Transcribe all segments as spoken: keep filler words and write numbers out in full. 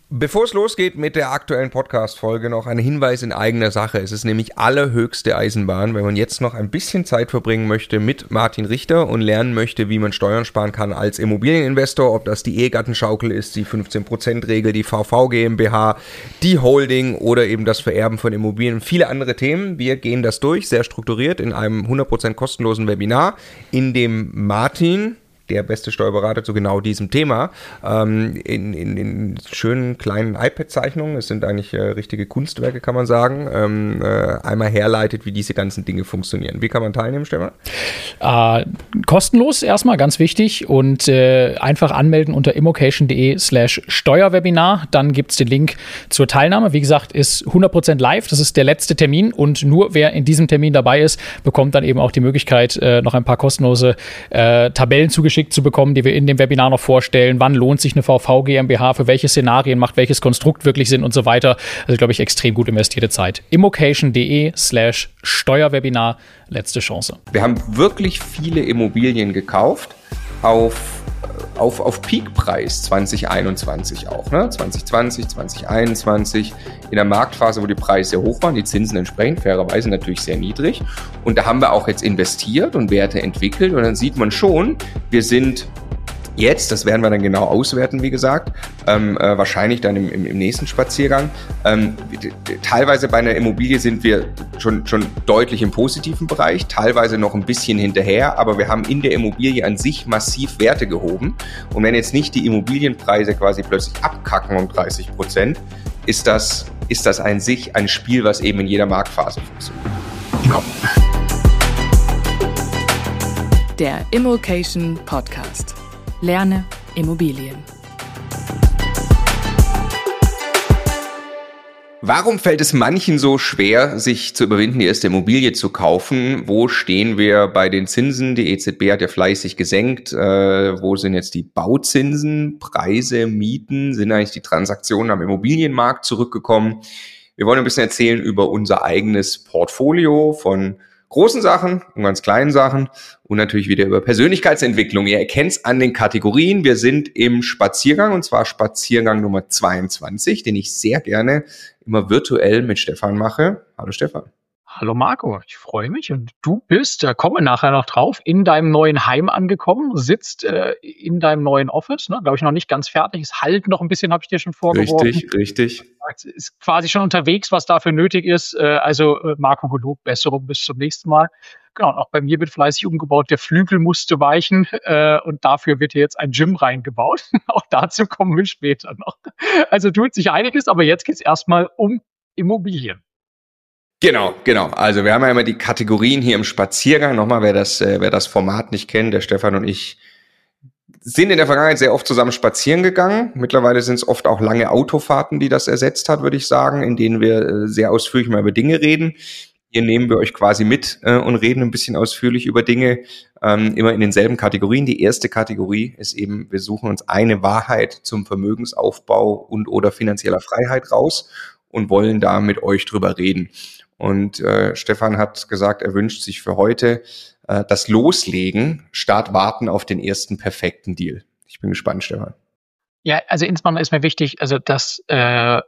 Bevor es losgeht mit der aktuellen Podcast-Folge, noch ein Hinweis in eigener Sache. Es ist nämlich allerhöchste Eisenbahn, wenn man jetzt noch ein bisschen Zeit verbringen möchte mit Martin Richter und lernen möchte, wie man Steuern sparen kann als Immobilieninvestor, ob das die Ehegattenschaukel ist, die fünfzehn Prozent Regel, die V V GmbH, die Holding oder eben das Vererben von Immobilien und viele andere Themen. Wir gehen das durch, sehr strukturiert in einem hundert Prozent kostenlosen Webinar, in dem Martin, der beste Steuerberater zu genau diesem Thema, ähm, in, in, in schönen kleinen iPad-Zeichnungen, es sind eigentlich äh, richtige Kunstwerke, kann man sagen, ähm, äh, einmal herleitet, wie diese ganzen Dinge funktionieren. Wie kann man teilnehmen, Stefan? Äh, kostenlos erstmal, ganz wichtig, und äh, einfach anmelden unter immocation.de slash Steuerwebinar, dann gibt es den Link zur Teilnahme. Wie gesagt, ist hundert Prozent live, das ist der letzte Termin und nur wer in diesem Termin dabei ist, bekommt dann eben auch die Möglichkeit, äh, noch ein paar kostenlose äh, Tabellen zugeschickt zu bekommen, die wir in dem Webinar noch vorstellen. Wann lohnt sich eine V V GmbH, für welche Szenarien macht welches Konstrukt wirklich Sinn und so weiter. Also, glaube ich, extrem gut investierte Zeit. immocation.de slash Steuerwebinar, letzte Chance. Wir haben wirklich viele Immobilien gekauft auf, auf, auf Peakpreis zwanzig einundzwanzig auch, ne? zwanzig zwanzig, zwanzig einundzwanzig, in der Marktphase, wo die Preise sehr hoch waren, die Zinsen entsprechend fairerweise natürlich sehr niedrig. Und da haben wir auch jetzt investiert und Werte entwickelt und dann sieht man schon, wir sind jetzt, das werden wir dann genau auswerten, wie gesagt, ähm, äh, wahrscheinlich dann im, im, im nächsten Spaziergang. Ähm, d- d- teilweise bei einer Immobilie sind wir schon, schon deutlich im positiven Bereich, teilweise noch ein bisschen hinterher, aber wir haben in der Immobilie an sich massiv Werte gehoben. Und wenn jetzt nicht die Immobilienpreise quasi plötzlich abkacken um dreißig Prozent, ist das, ist das an sich ein Spiel, was eben in jeder Marktphase funktioniert. Ja. Der Immocation Podcast. Lerne Immobilien. Warum fällt es manchen so schwer, sich zu überwinden, die erste Immobilie zu kaufen? Wo stehen wir bei den Zinsen? Die E Z B hat ja fleißig gesenkt. Äh, wo sind jetzt die Bauzinsen, Preise, Mieten? Sind eigentlich die Transaktionen am Immobilienmarkt zurückgekommen? Wir wollen ein bisschen erzählen über unser eigenes Portfolio von großen Sachen und ganz kleinen Sachen und natürlich wieder über Persönlichkeitsentwicklung. Ihr erkennt es an den Kategorien. Wir sind im Spaziergang und zwar Spaziergang Nummer zweiundzwanzig, den ich sehr gerne immer virtuell mit Stefan mache. Hallo Stefan. Hallo Marco, ich freue mich und du bist, da kommen wir nachher noch drauf, in deinem neuen Heim angekommen, sitzt äh, in deinem neuen Office, ne, glaube ich noch nicht ganz fertig, es halt noch ein bisschen, habe ich dir schon vorgeworfen. Richtig, richtig. Ist quasi schon unterwegs, was dafür nötig ist, äh, also äh, Marco, gelobt Besserung bis zum nächsten Mal. Genau, und auch bei mir wird fleißig umgebaut, der Flügel musste weichen äh, und dafür wird hier jetzt ein Gym reingebaut. Auch dazu kommen wir später noch. Also tut sich einiges, aber jetzt geht es erstmal um Immobilien. Genau, genau. Also wir haben ja immer die Kategorien hier im Spaziergang. Nochmal, wer das, äh, wer das Format nicht kennt, der Stefan und ich sind in der Vergangenheit sehr oft zusammen spazieren gegangen. Mittlerweile sind es oft auch lange Autofahrten, die das ersetzt hat, würde ich sagen, in denen wir äh, sehr ausführlich mal über Dinge reden. Hier nehmen wir euch quasi mit äh, und reden ein bisschen ausführlich über Dinge, ähm, immer in denselben Kategorien. Die erste Kategorie ist eben, wir suchen uns eine Wahrheit zum Vermögensaufbau und oder finanzieller Freiheit raus und wollen da mit euch drüber reden. Und äh, Stefan hat gesagt, er wünscht sich für heute äh, das Loslegen statt warten auf den ersten perfekten Deal. Ich bin gespannt, Stefan. Ja, also insbesondere ist mir wichtig, also dass äh,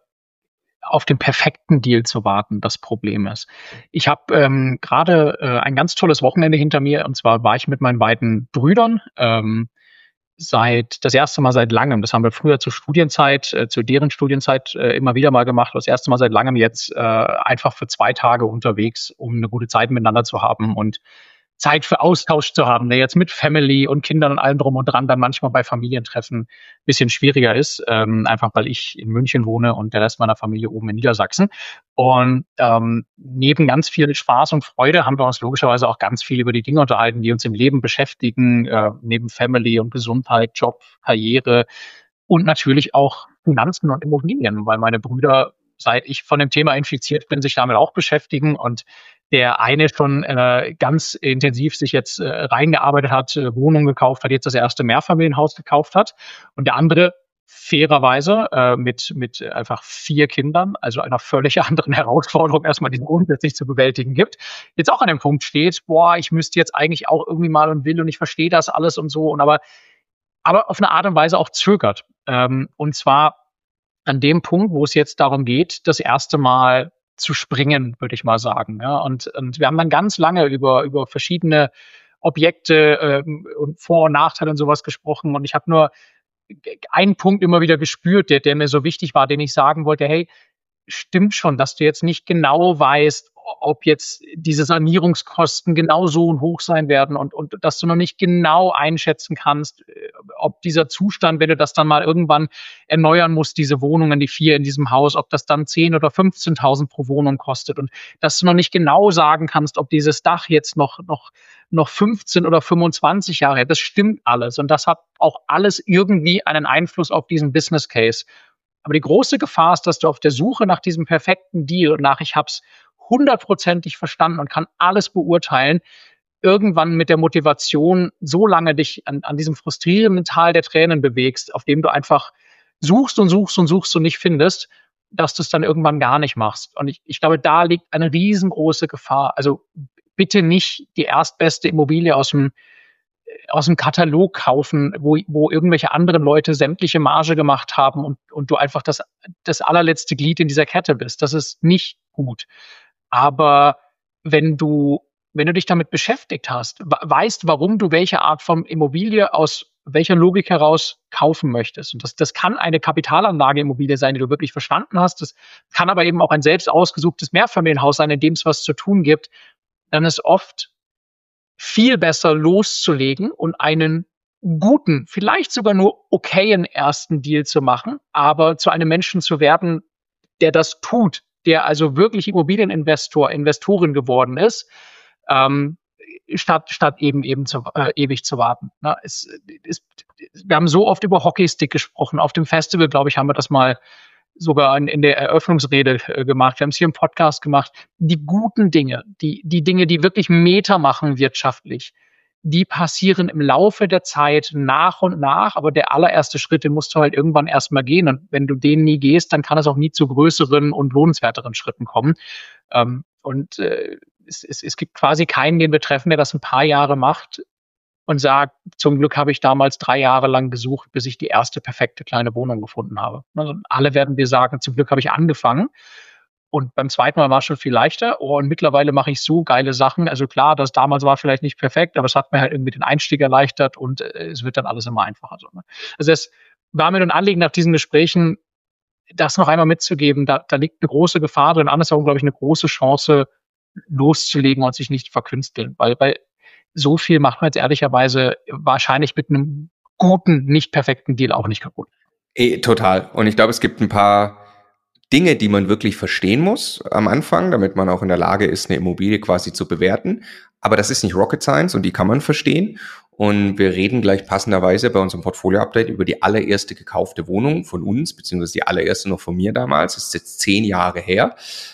auf den perfekten Deal zu warten, das Problem ist. Ich habe ähm, gerade äh, ein ganz tolles Wochenende hinter mir, und zwar war ich mit meinen beiden Brüdern ähm, seit das erste Mal seit langem. Das haben wir früher zur Studienzeit, äh, zu deren Studienzeit äh, immer wieder mal gemacht. Das erste Mal seit langem jetzt äh, einfach für zwei Tage unterwegs, um eine gute Zeit miteinander zu haben und Zeit für Austausch zu haben, der jetzt mit Family und Kindern und allem drum und dran dann manchmal bei Familientreffen ein bisschen schwieriger ist, ähm, einfach weil ich in München wohne und der Rest meiner Familie oben in Niedersachsen. Und ähm, neben ganz viel Spaß und Freude haben wir uns logischerweise auch ganz viel über die Dinge unterhalten, die uns im Leben beschäftigen, äh, neben Family und Gesundheit, Job, Karriere und natürlich auch Finanzen und Immobilien, weil meine Brüder, seit ich von dem Thema infiziert bin, sich damit auch beschäftigen und der eine schon äh, ganz intensiv sich jetzt äh, reingearbeitet hat, äh, Wohnung gekauft hat, jetzt das erste Mehrfamilienhaus gekauft hat. Und der andere fairerweise äh, mit mit einfach vier Kindern, also einer völlig anderen Herausforderung erstmal, die grundsätzlich zu bewältigen gibt, jetzt auch an dem Punkt steht, boah, ich müsste jetzt eigentlich auch irgendwie mal und will und ich verstehe das alles und so, und aber aber auf eine Art und Weise auch zögert. Ähm, und zwar an dem Punkt, wo es jetzt darum geht, das erste Mal zu springen, würde ich mal sagen. Ja, und, und wir haben dann ganz lange über, über verschiedene Objekte ähm, und Vor- und Nachteile und sowas gesprochen. Und ich habe nur einen Punkt immer wieder gespürt, der, der mir so wichtig war, den ich sagen wollte, hey, stimmt schon, dass du jetzt nicht genau weißt, ob jetzt diese Sanierungskosten genau so hoch sein werden und, und dass du noch nicht genau einschätzen kannst, ob dieser Zustand, wenn du das dann mal irgendwann erneuern musst, diese Wohnungen, die vier in diesem Haus, ob das dann zehn oder fünfzehntausend pro Wohnung kostet und dass du noch nicht genau sagen kannst, ob dieses Dach jetzt noch, noch, noch fünfzehn oder fünfundzwanzig Jahre hat. Das stimmt alles und das hat auch alles irgendwie einen Einfluss auf diesen Business Case. Aber die große Gefahr ist, dass du auf der Suche nach diesem perfekten Deal, nach ich hab's hundertprozentig verstanden und kann alles beurteilen, irgendwann mit der Motivation so lange dich an, an diesem frustrierenden Tal der Tränen bewegst, auf dem du einfach suchst und suchst und suchst und nicht findest, dass du es dann irgendwann gar nicht machst. Und ich, ich glaube, da liegt eine riesengroße Gefahr. Also bitte nicht die erstbeste Immobilie aus dem aus dem Katalog kaufen, wo, wo irgendwelche anderen Leute sämtliche Marge gemacht haben und, und du einfach das, das allerletzte Glied in dieser Kette bist. Das ist nicht gut. Aber wenn du, wenn du dich damit beschäftigt hast, weißt, warum du welche Art von Immobilie aus welcher Logik heraus kaufen möchtest. Und das, das kann eine Kapitalanlageimmobilie sein, die du wirklich verstanden hast. Das kann aber eben auch ein selbst ausgesuchtes Mehrfamilienhaus sein, in dem es was zu tun gibt. Dann ist oft viel besser loszulegen und einen guten, vielleicht sogar nur okayen ersten Deal zu machen, aber zu einem Menschen zu werden, der das tut, der also wirklich Immobilieninvestor, Investorin geworden ist, ähm, statt, statt eben eben zu, äh, ewig zu warten. Na, es, es, wir haben so oft über Hockeystick gesprochen. Auf dem Festival, glaube ich, haben wir das mal sogar in, in der Eröffnungsrede äh, gemacht. Wir haben es hier im Podcast gemacht. Die guten Dinge, die, die Dinge, die wirklich Meter machen wirtschaftlich, die passieren im Laufe der Zeit nach und nach. Aber der allererste Schritt, den musst du halt irgendwann erstmal gehen. Und wenn du den nie gehst, dann kann es auch nie zu größeren und lohnenswerteren Schritten kommen. Ähm, und äh, es, es, es gibt quasi keinen, den wir treffen, der das ein paar Jahre macht und sagt, zum Glück habe ich damals drei Jahre lang gesucht, bis ich die erste perfekte kleine Wohnung gefunden habe. Also alle werden dir sagen, zum Glück habe ich angefangen. Und beim zweiten Mal war es schon viel leichter. Oh, und mittlerweile mache ich so geile Sachen. Also klar, das damals war vielleicht nicht perfekt, aber es hat mir halt irgendwie den Einstieg erleichtert und äh, es wird dann alles immer einfacher. So, ne? Also es war mir ein Anliegen nach diesen Gesprächen, das noch einmal mitzugeben. Da, da liegt eine große Gefahr drin. Andersherum, glaube ich, eine große Chance, loszulegen und sich nicht verkünsteln. Weil, weil so viel macht man jetzt ehrlicherweise wahrscheinlich mit einem guten, nicht perfekten Deal auch nicht kaputt. E, total. Und ich glaube, es gibt ein paar Dinge, die man wirklich verstehen muss am Anfang, damit man auch in der Lage ist, eine Immobilie quasi zu bewerten. Aber das ist nicht Rocket Science und die kann man verstehen. Und wir reden gleich passenderweise bei unserem Portfolio-Update über die allererste gekaufte Wohnung von uns, beziehungsweise die allererste noch von mir damals. Das ist jetzt zehn Jahre her.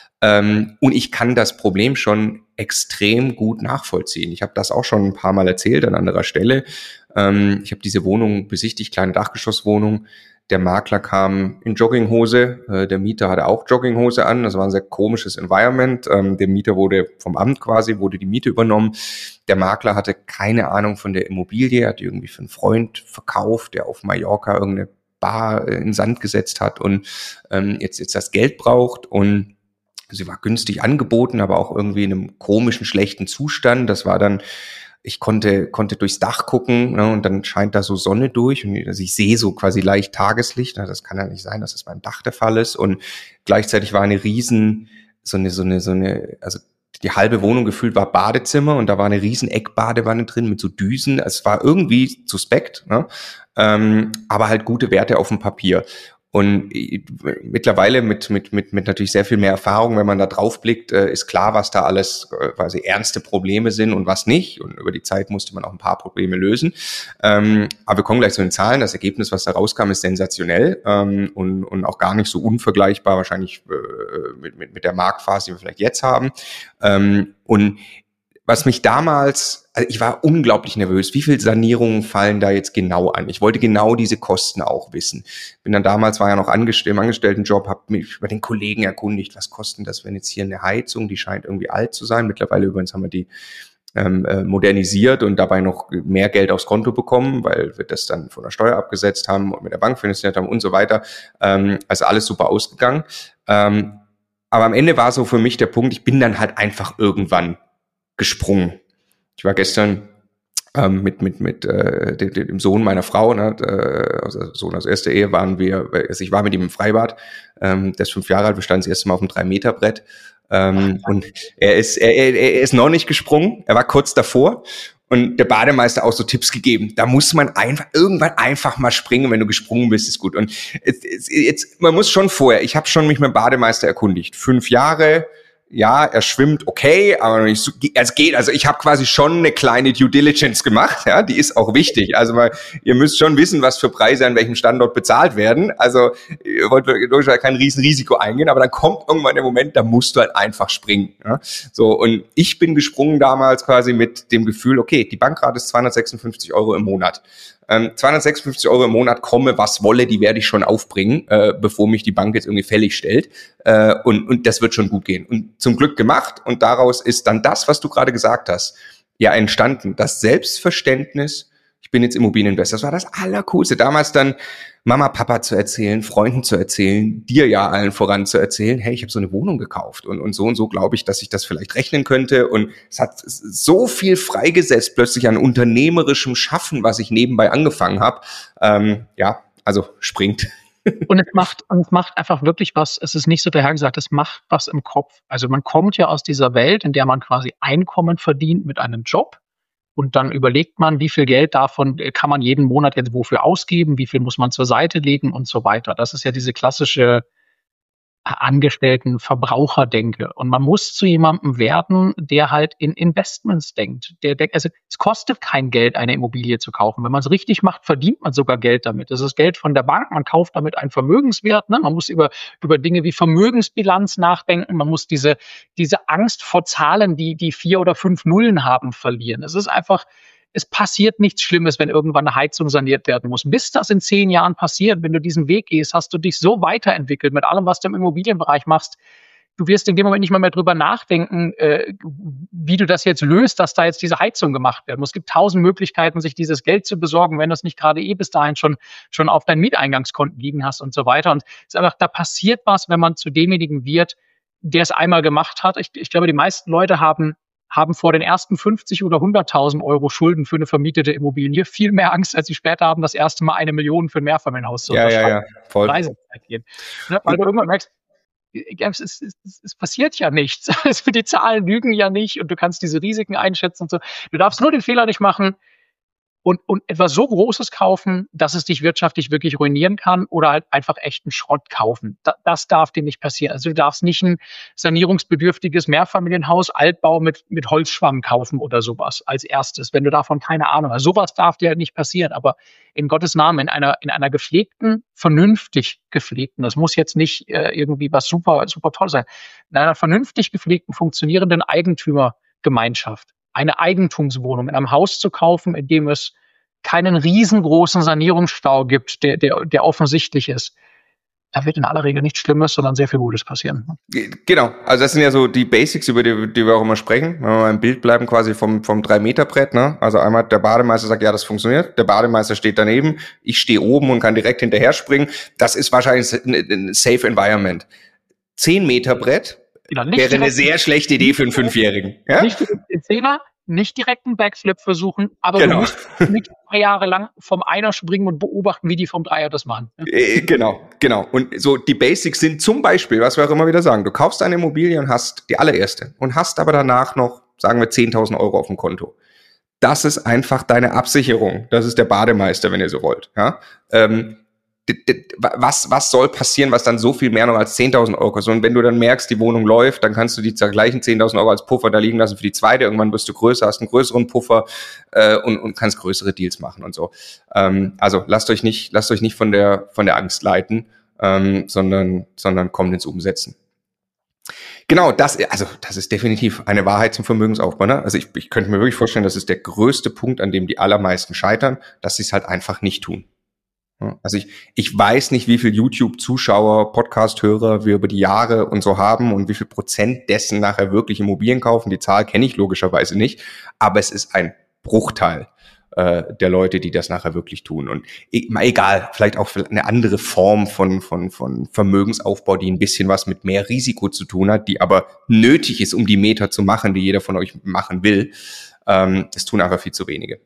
Ähm, und ich kann das Problem schon extrem gut nachvollziehen. Ich habe das auch schon ein paar Mal erzählt an anderer Stelle. Ähm, ich habe diese Wohnung besichtigt, kleine Dachgeschosswohnung. Der Makler kam in Jogginghose, äh, der Mieter hatte auch Jogginghose an. Das war ein sehr komisches Environment. Ähm, dem Mieter wurde vom Amt quasi, wurde die Miete übernommen. Der Makler hatte keine Ahnung von der Immobilie, hat die irgendwie für einen Freund verkauft, der auf Mallorca irgendeine Bar in den Sand gesetzt hat und ähm, jetzt, jetzt das Geld braucht. Und sie war günstig angeboten, aber auch irgendwie in einem komischen, schlechten Zustand. Das war dann, ich konnte konnte durchs Dach gucken, ne, und dann scheint da so Sonne durch und also ich sehe so quasi leicht Tageslicht. Ne, das kann ja nicht sein, dass das beim Dach der Fall ist. Und gleichzeitig war eine riesen, so eine, so eine, so eine, also die halbe Wohnung gefühlt war Badezimmer und da war eine riesen Eckbadewanne drin mit so Düsen. Es war irgendwie suspekt, ne, ähm, aber halt gute Werte auf dem Papier. Und mittlerweile mit mit mit mit natürlich sehr viel mehr Erfahrung, wenn man da drauf blickt, ist klar, was da alles quasi ernste Probleme sind und was nicht. Und über die Zeit musste man auch ein paar Probleme lösen. Ähm, aber wir kommen gleich zu den Zahlen. Das Ergebnis, was da rauskam, ist sensationell ähm, und und auch gar nicht so unvergleichbar wahrscheinlich äh, mit mit mit der Marktphase, die wir vielleicht jetzt haben. Ähm, und was mich damals, also ich war unglaublich nervös. Wie viel Sanierungen fallen da jetzt genau an? Ich wollte genau diese Kosten auch wissen. Bin dann damals, war ja noch angestellt, im Angestelltenjob, habe mich bei den Kollegen erkundigt, was kosten das, wenn jetzt hier eine Heizung, die scheint irgendwie alt zu sein. Mittlerweile übrigens haben wir die ähm, äh, modernisiert und dabei noch mehr Geld aufs Konto bekommen, weil wir das dann von der Steuer abgesetzt haben und mit der Bank finanziert haben und so weiter. Ähm, also alles super ausgegangen. Ähm, aber am Ende war so für mich der Punkt, ich bin dann halt einfach irgendwann gesprungen. Ich war gestern ähm, mit mit mit äh, dem, dem Sohn meiner Frau, ne, äh, also Sohn aus erster Ehe, waren wir, also ich war mit ihm im Freibad, ähm, der ist fünf Jahre alt, wir standen das erste Mal auf dem drei Meter Brett. Ähm, und er ist, er, er ist noch nicht gesprungen, er war kurz davor und der Bademeister auch so Tipps gegeben. Da muss man einfach irgendwann einfach mal springen, wenn du gesprungen bist, ist gut. Und jetzt, jetzt man muss schon vorher, ich habe schon mich mit dem Bademeister erkundigt. Fünf Jahre, ja, er schwimmt okay, aber noch nicht so, es geht, also ich habe quasi schon eine kleine Due Diligence gemacht, ja, die ist auch wichtig. Also mal, ihr müsst schon wissen, was für Preise an welchem Standort bezahlt werden. Also ihr wollt durchaus kein Riesenrisiko eingehen, aber dann kommt irgendwann der Moment, da musst du halt einfach springen. Ja? So, und ich bin gesprungen damals quasi mit dem Gefühl, okay, die Bankrate ist zweihundertsechsundfünfzig Euro im Monat. Ähm, zweihundertsechsundfünfzig Euro im Monat, komme was wolle, die werde ich schon aufbringen, äh, bevor mich die Bank jetzt irgendwie fällig stellt. Äh, und, und das wird schon gut gehen. Und zum Glück gemacht. Und daraus ist dann das, was du gerade gesagt hast, ja entstanden. Das Selbstverständnis, ich bin jetzt Immobilieninvestor. Das war das Allercoolste. Damals dann Mama, Papa zu erzählen, Freunden zu erzählen, dir ja allen voran zu erzählen, hey, ich habe so eine Wohnung gekauft und, und so und so glaube ich, dass ich das vielleicht rechnen könnte. Und es hat so viel freigesetzt plötzlich an unternehmerischem Schaffen, was ich nebenbei angefangen habe. Ähm, ja, also springt. Und es macht, und es macht einfach wirklich was, es ist nicht so dahergesagt, es macht was im Kopf. Also man kommt ja aus dieser Welt, in der man quasi Einkommen verdient mit einem Job. Und dann überlegt man, wie viel Geld davon kann man jeden Monat jetzt wofür ausgeben, wie viel muss man zur Seite legen und so weiter. Das ist ja diese klassische Angestellten-Verbraucherdenke. Und man muss zu jemandem werden, der halt in Investments denkt. Der denkt, also es kostet kein Geld, eine Immobilie zu kaufen. Wenn man es richtig macht, verdient man sogar Geld damit. Das ist Geld von der Bank, man kauft damit einen Vermögenswert. Ne? Man muss über, über Dinge wie Vermögensbilanz nachdenken. Man muss diese, diese Angst vor Zahlen, die, die vier oder fünf Nullen haben, verlieren. Es ist einfach, es passiert nichts Schlimmes, wenn irgendwann eine Heizung saniert werden muss. Bis das in zehn Jahren passiert, wenn du diesen Weg gehst, hast du dich so weiterentwickelt mit allem, was du im Immobilienbereich machst. Du wirst in dem Moment nicht mal mehr drüber nachdenken, äh, wie du das jetzt löst, dass da jetzt diese Heizung gemacht werden muss. Es gibt tausend Möglichkeiten, sich dieses Geld zu besorgen, wenn du es nicht gerade eh bis dahin schon, schon auf deinen Mieteingangskonten liegen hast und so weiter. Und es ist einfach, da passiert was, wenn man zu demjenigen wird, der es einmal gemacht hat. Ich, ich glaube, die meisten Leute haben haben vor den ersten fünfzig oder hunderttausend Euro Schulden für eine vermietete Immobilie viel mehr Angst, als sie später haben, das erste Mal eine Million für ein Mehrfamilienhaus zu ja, ja, ja, voll. Gehen. Ne? Weil du irgendwann merkst, es, es, es, es passiert ja nichts. Die Zahlen lügen ja nicht und du kannst diese Risiken einschätzen und so. Du darfst nur den Fehler nicht machen, Und, und etwas so Großes kaufen, dass es dich wirtschaftlich wirklich ruinieren kann oder halt einfach echten Schrott kaufen. Da, das darf dir nicht passieren. Also du darfst nicht ein sanierungsbedürftiges Mehrfamilienhaus, Altbau mit, mit Holzschwamm kaufen oder sowas als erstes, wenn du davon keine Ahnung hast. Sowas darf dir halt nicht passieren. Aber in Gottes Namen, in einer, in einer gepflegten, vernünftig gepflegten, das muss jetzt nicht äh, irgendwie was super, super toll sein, in einer vernünftig gepflegten, funktionierenden Eigentümergemeinschaft eine Eigentumswohnung in einem Haus zu kaufen, in dem es keinen riesengroßen Sanierungsstau gibt, der, der, der offensichtlich ist. Da wird in aller Regel nichts Schlimmes, sondern sehr viel Gutes passieren. Genau, also das sind ja so die Basics, über die, die wir auch immer sprechen. Wenn wir mal im Bild bleiben, quasi vom, vom drei Meter Brett, ne? Also einmal der Bademeister sagt, ja, das funktioniert. Der Bademeister steht daneben. Ich stehe oben und kann direkt hinterher springen. Das ist wahrscheinlich ein, ein Safe Environment. zehn Meter Brett genau, wäre eine sehr schlechte Idee für einen Fünfjährigen. Ja? Nicht den Zehner, nicht direkt einen Backflip versuchen, aber genau. Du musst nicht drei Jahre lang vom Einer springen und beobachten, wie die vom Dreier das machen. Äh, genau, genau. Und so die Basics sind zum Beispiel, was wir auch immer wieder sagen, du kaufst eine Immobilie und hast die allererste und hast aber danach noch, sagen wir, zehntausend Euro auf dem Konto. Das ist einfach deine Absicherung. Das ist der Bademeister, wenn ihr so wollt. Ja? Ähm, Was, was soll passieren, was dann so viel mehr noch als zehntausend Euro kostet? Und wenn du dann merkst, die Wohnung läuft, dann kannst du die gleichen zehntausend Euro als Puffer da liegen lassen für die zweite. Irgendwann wirst du größer, hast einen größeren Puffer äh, und, und kannst größere Deals machen und so. Ähm, also lasst euch nicht, lasst euch nicht von der von der Angst leiten, ähm, sondern sondern kommt ins Umsetzen. Genau, das, also das ist definitiv eine Wahrheit zum Vermögensaufbau. Ne? Also ich, ich könnte mir wirklich vorstellen, das ist der größte Punkt, an dem die allermeisten scheitern, dass sie es halt einfach nicht tun. Also ich, ich weiß nicht, wie viel YouTube-Zuschauer, Podcast-Hörer wir über die Jahre und so haben und wie viel Prozent dessen nachher wirklich Immobilien kaufen. Die Zahl kenne ich logischerweise nicht, aber es ist ein Bruchteil äh, der Leute, die das nachher wirklich tun. Und e- mal egal, vielleicht auch eine andere Form von, von, von Vermögensaufbau, die ein bisschen was mit mehr Risiko zu tun hat, die aber nötig ist, um die Meter zu machen, die jeder von euch machen will. Ähm, das tun einfach viel zu wenige.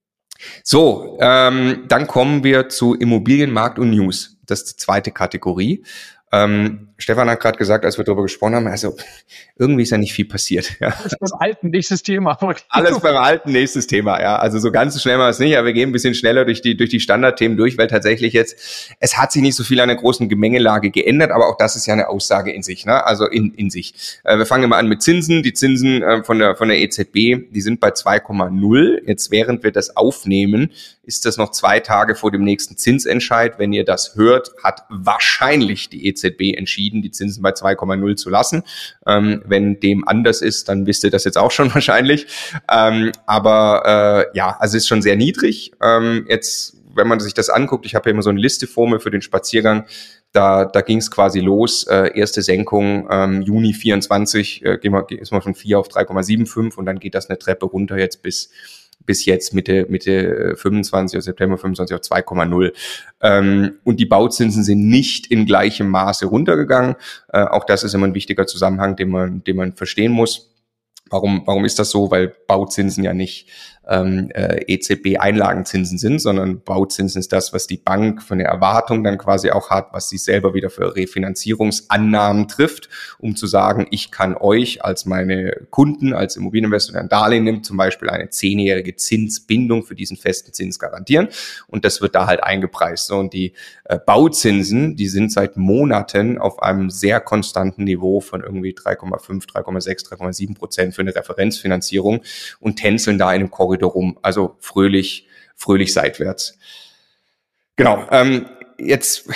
So, ähm, dann kommen wir zu Immobilienmarkt und News. Das ist die zweite Kategorie. Ähm, Stefan hat gerade gesagt, als wir darüber gesprochen haben, also irgendwie ist ja nicht viel passiert. Ja. Das ist beim Alten, nächstes Thema. Alles beim Alten, nächstes Thema. Ja, also so ganz so schnell war es nicht, aber wir gehen ein bisschen schneller durch die durch die Standardthemen durch, weil tatsächlich jetzt es hat sich nicht so viel an der großen Gemengelage geändert, aber auch das ist ja eine Aussage in sich, ne? Also in in sich. Äh, wir fangen mal an mit Zinsen. Die Zinsen äh, von der von der E Z B, die sind bei zwei Komma null. Jetzt während wir das aufnehmen, ist das noch zwei Tage vor dem nächsten Zinsentscheid. Wenn ihr das hört, hat wahrscheinlich die E Z B entschieden, die Zinsen bei zwei Komma null zu lassen. Ähm, wenn dem anders ist, dann wisst ihr das jetzt auch schon wahrscheinlich. Ähm, aber äh, ja, also es ist schon sehr niedrig. Ähm, jetzt, wenn man sich das anguckt, ich habe ja immer so eine Liste vor mir für den Spaziergang, da, da ging es quasi los. Äh, erste Senkung ähm, Juni vierundzwanzig, äh, gehen wir, ist man von vier auf drei Komma fünfundsiebzig und dann geht das eine Treppe runter jetzt bis bis jetzt Mitte, Mitte fünfundzwanzig, September fünfundzwanzig auf zwei Komma null. Ähm, und die Bauzinsen sind nicht in gleichem Maße runtergegangen. Äh, auch das ist immer ein wichtiger Zusammenhang, den man, den man verstehen muss. Warum, warum ist das so? Weil Bauzinsen ja nicht ähm, äh, E Z B-Einlagenzinsen sind, sondern Bauzinsen ist das, was die Bank von der Erwartung dann quasi auch hat, was sie selber wieder für Refinanzierungsannahmen trifft, um zu sagen, ich kann euch als meine Kunden, als Immobilieninvestor, der ein Darlehen nimmt, zum Beispiel eine zehnjährige Zinsbindung für diesen festen Zins garantieren. Und das wird da halt eingepreist. So, und die äh, Bauzinsen, die sind seit Monaten auf einem sehr konstanten Niveau von irgendwie drei Komma fünf, drei Komma sechs, drei Komma sieben Prozent für eine Referenzfinanzierung und tänzeln da in einem Korridor rum, also fröhlich, fröhlich seitwärts. Genau, ähm, jetzt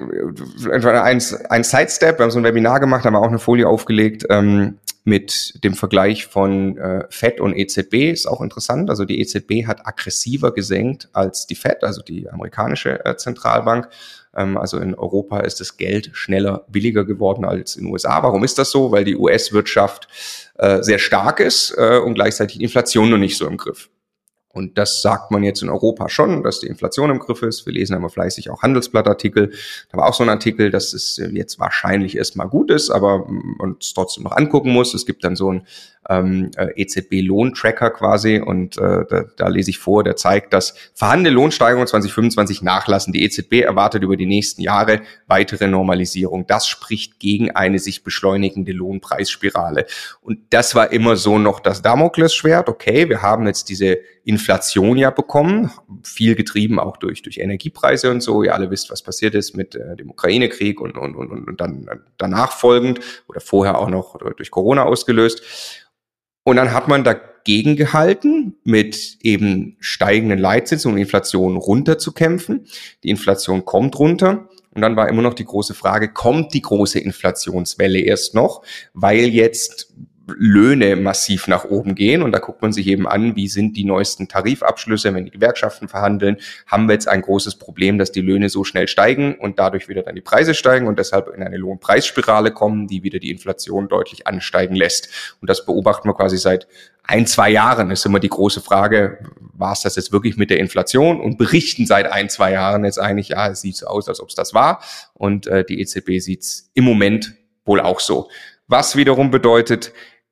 ein, ein Sidestep, wir haben so ein Webinar gemacht, haben wir auch eine Folie aufgelegt ähm, mit dem Vergleich von äh, Fed und E Z B, ist auch interessant, also die E Z B hat aggressiver gesenkt als die Fed, also die amerikanische äh, Zentralbank. Also in Europa ist das Geld schneller billiger geworden als in den U S A. Warum ist das so? Weil die U S-Wirtschaft äh, sehr stark ist äh, und gleichzeitig die Inflation noch nicht so im Griff. Und das sagt man jetzt in Europa schon, dass die Inflation im Griff ist. Wir lesen aber fleißig auch Handelsblattartikel. Da war auch so ein Artikel, dass es jetzt wahrscheinlich erstmal gut ist, aber man es trotzdem noch angucken muss. Es gibt dann so einen ähm, E Z B-Lohntracker quasi und äh, da, da lese ich vor, der zeigt, dass vorhandene Lohnsteigerungen zwanzig fünfundzwanzig nachlassen. Die E Z B erwartet über die nächsten Jahre weitere Normalisierung. Das spricht gegen eine sich beschleunigende Lohnpreisspirale. Und das war immer so noch das Damoklesschwert. Okay, wir haben jetzt diese Inflation ja bekommen, viel getrieben auch durch durch Energiepreise und so. Ihr alle wisst, was passiert ist mit äh, dem Ukraine-Krieg und, und, und, und dann danach folgend oder vorher auch noch durch Corona ausgelöst. Und dann hat man dagegen gehalten, mit eben steigenden Leitzinsen und Inflation runterzukämpfen. Die Inflation kommt runter. Und dann war immer noch die große Frage, kommt die große Inflationswelle erst noch, weil jetzt Löhne massiv nach oben gehen und da guckt man sich eben an, wie sind die neuesten Tarifabschlüsse, wenn die Gewerkschaften verhandeln, haben wir jetzt ein großes Problem, dass die Löhne so schnell steigen und dadurch wieder dann die Preise steigen und deshalb in eine Lohnpreisspirale kommen, die wieder die Inflation deutlich ansteigen lässt. Und das beobachten wir quasi seit ein, zwei Jahren. Ist immer die große Frage, war es das jetzt wirklich mit der Inflation? Und berichten seit ein, zwei Jahren jetzt eigentlich, ja, es sieht so aus, als ob es das war. Und äh, die E Z B sieht es im Moment wohl auch so. Was wiederum bedeutet,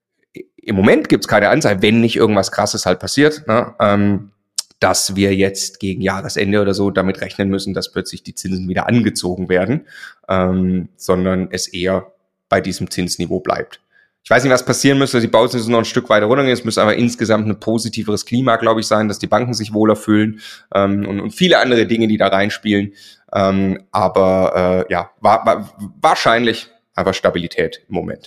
im Moment gibt es keine Anzeige, wenn nicht irgendwas Krasses halt passiert, ne, ähm, dass wir jetzt gegen Jahresende oder so damit rechnen müssen, dass plötzlich die Zinsen wieder angezogen werden, ähm, sondern es eher bei diesem Zinsniveau bleibt. Ich weiß nicht, was passieren müsste, die Bauzinsen noch ein Stück weiter runtergehen. Es müsste aber insgesamt ein positiveres Klima, glaube ich, sein, dass die Banken sich wohler fühlen ähm, und, und viele andere Dinge, die da reinspielen. Ähm, aber äh, ja, war, war, wahrscheinlich einfach Stabilität im Moment.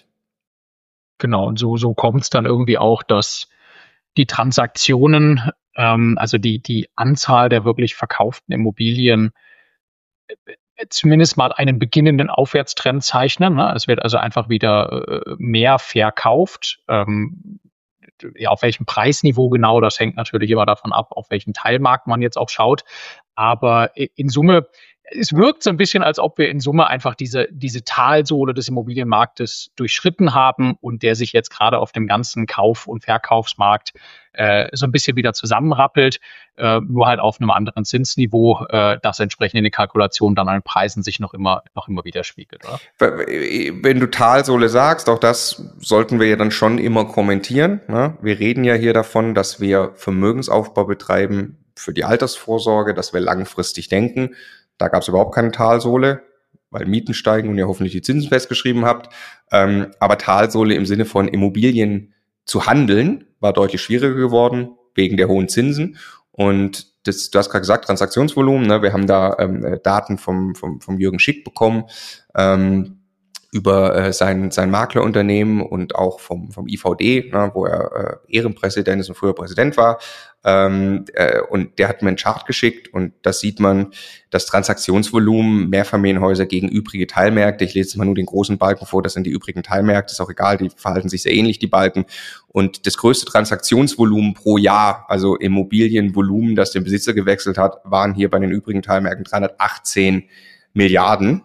Genau, und so, so kommt es dann irgendwie auch, dass die Transaktionen, ähm, also die, die Anzahl der wirklich verkauften Immobilien äh, zumindest mal einen beginnenden Aufwärtstrend zeichnen. Ne? Es wird also einfach wieder äh, mehr verkauft. Ähm, ja, auf welchem Preisniveau genau, das hängt natürlich immer davon ab, auf welchen Teilmarkt man jetzt auch schaut. Aber in Summe, es wirkt so ein bisschen, als ob wir in Summe einfach diese, diese Talsohle des Immobilienmarktes durchschritten haben und der sich jetzt gerade auf dem ganzen Kauf- und Verkaufsmarkt äh, so ein bisschen wieder zusammenrappelt, äh, nur halt auf einem anderen Zinsniveau, äh, das entsprechend in den Kalkulationen dann an den Preisen sich noch immer, noch immer widerspiegelt, oder? Wenn du Talsohle sagst, auch das sollten wir ja dann schon immer kommentieren, ne? Wir reden ja hier davon, dass wir Vermögensaufbau betreiben für die Altersvorsorge, dass wir langfristig denken. Da gab es überhaupt keine Talsohle, weil Mieten steigen und ihr hoffentlich die Zinsen festgeschrieben habt. Ähm, aber Talsohle im Sinne von Immobilien zu handeln, war deutlich schwieriger geworden wegen der hohen Zinsen. Und das, du hast gerade gesagt, Transaktionsvolumen, ne? Wir haben da ähm, Daten vom, vom, vom Jürgen Schick bekommen, ähm, über äh, sein, sein Maklerunternehmen und auch vom, vom I V D, ne, wo er äh, Ehrenpräsident ist und früher Präsident war. Ähm, äh, und der hat mir einen Chart geschickt und das sieht man, das Transaktionsvolumen Mehrfamilienhäuser gegen übrige Teilmärkte. Ich lese jetzt mal nur den großen Balken vor, das sind die übrigen Teilmärkte, ist auch egal, die verhalten sich sehr ähnlich, die Balken. Und das größte Transaktionsvolumen pro Jahr, also Immobilienvolumen, das den Besitzer gewechselt hat, waren hier bei den übrigen Teilmärkten dreihundertachtzehn Milliarden.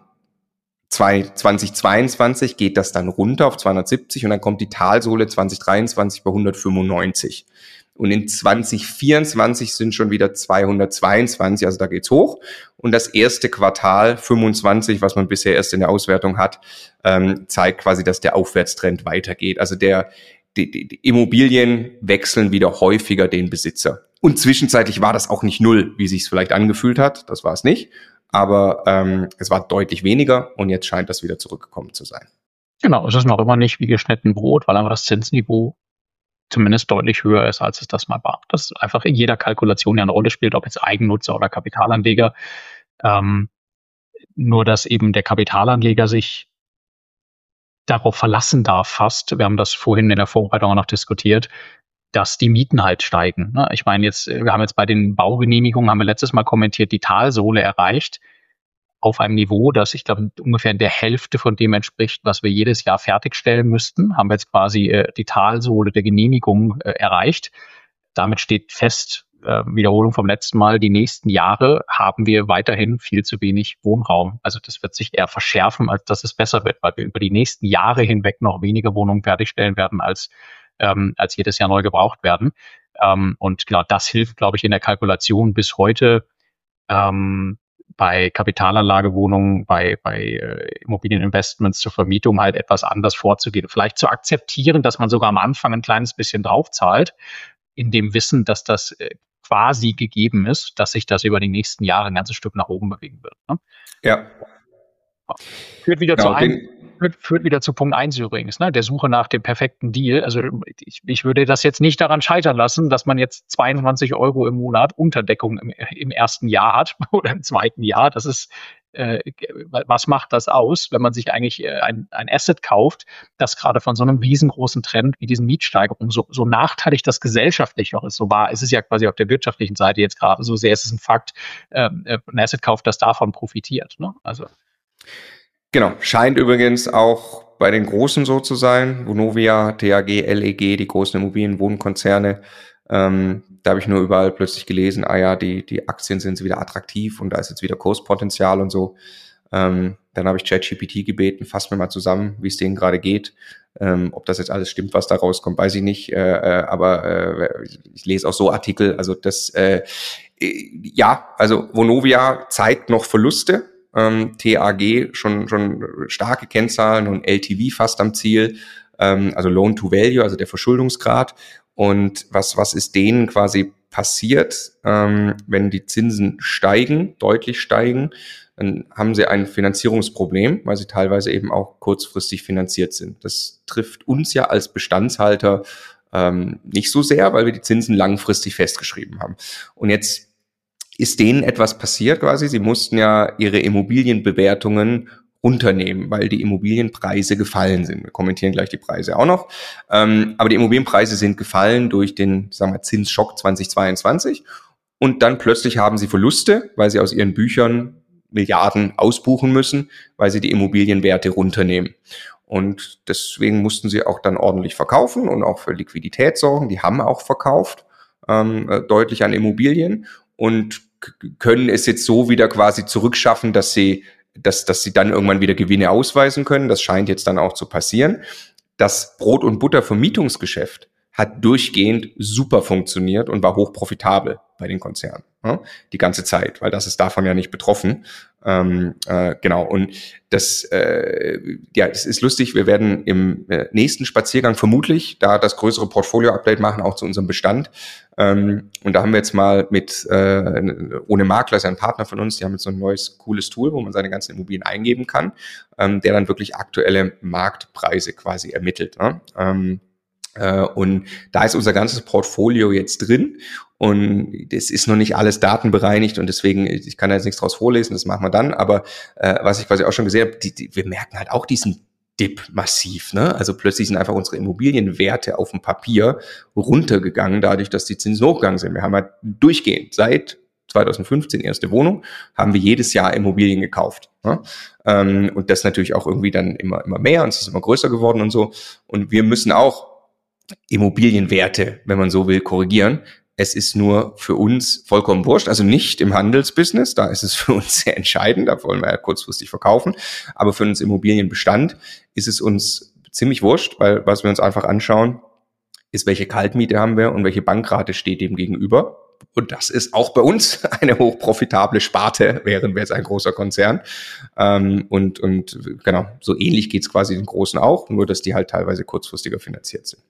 zwanzig zweiundzwanzig geht das dann runter auf zweihundertsiebzig und dann kommt die Talsohle zwanzig dreiundzwanzig bei hundertfünfundneunzig. Und in zwanzig vierundzwanzig sind schon wieder zweihundertzweiundzwanzig, also da geht's hoch. Und das erste Quartal fünfundzwanzig, was man bisher erst in der Auswertung hat, ähm, zeigt quasi, dass der Aufwärtstrend weitergeht. Also der die, die, die Immobilien wechseln wieder häufiger den Besitzer. Und zwischenzeitlich war das auch nicht null, wie sich's vielleicht angefühlt hat. Das war es nicht. Aber ähm, es war deutlich weniger und jetzt scheint das wieder zurückgekommen zu sein. Genau, es ist noch immer nicht wie geschnitten Brot, weil einfach das Zinsniveau zumindest deutlich höher ist, als es das mal war. Das einfach in jeder Kalkulation ja eine Rolle spielt, ob jetzt Eigennutzer oder Kapitalanleger. Ähm, nur, dass eben der Kapitalanleger sich darauf verlassen darf fast, wir haben das vorhin in der Vorbereitung auch noch diskutiert, dass die Mieten halt steigen. Ich meine, jetzt, wir haben jetzt bei den Baugenehmigungen, haben wir letztes Mal kommentiert, die Talsohle erreicht auf einem Niveau, das ich glaube ungefähr der Hälfte von dem entspricht, was wir jedes Jahr fertigstellen müssten. Haben wir jetzt quasi äh, die Talsohle der Genehmigung äh, erreicht. Damit steht fest, äh, Wiederholung vom letzten Mal, die nächsten Jahre haben wir weiterhin viel zu wenig Wohnraum. Also das wird sich eher verschärfen, als dass es besser wird, weil wir über die nächsten Jahre hinweg noch weniger Wohnungen fertigstellen werden, als ähm, als jedes Jahr neu gebraucht werden. Ähm, und genau das hilft, glaube ich, in der Kalkulation bis heute ähm, bei Kapitalanlagewohnungen, bei, bei äh, Immobilieninvestments zur Vermietung halt etwas anders vorzugehen. Vielleicht zu akzeptieren, dass man sogar am Anfang ein kleines bisschen draufzahlt, in dem Wissen, dass das äh, quasi gegeben ist, dass sich das über die nächsten Jahre ein ganzes Stück nach oben bewegen wird. Ne? Ja. Führt wieder genau, zu einem. Führt, führt wieder zu Punkt eins übrigens, ne, der Suche nach dem perfekten Deal. Also ich, ich würde das jetzt nicht daran scheitern lassen, dass man jetzt zweiundzwanzig Euro im Monat Unterdeckung im, im ersten Jahr hat oder im zweiten Jahr. Das ist, äh, was macht das aus, wenn man sich eigentlich äh, ein, ein Asset kauft, das gerade von so einem riesengroßen Trend wie diesen Mietsteigerungen, so, so nachteilig das gesellschaftlich auch ist, so wahr, es ist ja quasi auf der wirtschaftlichen Seite jetzt gerade so sehr, ist es ein Fakt, äh, ein Asset kauft, das davon profitiert. Ne? Also Genau, scheint übrigens auch bei den Großen so zu sein. Vonovia, T A G, L E G, die großen Immobilienwohnkonzerne. Ähm, da habe ich nur überall plötzlich gelesen, ah ja, die, die Aktien sind wieder attraktiv und da ist jetzt wieder Kurspotenzial und so. Ähm, dann habe ich ChatGPT gebeten, fass mir mal zusammen, wie es denen gerade geht. Ähm, ob das jetzt alles stimmt, was da rauskommt, weiß ich nicht. Äh, äh, aber äh, ich lese auch so Artikel. Also das, äh, ja, also Vonovia zeigt noch Verluste. Ähm, T A G schon schon starke Kennzahlen und L T V fast am Ziel, ähm, also Loan to Value, also der Verschuldungsgrad. Und was was ist denen quasi passiert, ähm, wenn die Zinsen steigen, deutlich steigen, dann haben sie ein Finanzierungsproblem, weil sie teilweise eben auch kurzfristig finanziert sind. Das trifft uns ja als Bestandshalter ähm, nicht so sehr, weil wir die Zinsen langfristig festgeschrieben haben. Und jetzt ist denen etwas passiert quasi. Sie mussten ja ihre Immobilienbewertungen runternehmen, weil die Immobilienpreise gefallen sind. Wir kommentieren gleich die Preise auch noch. Ähm, aber die Immobilienpreise sind gefallen durch den, sagen wir, Zinsschock zwanzig zweiundzwanzig. Und dann plötzlich haben sie Verluste, weil sie aus ihren Büchern Milliarden ausbuchen müssen, weil sie die Immobilienwerte runternehmen. Und deswegen mussten sie auch dann ordentlich verkaufen und auch für Liquidität sorgen. Die haben auch verkauft, ähm, deutlich an Immobilien und k- können es jetzt so wieder quasi zurückschaffen, dass sie, dass, dass sie dann irgendwann wieder Gewinne ausweisen können. Das scheint jetzt dann auch zu passieren. Das Brot- und Buttervermietungsgeschäft hat durchgehend super funktioniert und war hochprofitabel bei den Konzernen, ja, die ganze Zeit, weil das ist davon ja nicht betroffen. Ähm, äh, genau, und das, äh, ja, es ist lustig, wir werden im äh, nächsten Spaziergang vermutlich da das größere Portfolio-Update machen, auch zu unserem Bestand. Ähm, und da haben wir jetzt mal mit, äh, ohne Makler, ist ja ein Partner von uns, die haben jetzt so ein neues, cooles Tool, wo man seine ganzen Immobilien eingeben kann, ähm, der dann wirklich aktuelle Marktpreise quasi ermittelt. Ne? Ähm, Und da ist unser ganzes Portfolio jetzt drin und es ist noch nicht alles datenbereinigt und deswegen, ich kann da jetzt nichts draus vorlesen, das machen wir dann, aber äh, was ich quasi auch schon gesehen habe, die, die, wir merken halt auch diesen Dip massiv, ne? Also plötzlich sind einfach unsere Immobilienwerte auf dem Papier runtergegangen, dadurch, dass die Zinsen hochgegangen sind. Wir haben halt durchgehend seit zwanzig fünfzehn erste Wohnung, haben wir jedes Jahr Immobilien gekauft. Ne? Ähm, und das natürlich auch irgendwie dann immer, immer mehr und es ist immer größer geworden und so. Und wir müssen auch Immobilienwerte, wenn man so will, korrigieren. Es ist nur für uns vollkommen wurscht, also nicht im Handelsbusiness, da ist es für uns sehr entscheidend, da wollen wir ja kurzfristig verkaufen, aber für uns Immobilienbestand ist es uns ziemlich wurscht, weil was wir uns einfach anschauen, ist, welche Kaltmiete haben wir und welche Bankrate steht dem gegenüber. Und das ist auch bei uns eine hochprofitable Sparte, wären wir jetzt ein großer Konzern. Ähm, und, und genau, so ähnlich geht's quasi den Großen auch, nur dass die halt teilweise kurzfristiger finanziert sind.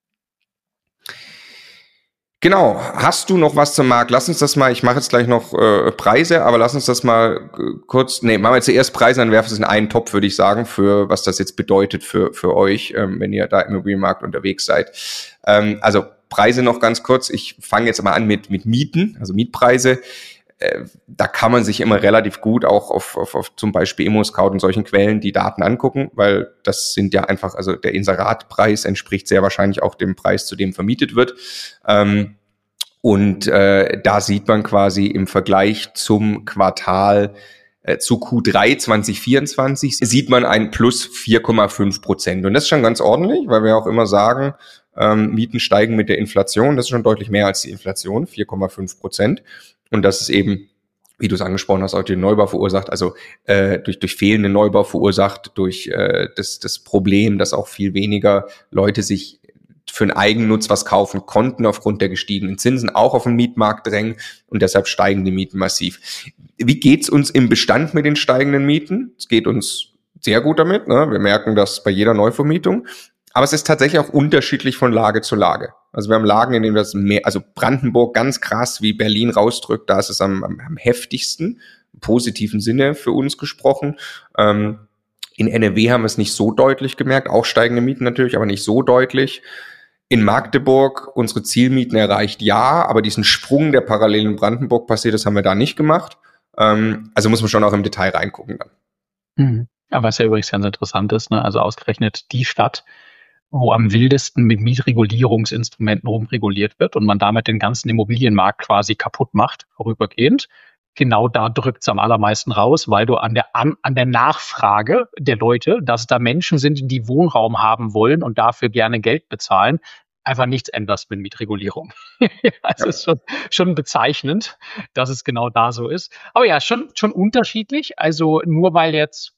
Genau, hast du noch was zum Markt? Lass uns das mal, ich mache jetzt gleich noch äh, Preise, aber lass uns das mal äh, kurz, nee, machen wir zuerst Preise, dann werfen wir es in einen Topf, würde ich sagen, für was das jetzt bedeutet für für euch, ähm, wenn ihr da im Immobilienmarkt unterwegs seid. Ähm, also Preise noch ganz kurz, ich fange jetzt mal an mit mit Mieten, also Mietpreise. Äh, da kann man sich immer relativ gut auch auf, auf, auf zum Beispiel ImmoScout und solchen Quellen die Daten angucken, weil das sind ja einfach, also der Inseratpreis entspricht sehr wahrscheinlich auch dem Preis, zu dem vermietet wird. Ähm, und äh, da sieht man quasi im Vergleich zum Quartal äh, zu Q drei zwanzig vierundzwanzig sieht man ein Plus vier Komma fünf Prozent. Und das ist schon ganz ordentlich, weil wir auch immer sagen, ähm, Mieten steigen mit der Inflation. Das ist schon deutlich mehr als die Inflation, vier Komma fünf Prozent. Und das ist eben, wie du es angesprochen hast, auch den Neubau verursacht, also äh, durch durch fehlenden Neubau verursacht, durch äh, das das Problem, dass auch viel weniger Leute sich für einen Eigennutz was kaufen konnten aufgrund der gestiegenen Zinsen, auch auf den Mietmarkt drängen und deshalb steigen die Mieten massiv. Wie geht's uns im Bestand mit den steigenden Mieten? Es geht uns sehr gut damit, ne? Wir merken das bei jeder Neuvermietung. Aber es ist tatsächlich auch unterschiedlich von Lage zu Lage. Also wir haben Lagen, in denen das mehr, also Brandenburg ganz krass wie Berlin rausdrückt, da ist es am, am, am heftigsten, im positiven Sinne für uns gesprochen. Ähm, in N R W haben wir es nicht so deutlich gemerkt, auch steigende Mieten natürlich, aber nicht so deutlich. In Magdeburg unsere Zielmieten erreicht, ja, aber diesen Sprung, der parallel in Brandenburg passiert ist, haben wir da nicht gemacht. Ähm, also muss man schon auch im Detail reingucken dann. Mhm. Ja, was ja übrigens ganz interessant ist, ne? Also ausgerechnet die Stadt, wo am wildesten mit Mietregulierungsinstrumenten rumreguliert wird und man damit den ganzen Immobilienmarkt quasi kaputt macht, vorübergehend. Genau da drückt's am allermeisten raus, weil du an der, an, an der Nachfrage der Leute, dass da Menschen sind, die Wohnraum haben wollen und dafür gerne Geld bezahlen, einfach nichts änderst mit Mietregulierung. Es Ja. ist schon, schon bezeichnend, dass es genau da so ist. Aber ja, schon, schon unterschiedlich. Also nur weil jetzt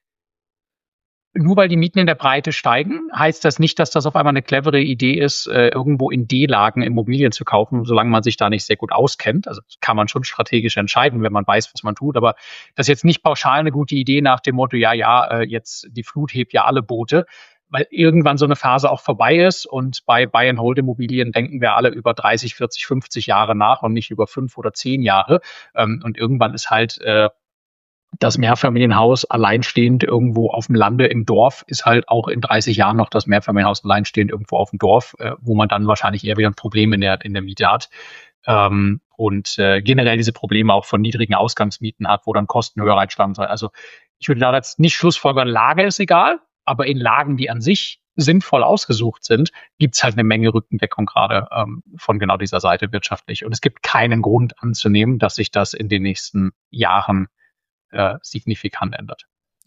Nur weil die Mieten in der Breite steigen, heißt das nicht, dass das auf einmal eine clevere Idee ist, äh, irgendwo in D-Lagen Immobilien zu kaufen, solange man sich da nicht sehr gut auskennt. Also das kann man schon strategisch entscheiden, wenn man weiß, was man tut. Aber das ist jetzt nicht pauschal eine gute Idee nach dem Motto, ja, ja, äh, jetzt die Flut hebt ja alle Boote, weil irgendwann so eine Phase auch vorbei ist. Und bei Buy-and-Hold-Immobilien denken wir alle über dreißig, vierzig, fünfzig Jahre nach und nicht über fünf oder zehn Jahre. Ähm, und irgendwann ist halt äh, das Mehrfamilienhaus alleinstehend irgendwo auf dem Lande im Dorf ist halt auch in dreißig Jahren noch das Mehrfamilienhaus alleinstehend irgendwo auf dem Dorf, äh, wo man dann wahrscheinlich eher wieder ein Problem in der, in der Miete hat. Ähm, und äh, generell diese Probleme auch von niedrigen Ausgangsmieten hat, wo dann Kosten höher reinschlagen sollen. Also ich würde da jetzt nicht schlussfolgern, Lage ist egal, aber in Lagen, die an sich sinnvoll ausgesucht sind, gibt's halt eine Menge Rückendeckung gerade ähm, von genau dieser Seite wirtschaftlich. Und es gibt keinen Grund anzunehmen, dass sich das in den nächsten Jahren Äh, signifikant ändert.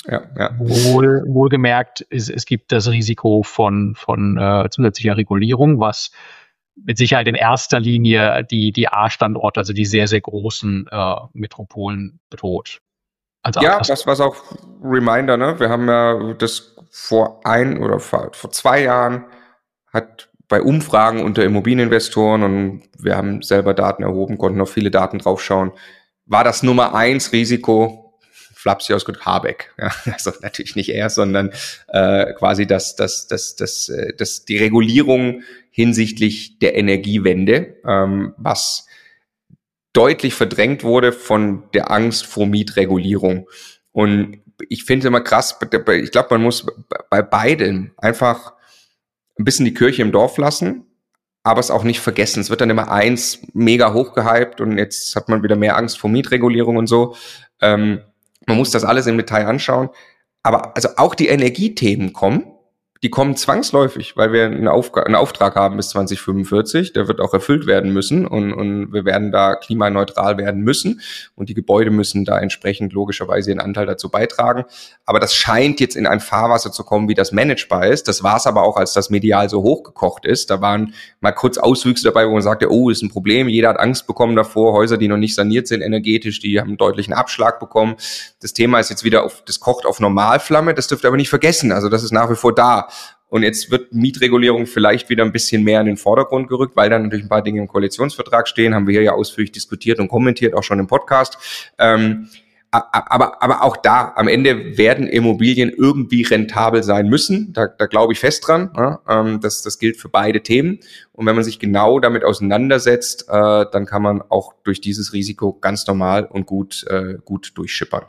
Ja, ja. Wohl, wohlgemerkt, es, es gibt das Risiko von, von äh, zusätzlicher Regulierung, was mit Sicherheit in erster Linie die, die A-Standorte, also die sehr, sehr großen äh, Metropolen bedroht. Als Ja, was, was auch Reminder, ne? Wir haben ja das vor ein oder vor, vor zwei Jahren hat bei Umfragen unter Immobilieninvestoren, und wir haben selber Daten erhoben, konnten auf viele Daten draufschauen, war das Nummer eins Risiko, flapsig ausgedrückt, Habeck. Ja, also natürlich nicht er, sondern äh, quasi das, das, das, das, das, das, die Regulierung hinsichtlich der Energiewende, ähm, was deutlich verdrängt wurde von der Angst vor Mietregulierung. Und ich finde immer krass, ich glaube, man muss bei beiden einfach ein bisschen die Kirche im Dorf lassen, aber es auch nicht vergessen. Es wird dann immer eins mega hochgehypt und jetzt hat man wieder mehr Angst vor Mietregulierung und so. Ähm, man muss das alles im Detail anschauen. Aber also auch die Energiethemen kommen, die kommen zwangsläufig, weil wir einen, Aufg- einen Auftrag haben bis zwanzig fünfundvierzig, der wird auch erfüllt werden müssen und, und wir werden da klimaneutral werden müssen und die Gebäude müssen da entsprechend logischerweise ihren Anteil dazu beitragen. Aber das scheint jetzt in ein Fahrwasser zu kommen, wie das managebar ist. Das war es aber auch, als das medial so hochgekocht ist. Da waren mal kurz Auswüchse dabei, wo man sagte, oh, ist ein Problem, jeder hat Angst bekommen davor, Häuser, die noch nicht saniert sind energetisch, die haben einen deutlichen Abschlag bekommen. Das Thema ist jetzt wieder auf, das kocht auf Normalflamme, das dürft ihr aber nicht vergessen, also das ist nach wie vor da. Und jetzt wird Mietregulierung vielleicht wieder ein bisschen mehr in den Vordergrund gerückt, weil dann natürlich ein paar Dinge im Koalitionsvertrag stehen, haben wir hier ja ausführlich diskutiert und kommentiert, auch schon im Podcast. Ähm, aber, aber auch da, am Ende werden Immobilien irgendwie rentabel sein müssen. Da, da glaube ich fest dran. Ja? Ähm, das, das gilt für beide Themen. Und wenn man sich genau damit auseinandersetzt, äh, dann kann man auch durch dieses Risiko ganz normal und gut, äh, gut durchschippern.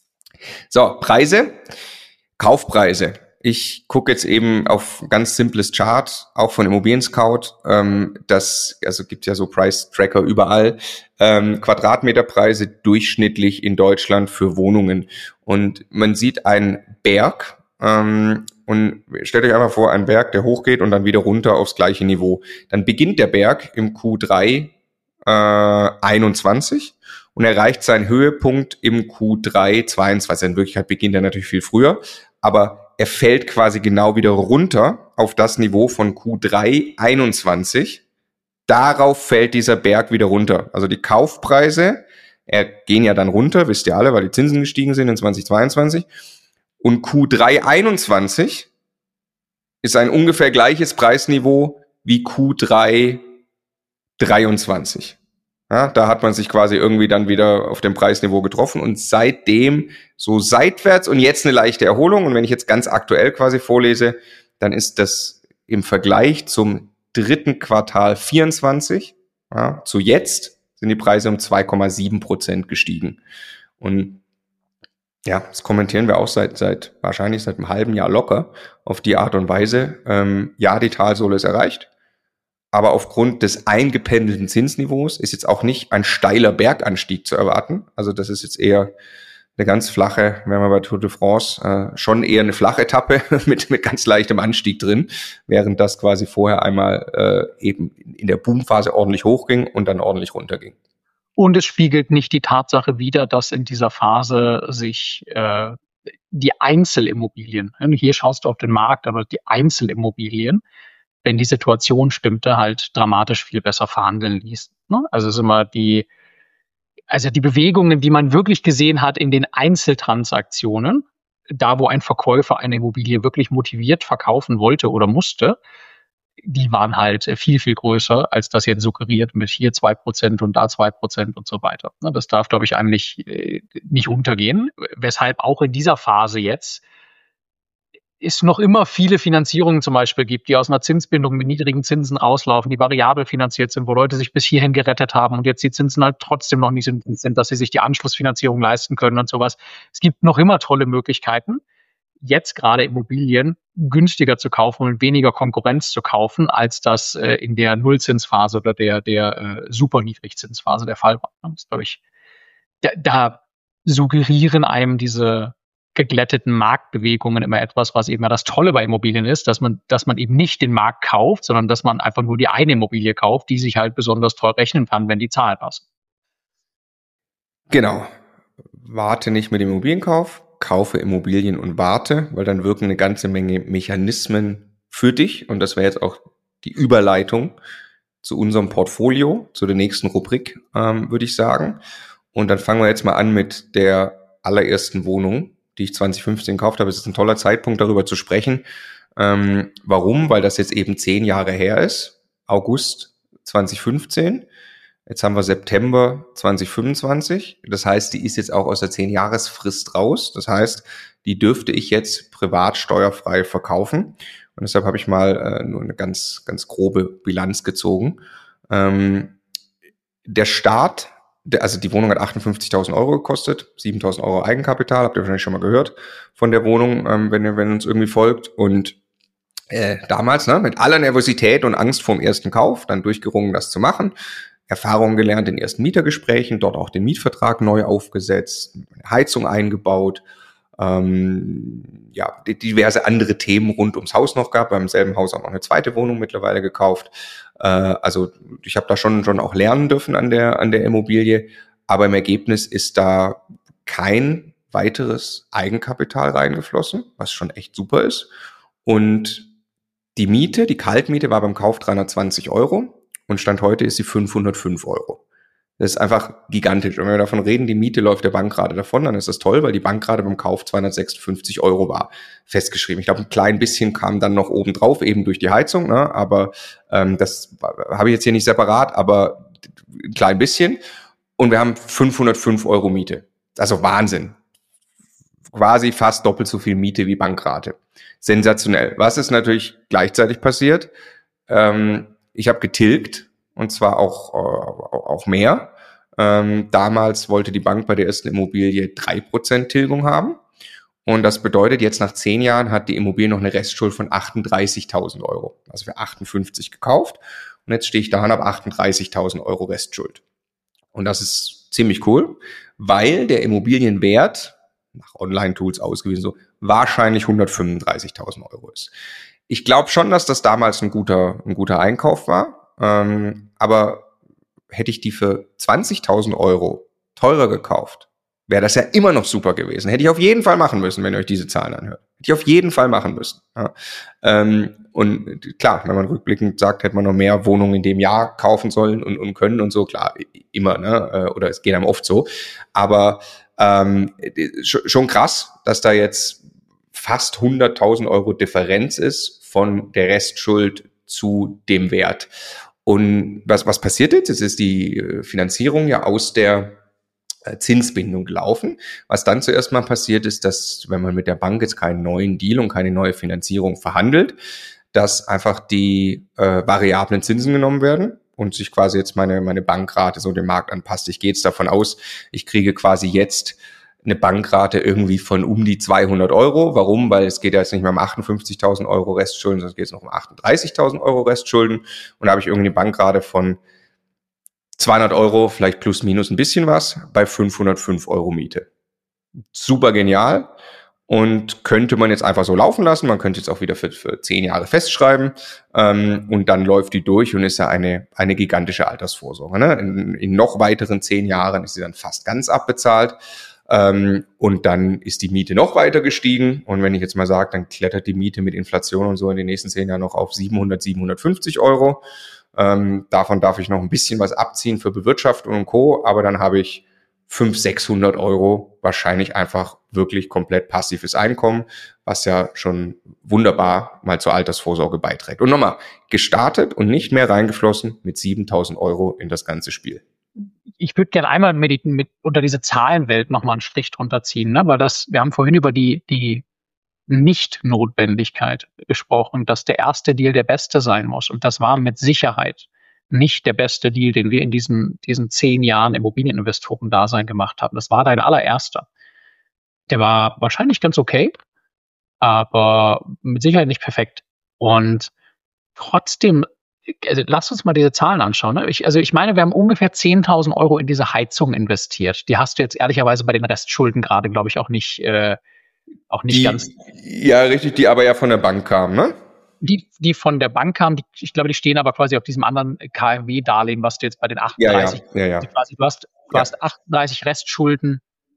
So, Preise, Kaufpreise. Ich gucke jetzt eben auf ein ganz simples Chart, auch von Immobilien Scout. Ähm, das, also gibt ja so Price-Tracker überall. Ähm, Quadratmeterpreise durchschnittlich in Deutschland für Wohnungen. Und man sieht einen Berg. Ähm, und stellt euch einfach vor, einen Berg, der hochgeht und dann wieder runter aufs gleiche Niveau. Dann beginnt der Berg im Q drei äh, einundzwanzig und erreicht seinen Höhepunkt im Q drei zweiundzwanzig. In Wirklichkeit beginnt er natürlich viel früher, aber er fällt quasi genau wieder runter auf das Niveau von Q drei einundzwanzig. Darauf fällt dieser Berg wieder runter. Also die Kaufpreise äh, gehen ja dann runter, wisst ihr alle, weil die Zinsen gestiegen sind in zwanzig zweiundzwanzig. Und Q drei einundzwanzig ist ein ungefähr gleiches Preisniveau wie Q drei dreiundzwanzig. Ja, da hat man sich quasi irgendwie dann wieder auf dem Preisniveau getroffen und seitdem so seitwärts und jetzt eine leichte Erholung. Und wenn ich jetzt ganz aktuell quasi vorlese, dann ist das im Vergleich zum dritten Quartal vierundzwanzig, ja, zu jetzt sind die Preise um zwei Komma sieben Prozent gestiegen. Und ja, das kommentieren wir auch seit, seit wahrscheinlich seit einem halben Jahr locker auf die Art und Weise. Ähm, ja, die Talsohle ist erreicht. Aber aufgrund des eingependelten Zinsniveaus ist jetzt auch nicht ein steiler Berganstieg zu erwarten. Also das ist jetzt eher eine ganz flache, wenn man bei Tour de France, äh, schon eher eine flache Etappe mit, mit ganz leichtem Anstieg drin, während das quasi vorher einmal äh, eben in der Boomphase ordentlich hochging und dann ordentlich runterging. Und es spiegelt nicht die Tatsache wider, dass in dieser Phase sich äh, die Einzelimmobilien, hier schaust du auf den Markt, aber die Einzelimmobilien, wenn die Situation stimmte, halt dramatisch viel besser verhandeln ließ. Ne? Also es ist immer die, also die Bewegungen, die man wirklich gesehen hat in den Einzeltransaktionen, da wo ein Verkäufer eine Immobilie wirklich motiviert verkaufen wollte oder musste, die waren halt viel, viel größer, als das jetzt suggeriert mit hier zwei Prozent und da zwei Prozent und so weiter. Das darf, glaube ich, eigentlich nicht untergehen, weshalb auch in dieser Phase jetzt es noch immer viele Finanzierungen zum Beispiel gibt, die aus einer Zinsbindung mit niedrigen Zinsen auslaufen, die variabel finanziert sind, wo Leute sich bis hierhin gerettet haben und jetzt die Zinsen halt trotzdem noch nicht sind, dass sie sich die Anschlussfinanzierung leisten können und sowas. Es gibt noch immer tolle Möglichkeiten, jetzt gerade Immobilien günstiger zu kaufen und weniger Konkurrenz zu kaufen, als das äh, in der Nullzinsphase oder der, der äh, super Niedrigzinsphase der Fall war. Das ist, glaube ich, da, da suggerieren einem diese geglätteten Marktbewegungen immer etwas, was eben ja das Tolle bei Immobilien ist, dass man, dass man eben nicht den Markt kauft, sondern dass man einfach nur die eine Immobilie kauft, die sich halt besonders toll rechnen kann, wenn die Zahlen passen. Genau. Warte nicht mit dem Immobilienkauf, kaufe Immobilien und warte, weil dann wirken eine ganze Menge Mechanismen für dich. Und das wäre jetzt auch die Überleitung zu unserem Portfolio, zu der nächsten Rubrik, ähm, würde ich sagen. Und dann fangen wir jetzt mal an mit der allerersten Wohnung, die ich zwanzig fünfzehn gekauft habe. Es ist ein toller Zeitpunkt, darüber zu sprechen. Ähm, warum? Weil das jetzt eben zehn Jahre her ist. August zwanzig fünfzehn. Jetzt haben wir September zwanzig fünfundzwanzig. Das heißt, die ist jetzt auch aus der zehn-Jahres-Frist raus. Das heißt, die dürfte ich jetzt privat steuerfrei verkaufen. Und deshalb habe ich mal äh, nur eine ganz, ganz grobe Bilanz gezogen. Ähm, der Start, der, also die Wohnung hat achtundfünfzigtausend Euro gekostet, siebentausend Euro Eigenkapital, habt ihr wahrscheinlich schon mal gehört von der Wohnung, ähm, wenn ihr, wenn ihr uns irgendwie folgt. Und äh, damals, ne, mit aller Nervosität und Angst vorm ersten Kauf, dann durchgerungen, das zu machen. Erfahrungen gelernt in ersten Mietergesprächen, dort auch den Mietvertrag neu aufgesetzt, Heizung eingebaut, ähm, ja, diverse andere Themen rund ums Haus noch gab, beim selben Haus auch noch eine zweite Wohnung mittlerweile gekauft. Äh, also ich habe da schon schon auch lernen dürfen an der an der Immobilie, aber im Ergebnis ist da kein weiteres Eigenkapital reingeflossen, was schon echt super ist. Und die Miete, die Kaltmiete war beim Kauf dreihundertzwanzig Euro. Und Stand heute ist sie fünfhundertfünf Euro. Das ist einfach gigantisch. Und wenn wir davon reden, die Miete läuft der Bankrate davon, dann ist das toll, weil die Bankrate beim Kauf zweihundertsechsundfünfzig Euro war, festgeschrieben. Ich glaube, ein klein bisschen kam dann noch oben drauf, eben durch die Heizung, ne? Aber ähm, das habe ich jetzt hier nicht separat, aber ein klein bisschen. Und wir haben fünfhundertfünf Euro Miete. Also Wahnsinn. Quasi fast doppelt so viel Miete wie Bankrate. Sensationell. Was ist natürlich gleichzeitig passiert? Ähm, Ich habe getilgt, und zwar auch, äh, auch mehr. Ähm, damals wollte die Bank bei der ersten Immobilie drei Prozent Tilgung haben. Und das bedeutet, jetzt nach zehn Jahren hat die Immobilie noch eine Restschuld von achtunddreißigtausend Euro. Also für achtundfünfzig gekauft. Und jetzt stehe ich da und habe achtunddreißigtausend Euro Restschuld. Und das ist ziemlich cool, weil der Immobilienwert, nach Online-Tools ausgewiesen, so wahrscheinlich hundertfünfunddreißigtausend Euro ist. Ich glaube schon, dass das damals ein guter, ein guter Einkauf war. Ähm, aber hätte ich die für zwanzigtausend Euro teurer gekauft, wäre das ja immer noch super gewesen. Hätte ich auf jeden Fall machen müssen, wenn ihr euch diese Zahlen anhört. Hätte ich auf jeden Fall machen müssen. Ja. Ähm, und klar, wenn man rückblickend sagt, hätte man noch mehr Wohnungen in dem Jahr kaufen sollen und, und können und so, klar, immer, ne? Oder es geht einem oft so. Aber ähm, schon krass, dass da jetzt fast hunderttausend Euro Differenz ist von der Restschuld zu dem Wert. Und was, was passiert jetzt? Jetzt ist die Finanzierung ja aus der Zinsbindung gelaufen. Was dann zuerst mal passiert ist, dass, wenn man mit der Bank jetzt keinen neuen Deal und keine neue Finanzierung verhandelt, dass einfach die äh, variablen Zinsen genommen werden und sich quasi jetzt meine, meine Bankrate so dem Markt anpasst. Ich gehe jetzt davon aus, ich kriege quasi jetzt eine Bankrate irgendwie von um die zweihundert Euro. Warum? Weil es geht ja jetzt nicht mehr um achtundfünfzigtausend Euro Restschulden, sondern es geht jetzt noch um achtunddreißigtausend Euro Restschulden. Und da habe ich irgendwie eine Bankrate von zweihundert Euro, vielleicht plus minus ein bisschen was, bei fünfhundertfünf Euro Miete. Super genial. Und könnte man jetzt einfach so laufen lassen. Man könnte jetzt auch wieder für, für zehn Jahre festschreiben. Ähm, und dann läuft die durch und ist ja eine, eine gigantische Altersvorsorge. Ne? In, in noch weiteren zehn Jahren ist sie dann fast ganz abbezahlt. Ähm, und dann ist die Miete noch weiter gestiegen. Und wenn ich jetzt mal sage, dann klettert die Miete mit Inflation und so in den nächsten zehn Jahren noch auf siebenhundert, siebenhundertfünfzig Euro. Ähm, davon darf ich noch ein bisschen was abziehen für Bewirtschaftung und Co. Aber dann habe ich fünfhundert, sechshundert Euro wahrscheinlich einfach wirklich komplett passives Einkommen, was ja schon wunderbar mal zur Altersvorsorge beiträgt. Und nochmal, gestartet und nicht mehr reingeflossen mit siebentausend Euro in das ganze Spiel. Ich würde gerne einmal mit, mit unter diese Zahlenwelt nochmal einen Strich drunter ziehen, ne? Weil das, wir haben vorhin über die, die Nicht-Notwendigkeit gesprochen, dass der erste Deal der beste sein muss. Und das war mit Sicherheit nicht der beste Deal, den wir in diesen, diesen zehn Jahren Immobilieninvestoren-Dasein gemacht haben. Das war dein allererster. Der war wahrscheinlich ganz okay, aber mit Sicherheit nicht perfekt. Und trotzdem, also lass uns mal diese Zahlen anschauen. Ne? Ich, also ich meine, wir haben ungefähr zehntausend Euro in diese Heizung investiert. Die hast du jetzt ehrlicherweise bei den Restschulden gerade, glaube ich, auch nicht, äh, auch nicht die, ganz. Ja, richtig, die aber ja von der Bank kamen, ne? Die, die von der Bank kamen, die, ich glaube, die stehen aber quasi auf diesem anderen K m W-Darlehen, was du jetzt bei den achtunddreißig, ja, ja, ja, ja. quasi, du hast, du ja. hast achtunddreißig Restschulden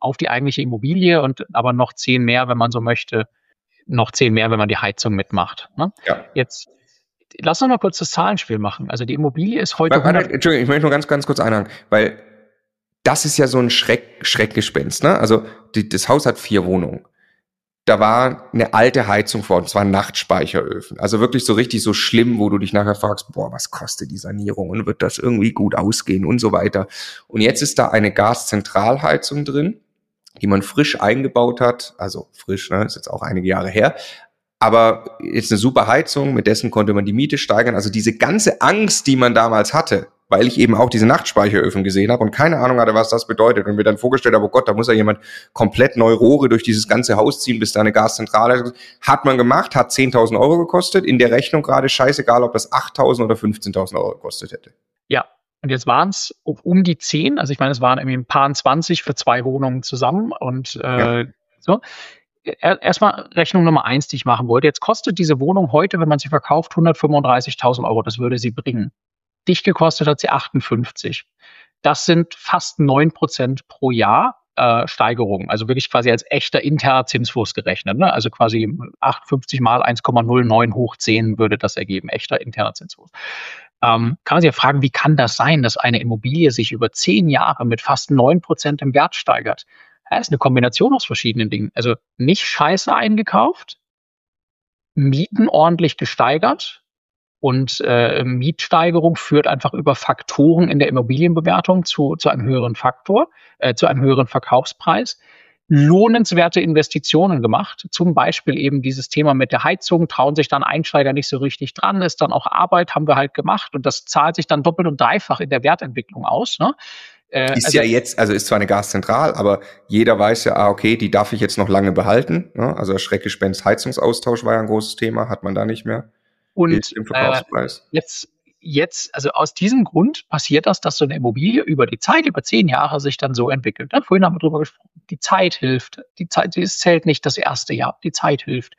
auf die eigentliche Immobilie und aber noch zehn mehr, wenn man so möchte, noch zehn mehr, wenn man die Heizung mitmacht. Ne? Ja. Jetzt lass uns mal kurz das Zahlenspiel machen. Also die Immobilie ist heute Warte, warte, Entschuldigung, ich möchte nur ganz, ganz kurz einhaken, weil das ist ja so ein Schreck, Schreckgespenst. Ne? Also die, das Haus hat vier Wohnungen. Da war eine alte Heizung vor, das waren Nachtspeicheröfen. Also wirklich so richtig so schlimm, wo du dich nachher fragst, boah, was kostet die Sanierung und wird das irgendwie gut ausgehen und so weiter. Und jetzt ist da eine Gaszentralheizung drin, die man frisch eingebaut hat. Also frisch, ne, ist jetzt auch einige Jahre her. Aber jetzt eine super Heizung, mit dessen konnte man die Miete steigern. Also diese ganze Angst, die man damals hatte, weil ich eben auch diese Nachtspeicheröfen gesehen habe und keine Ahnung hatte, was das bedeutet. Und mir dann vorgestellt habe, oh Gott, da muss ja jemand komplett neu Rohre durch dieses ganze Haus ziehen, bis da eine Gaszentrale ist. Hat man gemacht, hat zehntausend Euro gekostet. In der Rechnung gerade scheißegal, ob das achttausend oder fünfzehntausend Euro gekostet hätte. Ja, und jetzt waren es um die zehn. Also ich meine, es waren irgendwie ein paar zwanzig für zwei Wohnungen zusammen. Und äh, ja. so. Erstmal Rechnung Nummer eins, die ich machen wollte. Jetzt kostet diese Wohnung heute, wenn man sie verkauft, hundertfünfunddreißigtausend Euro. Das würde sie bringen. Dich gekostet hat sie achtundfünfzig. Das sind fast neun Prozent pro Jahr äh, Steigerung. Also wirklich quasi als echter interner Zinsfuß gerechnet. Ne? Also quasi achtundfünfzig mal eins Komma null neun hoch zehn würde das ergeben. Echter interner Zinsfuß. Ähm, kann man sich ja fragen, wie kann das sein, dass eine Immobilie sich über zehn Jahre mit fast neun Prozent im Wert steigert? Ja, ist eine Kombination aus verschiedenen Dingen. Also nicht scheiße eingekauft, Mieten ordentlich gesteigert, und äh, Mietsteigerung führt einfach über Faktoren in der Immobilienbewertung zu, zu einem höheren Faktor, äh, zu einem höheren Verkaufspreis. Lohnenswerte Investitionen gemacht, zum Beispiel eben dieses Thema mit der Heizung, trauen sich dann Einsteiger nicht so richtig dran, ist dann auch Arbeit, haben wir halt gemacht und das zahlt sich dann doppelt und dreifach in der Wertentwicklung aus. Ne? Äh, ist also, ja jetzt, also ist zwar eine Gaszentral, aber jeder weiß ja, ah, okay, die darf ich jetzt noch lange behalten. Ne? Also Schreckgespenst Heizungsaustausch war ja ein großes Thema, hat man da nicht mehr. Und im Verkaufspreis. Äh, jetzt, jetzt, also aus diesem Grund passiert das, dass so eine Immobilie über die Zeit, über zehn Jahre sich dann so entwickelt. Ja, vorhin haben wir drüber gesprochen. Die Zeit hilft. Die Zeit, es zählt nicht das erste Jahr. Die Zeit hilft.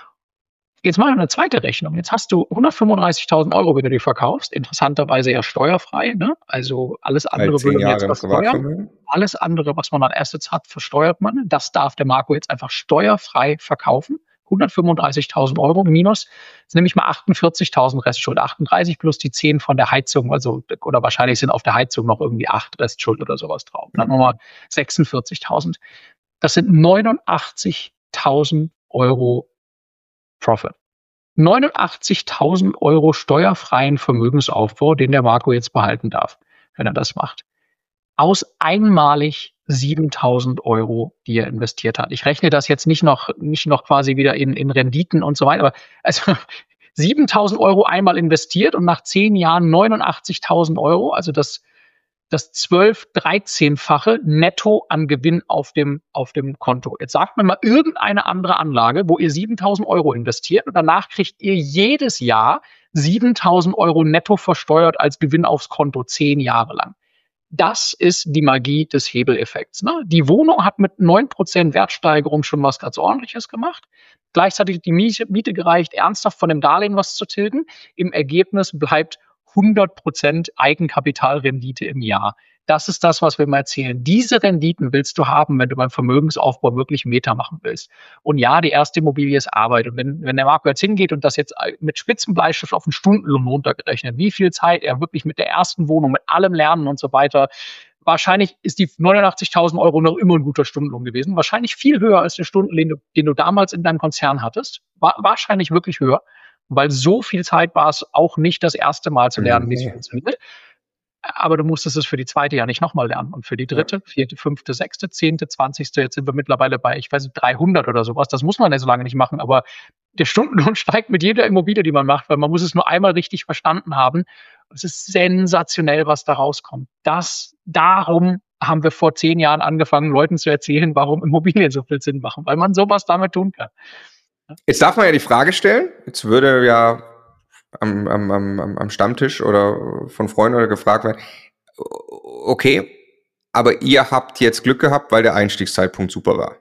Jetzt machen wir eine zweite Rechnung. Jetzt hast du hundertfünfunddreißigtausend Euro, wenn du die verkaufst. Interessanterweise ja steuerfrei. Ne? Also alles andere würde man jetzt versteuern. Alles andere, was man an Assets hat, versteuert man. Das darf der Marco jetzt einfach steuerfrei verkaufen. hundertfünfunddreißigtausend Euro minus, ist nämlich mal achtundvierzigtausend Restschuld. achtunddreißig plus die zehn von der Heizung, also, oder wahrscheinlich sind auf der Heizung noch irgendwie acht Restschuld oder sowas drauf. Dann nochmal sechsundvierzigtausend. Das sind neunundachtzigtausend Euro Profit. neunundachtzigtausend Euro steuerfreien Vermögensaufbau, den der Marco jetzt behalten darf, wenn er das macht. Aus einmalig siebentausend Euro, die er investiert hat. Ich rechne das jetzt nicht noch, nicht noch quasi wieder in, in Renditen und so weiter, aber also siebentausend Euro einmal investiert und nach zehn Jahren neunundachtzigtausend Euro, also das, das zwölf-, dreizehnfache netto an Gewinn auf dem, auf dem Konto. Jetzt sagt mir mal irgendeine andere Anlage, wo ihr siebentausend Euro investiert und danach kriegt ihr jedes Jahr siebentausend Euro netto versteuert als Gewinn aufs Konto, zehn Jahre lang. Das ist die Magie des Hebeleffekts. Ne? Die Wohnung hat mit neun Prozent Wertsteigerung schon was ganz Ordentliches gemacht. Gleichzeitig die Miete, Miete gereicht, ernsthaft von dem Darlehen was zu tilgen. Im Ergebnis bleibt hundert Prozent Eigenkapitalrendite im Jahr. Das ist das, was wir mal erzählen. Diese Renditen willst du haben, wenn du beim Vermögensaufbau wirklich Meter machen willst. Und ja, die erste Immobilie ist Arbeit. Und wenn, wenn der Marco jetzt hingeht und das jetzt mit Spitzenbleistift auf einen Stundenlohn runtergerechnet, wie viel Zeit er wirklich mit der ersten Wohnung, mit allem Lernen und so weiter, wahrscheinlich ist die neunundachtzigtausend Euro noch immer ein guter Stundenlohn gewesen. Wahrscheinlich viel höher als der Stundenlohn, den du, den du damals in deinem Konzern hattest. War, wahrscheinlich wirklich höher, weil so viel Zeit war es auch nicht das erste Mal zu lernen, wie es funktioniert. Aber du musstest es für die zweite Jahr nicht nochmal lernen. Und für die dritte, vierte, fünfte, sechste, zehnte, zwanzigste, jetzt sind wir mittlerweile bei, ich weiß nicht, dreihundert oder sowas. Das muss man ja so lange nicht machen. Aber der Stundenlohn steigt mit jeder Immobilie, die man macht, weil man muss es nur einmal richtig verstanden haben. Es ist sensationell, was da rauskommt. Das, darum haben wir vor zehn Jahren angefangen, Leuten zu erzählen, warum Immobilien so viel Sinn machen, weil man sowas damit tun kann. Jetzt darf man ja die Frage stellen, jetzt würde ja am, am, am, am Stammtisch oder von Freunden oder gefragt werden, okay, aber ihr habt jetzt Glück gehabt, weil der Einstiegszeitpunkt super war.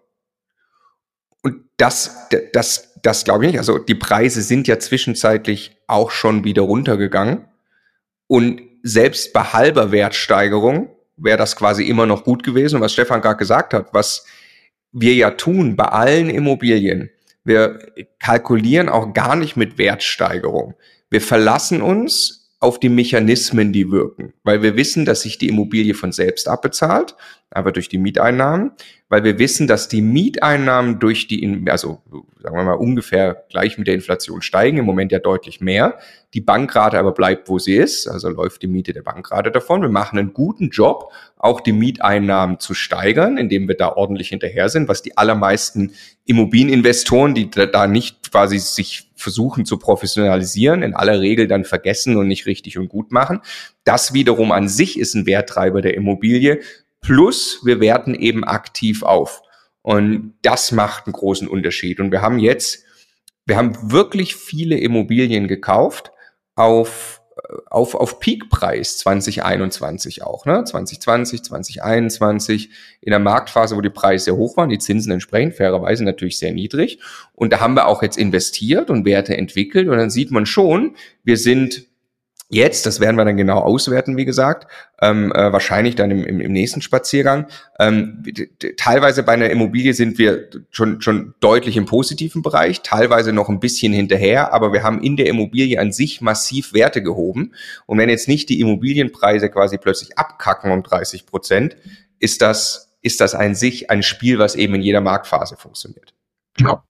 Und das, das, das glaube ich nicht. Also die Preise sind ja zwischenzeitlich auch schon wieder runtergegangen. Und selbst bei halber Wertsteigerung wäre das quasi immer noch gut gewesen. Und was Stefan gerade gesagt hat, was wir ja tun bei allen Immobilien, wir kalkulieren auch gar nicht mit Wertsteigerung. Wir verlassen uns auf die Mechanismen, die wirken, weil wir wissen, dass sich die Immobilie von selbst abbezahlt, aber durch die Mieteinnahmen, weil wir wissen, dass die Mieteinnahmen durch die, also sagen wir mal ungefähr gleich mit der Inflation steigen, im Moment ja deutlich mehr, die Bankrate aber bleibt, wo sie ist, also läuft die Miete der Bankrate davon. Wir machen einen guten Job, auch die Mieteinnahmen zu steigern, indem wir da ordentlich hinterher sind, was die allermeisten Immobilieninvestoren, die da nicht quasi sich versuchen zu professionalisieren, in aller Regel dann vergessen und nicht richtig und gut machen. Das wiederum an sich ist ein Werttreiber der Immobilie. Plus wir werten eben aktiv auf. Und das macht einen großen Unterschied. Und wir haben jetzt, wir haben wirklich viele Immobilien gekauft auf, auf, auf Peakpreis zwanzig einundzwanzig auch, ne? zwanzig zwanzig, zwanzig einundzwanzig, in der Marktphase, wo die Preise sehr hoch waren, die Zinsen entsprechend fairerweise natürlich sehr niedrig. Und da haben wir auch jetzt investiert und Werte entwickelt. Und dann sieht man schon, wir sind jetzt, das werden wir dann genau auswerten, wie gesagt, ähm, äh, wahrscheinlich dann im, im, im nächsten Spaziergang. Ähm, d- d- teilweise bei einer Immobilie sind wir schon schon deutlich im positiven Bereich, teilweise noch ein bisschen hinterher, aber wir haben in der Immobilie an sich massiv Werte gehoben. Und wenn jetzt nicht die Immobilienpreise quasi plötzlich abkacken um dreißig Prozent, ist das ist das an sich ein Spiel, was eben in jeder Marktphase funktioniert. Ja.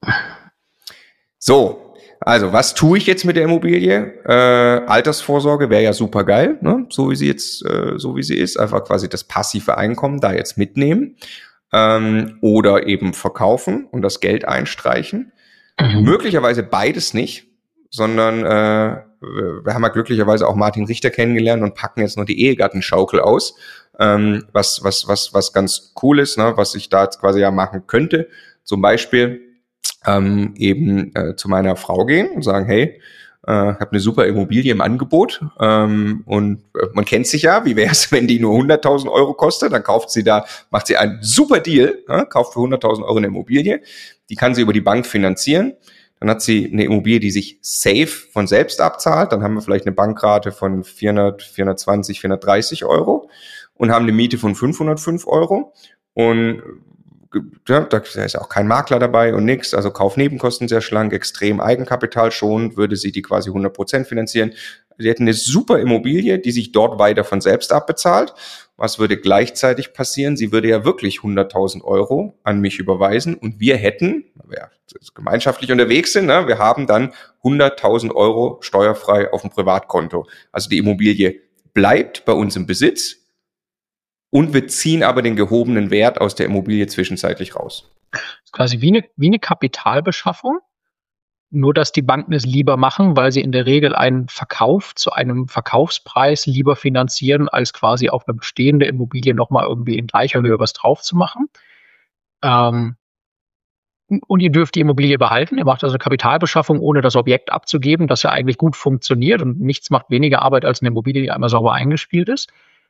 So. Also, was tue ich jetzt mit der Immobilie? Äh, Altersvorsorge wäre ja super geil, ne? So wie sie jetzt, äh, so wie sie ist, einfach quasi das passive Einkommen da jetzt mitnehmen ähm, oder eben verkaufen und das Geld einstreichen. Mhm. Möglicherweise beides nicht, sondern äh, wir haben ja glücklicherweise auch Martin Richter kennengelernt und packen jetzt noch die Ehegattenschaukel aus, ähm, was was was was ganz cool ist, ne? Was ich da jetzt quasi ja machen könnte, zum Beispiel Ähm, eben äh, zu meiner Frau gehen und sagen, hey, äh, ich habe eine super Immobilie im Angebot ähm, und äh, man kennt sich ja, wie wäre es, wenn die nur hunderttausend Euro kostet, dann kauft sie da, macht sie einen super Deal, äh, kauft für hunderttausend Euro eine Immobilie, die kann sie über die Bank finanzieren, dann hat sie eine Immobilie, die sich safe von selbst abzahlt, dann haben wir vielleicht eine Bankrate von vierhundert, vierhundertzwanzig, vierhundertdreißig Euro und haben eine Miete von fünfhundertfünf Euro und ja, da ist auch kein Makler dabei und nichts, also Kaufnebenkosten sehr schlank, extrem Eigenkapital schonend, würde sie die quasi hundert Prozent finanzieren. Sie hätten eine super Immobilie, die sich dort weiter von selbst abbezahlt. Was würde gleichzeitig passieren? Sie würde ja wirklich hunderttausend Euro an mich überweisen und wir hätten, weil wir gemeinschaftlich unterwegs sind, ne, wir haben dann hunderttausend Euro steuerfrei auf dem Privatkonto. Also die Immobilie bleibt bei uns im Besitz. Und wir ziehen aber den gehobenen Wert aus der Immobilie zwischenzeitlich raus. Das ist quasi wie eine, wie eine Kapitalbeschaffung, nur dass die Banken es lieber machen, weil sie in der Regel einen Verkauf zu einem Verkaufspreis lieber finanzieren, als quasi auf eine bestehende Immobilie nochmal irgendwie in gleicher Höhe was drauf zu machen. Ähm, und ihr dürft die Immobilie behalten. Ihr macht also eine Kapitalbeschaffung, ohne das Objekt abzugeben, das ja eigentlich gut funktioniert und nichts macht weniger Arbeit als eine Immobilie, die einmal sauber eingespielt ist.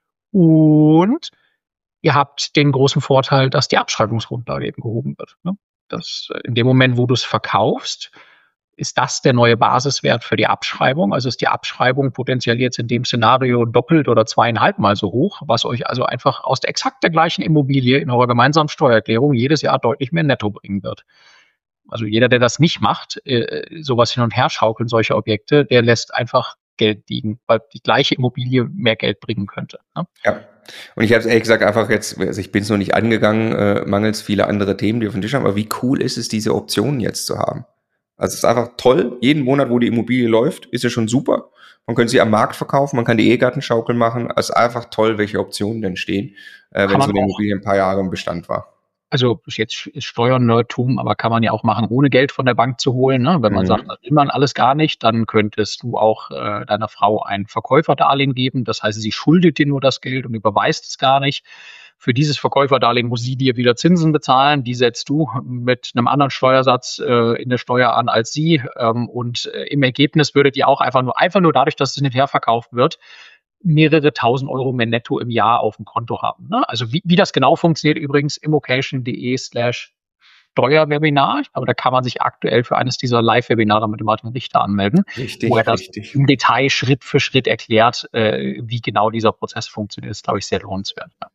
Und ihr habt den großen Vorteil, dass die Abschreibungsgrundlage eben gehoben wird. Ne? Das, in dem Moment, wo du es verkaufst, ist das der neue Basiswert für die Abschreibung. Also ist die Abschreibung potenziell jetzt in dem Szenario doppelt oder zweieinhalb Mal so hoch, was euch also einfach aus der exakt der gleichen Immobilie in eurer gemeinsamen Steuererklärung jedes Jahr deutlich mehr netto bringen wird. Also jeder, der das nicht macht, äh, sowas hin und her schaukeln, solche Objekte, der lässt einfach Geld liegen, weil die gleiche Immobilie mehr Geld bringen könnte. Ne? Ja. Und ich habe es ehrlich gesagt einfach jetzt, also ich bin es noch nicht angegangen, äh, mangels viele andere Themen, die auf dem Tisch haben, aber wie cool ist es, diese Optionen jetzt zu haben? Also es ist einfach toll, jeden Monat, wo die Immobilie läuft, ist ja schon super. Man könnte sie am Markt verkaufen, man kann die Ehegattenschaukel machen. Es ist einfach toll, welche Optionen denn stehen, äh, wenn so eine Immobilie ein paar Jahre im Bestand war. Also jetzt ist Steuernerdtum, aber kann man ja auch machen, ohne Geld von der Bank zu holen. Ne? Wenn man mhm. sagt, das will man alles gar nicht, dann könntest du auch äh, deiner Frau ein Verkäuferdarlehen geben. Das heißt, sie schuldet dir nur das Geld und überweist es gar nicht. Für dieses Verkäuferdarlehen muss sie dir wieder Zinsen bezahlen. Die setzt du mit einem anderen Steuersatz äh, in der Steuer an als sie. Ähm, und äh, im Ergebnis würdet ihr auch einfach nur, einfach nur dadurch, dass es nicht herverkauft wird, mehrere tausend Euro mehr netto im Jahr auf dem Konto haben. Ne? Also wie, wie das genau funktioniert, übrigens immocation.de slash Steuerwebinar, aber da kann man sich aktuell für eines dieser Live-Webinare mit dem Martin Richter anmelden, Richtig, wo er das richtig. im Detail Schritt für Schritt erklärt, äh, wie genau dieser Prozess funktioniert. Das ist, glaube ich, sehr lohnenswert. Ja.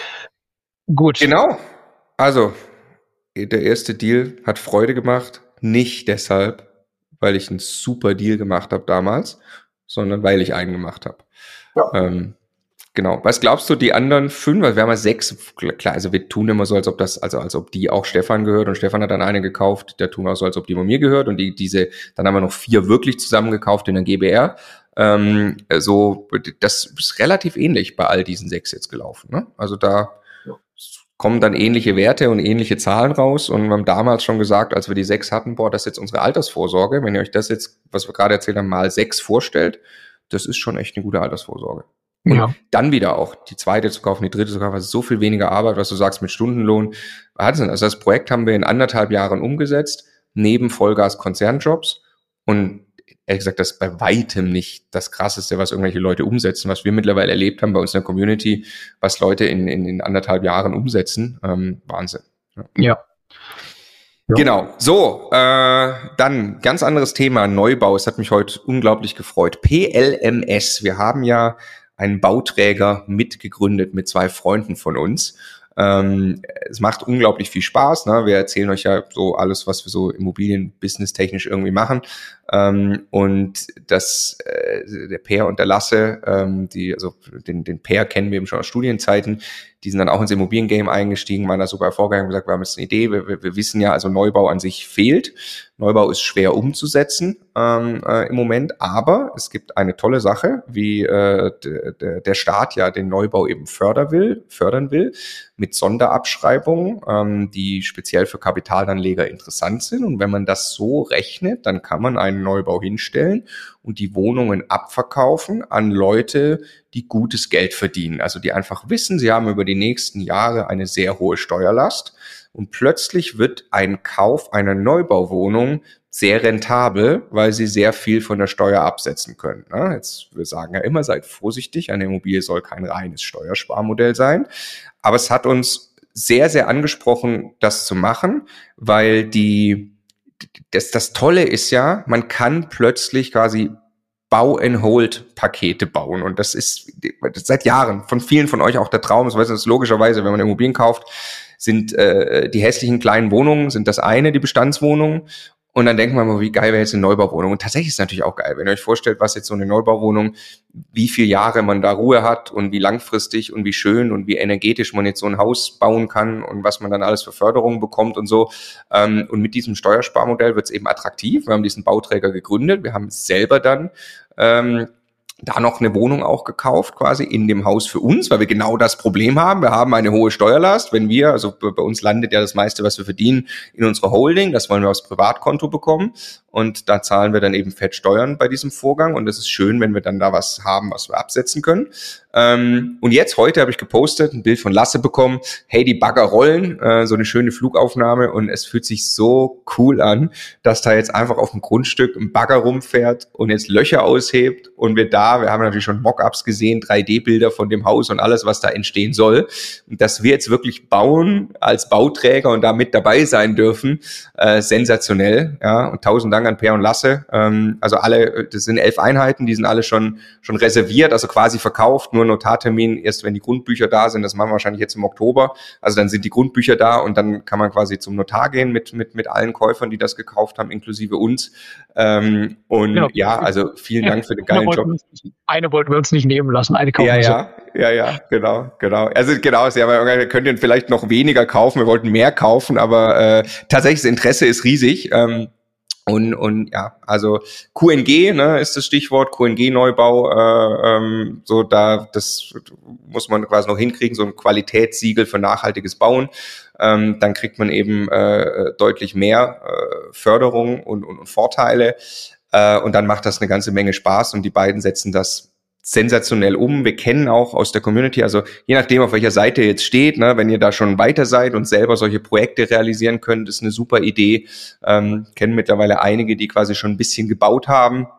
Gut. Genau. Also, der erste Deal hat Freude gemacht. Nicht deshalb, weil ich einen super Deal gemacht habe damals, sondern weil ich einen gemacht habe. Ja. Ähm, genau. Was glaubst du, die anderen fünf? Weil wir haben ja sechs. Klar, also wir tun immer so, als ob das, also als ob die auch Stefan gehört und Stefan hat dann eine gekauft. Da tun wir auch so, als ob die bei mir gehört und die diese. Dann haben wir noch vier wirklich zusammen gekauft in der G B R. Ähm, so, das ist relativ ähnlich bei all diesen sechs jetzt gelaufen. Ne? Also da kommen dann ähnliche Werte und ähnliche Zahlen raus. Und wir haben damals schon gesagt, als wir die sechs hatten, boah, das ist jetzt unsere Altersvorsorge. Wenn ihr euch das jetzt, was wir gerade erzählt haben, mal sechs vorstellt, das ist schon echt eine gute Altersvorsorge. Und Ja. dann wieder auch die zweite zu kaufen, die dritte zu kaufen, das ist so viel weniger Arbeit, was du sagst mit Stundenlohn. Also das Projekt haben wir in anderthalb Jahren umgesetzt, neben Vollgas-Konzernjobs. Und ehrlich gesagt, das ist bei weitem nicht das Krasseste, was irgendwelche Leute umsetzen, was wir mittlerweile erlebt haben bei uns in der Community, was Leute in, in, in anderthalb Jahren umsetzen. Ähm, Wahnsinn. Ja. Ja. Genau. So, äh, dann ganz anderes Thema, Neubau. Es hat mich heute unglaublich gefreut. P L M S. Wir haben ja einen Bauträger mitgegründet mit zwei Freunden von uns. Ähm, es macht unglaublich viel Spaß. Ne? Wir erzählen euch ja so alles, was wir so Immobilien-business-technisch irgendwie machen. Ähm, und das, äh, der Per und der Lasse, ähm, die, also den, den Per kennen wir eben schon aus Studienzeiten, die sind dann auch ins Immobilien-Game eingestiegen, waren da super erfolgreich und gesagt, wir haben jetzt eine Idee, wir, wir, wir wissen ja, also Neubau an sich fehlt. Neubau ist schwer umzusetzen ähm, äh, im Moment, aber es gibt eine tolle Sache, wie äh, de, der Staat ja den Neubau eben fördern will, fördern will, mit Sonderabschreibungen, ähm, die speziell für Kapitalanleger interessant sind. Und wenn man das so rechnet, dann kann man einen Neubau hinstellen und die Wohnungen abverkaufen an Leute, die gutes Geld verdienen. Also die einfach wissen, sie haben über die nächsten Jahre eine sehr hohe Steuerlast und plötzlich wird ein Kauf einer Neubauwohnung sehr rentabel, weil sie sehr viel von der Steuer absetzen können. Jetzt, wir sagen ja immer, seid vorsichtig, eine Immobilie soll kein reines Steuersparmodell sein. Aber es hat uns sehr, sehr angesprochen, das zu machen, weil die, das, das Tolle ist ja, man kann plötzlich quasi Buy-and-Hold-Pakete bauen. Und das ist, das ist seit Jahren von vielen von euch auch der Traum. Das ist logischerweise, wenn man Immobilien kauft, sind äh, die hässlichen kleinen Wohnungen, sind das eine, die Bestandswohnungen. Und dann denkt man mal, wie geil wäre jetzt eine Neubauwohnung. Und tatsächlich ist es natürlich auch geil, wenn ihr euch vorstellt, was jetzt so eine Neubauwohnung, wie viele Jahre man da Ruhe hat und wie langfristig und wie schön und wie energetisch man jetzt so ein Haus bauen kann und was man dann alles für Förderungen bekommt und so. Und mit diesem Steuersparmodell wird es eben attraktiv. Wir haben diesen Bauträger gegründet. Wir haben selber dann ähm, da noch eine Wohnung auch gekauft, quasi in dem Haus für uns, weil wir genau das Problem haben. Wir haben eine hohe Steuerlast. Wenn wir, also bei uns landet ja das meiste, was wir verdienen, in unserer Holding. Das wollen wir aufs Privatkonto bekommen. Und da zahlen wir dann eben fett Steuern bei diesem Vorgang. Und es ist schön, wenn wir dann da was haben, was wir absetzen können. Ähm, und jetzt, heute habe ich gepostet, ein Bild von Lasse bekommen. Hey, die Bagger rollen, äh, so eine schöne Flugaufnahme. Und es fühlt sich so cool an, dass da jetzt einfach auf dem Grundstück ein Bagger rumfährt und jetzt Löcher aushebt. Und wir da, wir haben natürlich schon Mockups gesehen, drei D Bilder von dem Haus und alles, was da entstehen soll. Und dass wir jetzt wirklich bauen als Bauträger und da mit dabei sein dürfen, äh, sensationell. Ja, und tausend Dank an Per und Lasse. Ähm, also alle, das sind elf Einheiten, die sind alle schon schon reserviert, also quasi verkauft, nur Notartermin erst, wenn die Grundbücher da sind. Das machen wir wahrscheinlich jetzt im Oktober. Also dann sind die Grundbücher da und dann kann man quasi zum Notar gehen mit mit mit allen Käufern, die das gekauft haben, inklusive uns. Ähm, und genau. Ja, also vielen ja, Dank für den geilen eine Job. Uns, eine wollten wir uns nicht nehmen lassen, eine kaufen ja, wir. Ja, ja, ja, genau, genau. Also genau, ja, wir könnten vielleicht noch weniger kaufen, wir wollten mehr kaufen, aber äh, tatsächlich das Interesse ist riesig. Ähm, Und, und ja, also Q N G, ne, ist das Stichwort, Q N G-Neubau, äh, ähm, so da, das muss man quasi noch hinkriegen, so ein Qualitätssiegel für nachhaltiges Bauen. Ähm, dann kriegt man eben äh, deutlich mehr äh, Förderung und, und, und Vorteile. Äh, und dann macht das eine ganze Menge Spaß und die beiden setzen das sensationell um. Wir kennen auch aus der Community, also je nachdem, auf welcher Seite ihr jetzt steht, ne, wenn ihr da schon weiter seid und selber solche Projekte realisieren könnt, ist eine super Idee. Ähm, kennen mittlerweile einige, die quasi schon ein bisschen gebaut haben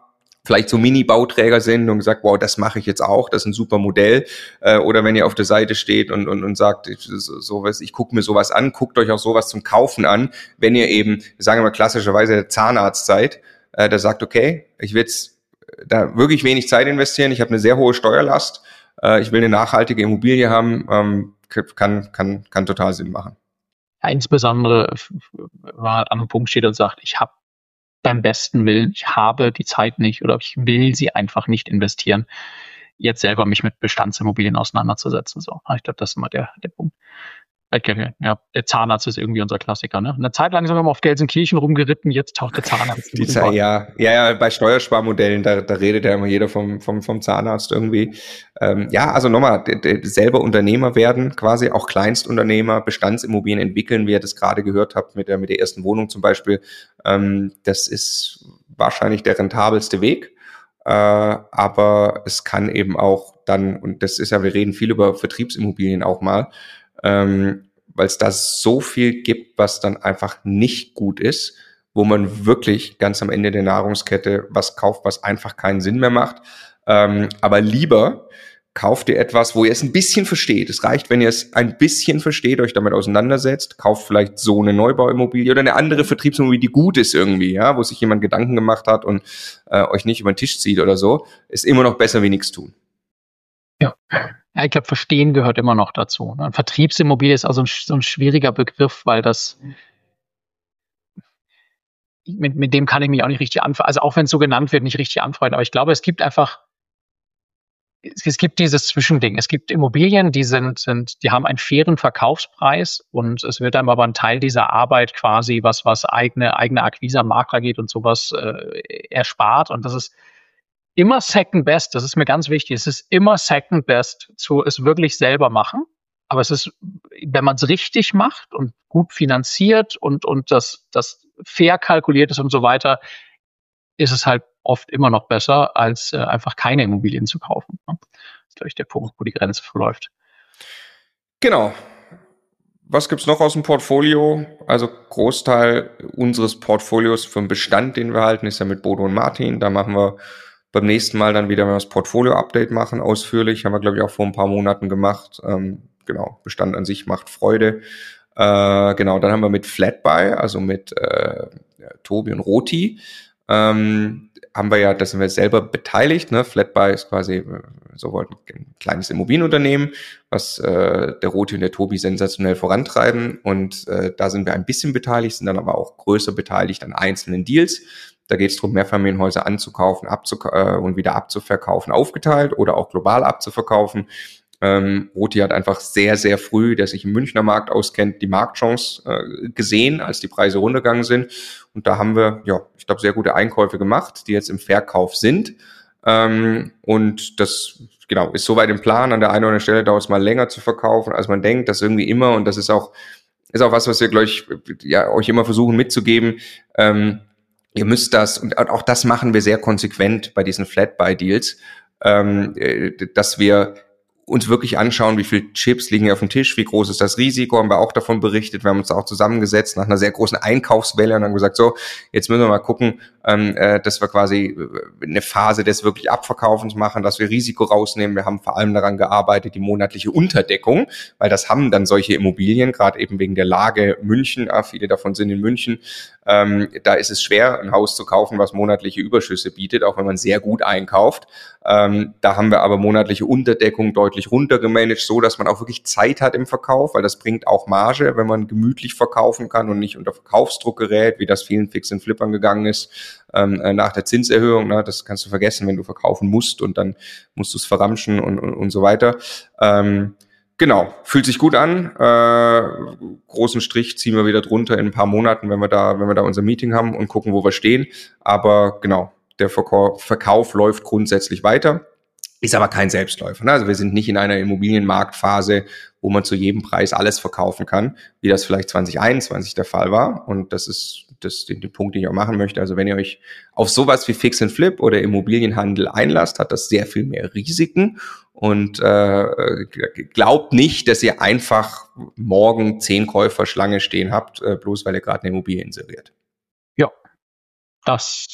vielleicht so Mini-Bauträger sind und sagt, wow, das mache ich jetzt auch, das ist ein super Modell. Äh, oder wenn ihr auf der Seite steht und, und, und sagt, ich, sowas, ich gucke mir sowas an, guckt euch auch sowas zum Kaufen an, wenn ihr eben, sagen wir mal klassischerweise Zahnarzt seid, äh, der sagt, okay, ich will jetzt da wirklich wenig Zeit investieren, ich habe eine sehr hohe Steuerlast, äh, ich will eine nachhaltige Immobilie haben, ähm, kann, kann, kann total Sinn machen. Ja, insbesondere, wenn man an einem Punkt steht und sagt, ich habe beim besten Willen, ich habe die Zeit nicht oder ich will sie einfach nicht investieren, jetzt selber mich mit Bestandsimmobilien auseinanderzusetzen. So, ich glaube, das ist immer der, der Punkt. Ja, der Zahnarzt ist irgendwie unser Klassiker. Ne? Eine Zeit lang sind wir mal auf Gelsenkirchen rumgeritten, jetzt taucht der Zahnarzt. Die Zeit, ja, ja, ja, bei Steuersparmodellen, da, da redet ja immer jeder vom, vom, vom Zahnarzt irgendwie. Ähm, ja, also nochmal, d- d- selber Unternehmer werden, quasi auch Kleinstunternehmer, Bestandsimmobilien entwickeln, wie ihr das gerade gehört habt mit der, mit der ersten Wohnung zum Beispiel. Ähm, das ist wahrscheinlich der rentabelste Weg. Äh, aber es kann eben auch dann, und das ist ja, wir reden viel über Vertriebsimmobilien auch mal, ähm, weil es da so viel gibt, was dann einfach nicht gut ist, wo man wirklich ganz am Ende der Nahrungskette was kauft, was einfach keinen Sinn mehr macht. Ähm, aber lieber kauft ihr etwas, wo ihr es ein bisschen versteht. Es reicht, wenn ihr es ein bisschen versteht, euch damit auseinandersetzt, kauft vielleicht so eine Neubauimmobilie oder eine andere Vertriebsimmobilie, die gut ist irgendwie, ja, wo sich jemand Gedanken gemacht hat und äh, euch nicht über den Tisch zieht oder so, ist immer noch besser wie nichts tun. Ja. Ja, ich glaube, verstehen gehört immer noch dazu. Ne? Vertriebsimmobilie ist also ein, so ein schwieriger Begriff, weil das mit, mit dem kann ich mich auch nicht richtig anfreunden. Also auch wenn es so genannt wird, nicht richtig anfreunden. Aber ich glaube, es gibt einfach, es, es gibt dieses Zwischending. Es gibt Immobilien, die sind, sind, die haben einen fairen Verkaufspreis und es wird einem aber ein Teil dieser Arbeit quasi, was, was eigene, eigene Akquise am Makler geht und sowas äh, erspart. Und das ist immer Second Best, das ist mir ganz wichtig. Es ist immer Second Best zu es wirklich selber machen. Aber es ist, wenn man es richtig macht und gut finanziert und, und das, das fair kalkuliert ist und so weiter, ist es halt oft immer noch besser, als äh, einfach keine Immobilien zu kaufen. Das ist, glaube ich, der Punkt, wo die Grenze verläuft. Genau. Was gibt's noch aus dem Portfolio? Also Großteil unseres Portfolios für den Bestand, den wir halten, ist ja mit Bodo und Martin. Da machen wir beim nächsten Mal dann wieder mal das Portfolio-Update machen, ausführlich. Haben wir, glaube ich, auch vor ein paar Monaten gemacht. Ähm, genau, Bestand an sich macht Freude. Äh, genau, dann haben wir mit Flatbuy, also mit äh, ja, Tobi und Roti, ähm, haben wir ja, da sind wir selber beteiligt. Ne? Flatbuy ist quasi so ein kleines Immobilienunternehmen, was äh, der Roti und der Tobi sensationell vorantreiben. Und äh, da sind wir ein bisschen beteiligt, sind dann aber auch größer beteiligt an einzelnen Deals. Da geht es darum, Mehrfamilienhäuser anzukaufen abzuk- äh, und wieder abzuverkaufen, aufgeteilt oder auch global abzuverkaufen. Ähm, Roti hat einfach sehr, sehr früh, der sich im Münchner Markt auskennt, die Marktchance äh, gesehen, als die Preise runtergegangen sind. Und da haben wir, ja, ich glaube, sehr gute Einkäufe gemacht, die jetzt im Verkauf sind. Ähm, und das, genau, ist soweit im Plan. An der einen oder anderen Stelle dauert es mal länger zu verkaufen, als man denkt. Das irgendwie immer. Und das ist auch, ist auch was, was wir, glaube ich, ja, euch immer versuchen mitzugeben. Ähm, ihr müsst das, und auch das machen wir sehr konsequent bei diesen Flat-Buy-Deals, ähm, dass wir uns wirklich anschauen, wie viele Chips liegen hier auf dem Tisch, wie groß ist das Risiko, haben wir auch davon berichtet, wir haben uns da auch zusammengesetzt nach einer sehr großen Einkaufswelle und haben gesagt, so, jetzt müssen wir mal gucken, ähm, äh, dass wir quasi eine Phase des wirklich Abverkaufens machen, dass wir Risiko rausnehmen. Wir haben vor allem daran gearbeitet, die monatliche Unterdeckung, weil das haben dann solche Immobilien, gerade eben wegen der Lage München, ja, viele davon sind in München, ähm, da ist es schwer, ein Haus zu kaufen, was monatliche Überschüsse bietet, auch wenn man sehr gut einkauft. Ähm, da haben wir aber monatliche Unterdeckung deutlich runtergemanagt, so dass man auch wirklich Zeit hat im Verkauf, weil das bringt auch Marge, wenn man gemütlich verkaufen kann und nicht unter Verkaufsdruck gerät, wie das vielen Fix and Flippern gegangen ist ähm, nach der Zinserhöhung. Ne? Das kannst du vergessen, wenn du verkaufen musst und dann musst du es verramschen und, und, und so weiter. Ähm, Genau, fühlt sich gut an. Äh, großen Strich ziehen wir wieder drunter in ein paar Monaten, wenn wir da, wenn wir da unser Meeting haben und gucken, wo wir stehen. Aber genau, der Verkauf, Verkauf läuft grundsätzlich weiter, ist aber kein Selbstläufer. Ne? Also wir sind nicht in einer Immobilienmarktphase, wo man zu jedem Preis alles verkaufen kann, wie das vielleicht zwanzig einundzwanzig der Fall war. Und das ist das den, den Punkt, den ich auch machen möchte. Also wenn ihr euch auf sowas wie Fix and Flip oder Immobilienhandel einlasst, hat das sehr viel mehr Risiken. Und äh, glaubt nicht, dass ihr einfach morgen zehn Käufer Schlange stehen habt, äh, bloß weil ihr gerade eine Immobilie inseriert. Ja, das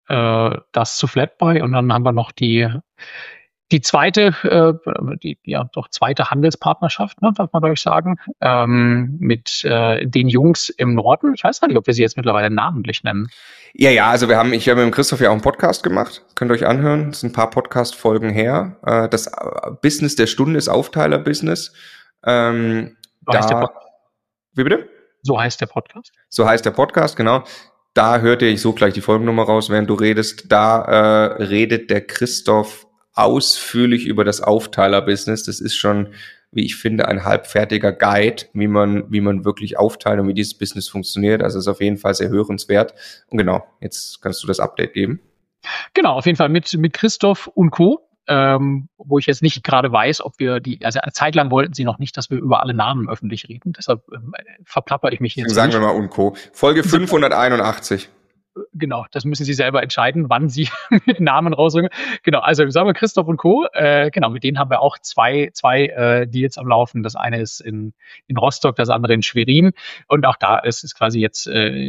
äh, das zu Flatbuy und dann haben wir noch die Die zweite, äh, die ja doch zweite Handelspartnerschaft, ne, darf man glaube ich sagen, ähm, mit äh, den Jungs im Norden. Ich weiß gar nicht, ob wir sie jetzt mittlerweile namentlich nennen. Ja, ja, also wir haben, ich habe mit dem Christoph ja auch einen Podcast gemacht. Könnt ihr euch anhören. Das sind ein paar Podcast-Folgen her. Äh, das Business der Stunde ist Aufteiler-Business. Ähm, So heißt der da, Pod- wie bitte? So heißt der Podcast. So heißt der Podcast, genau. Da hört ihr, ich suche gleich die Folgennummer raus, während du redest. Da äh, redet der Christoph ausführlich über das Aufteiler-Business. Das ist schon, wie ich finde, ein halbfertiger Guide, wie man, wie man wirklich aufteilt und wie dieses Business funktioniert. Also ist auf jeden Fall sehr hörenswert. Und genau, jetzt kannst du das Update geben. Genau, auf jeden Fall mit, mit Christoph und Co., ähm, wo ich jetzt nicht gerade weiß, ob wir die, also eine Zeit lang wollten sie noch nicht, dass wir über alle Namen öffentlich reden, deshalb ähm, verplapper ich mich jetzt Sagen nicht. wir mal Unco. Folge fünfhunderteinundachtzig. Genau, das müssen Sie selber entscheiden, wann Sie mit Namen rausrücken. Genau, also sagen wir Christoph und Co. Äh, genau, mit denen haben wir auch zwei, zwei äh, Deals am Laufen. Das eine ist in, in Rostock, das andere in Schwerin. Und auch da ist es quasi jetzt äh,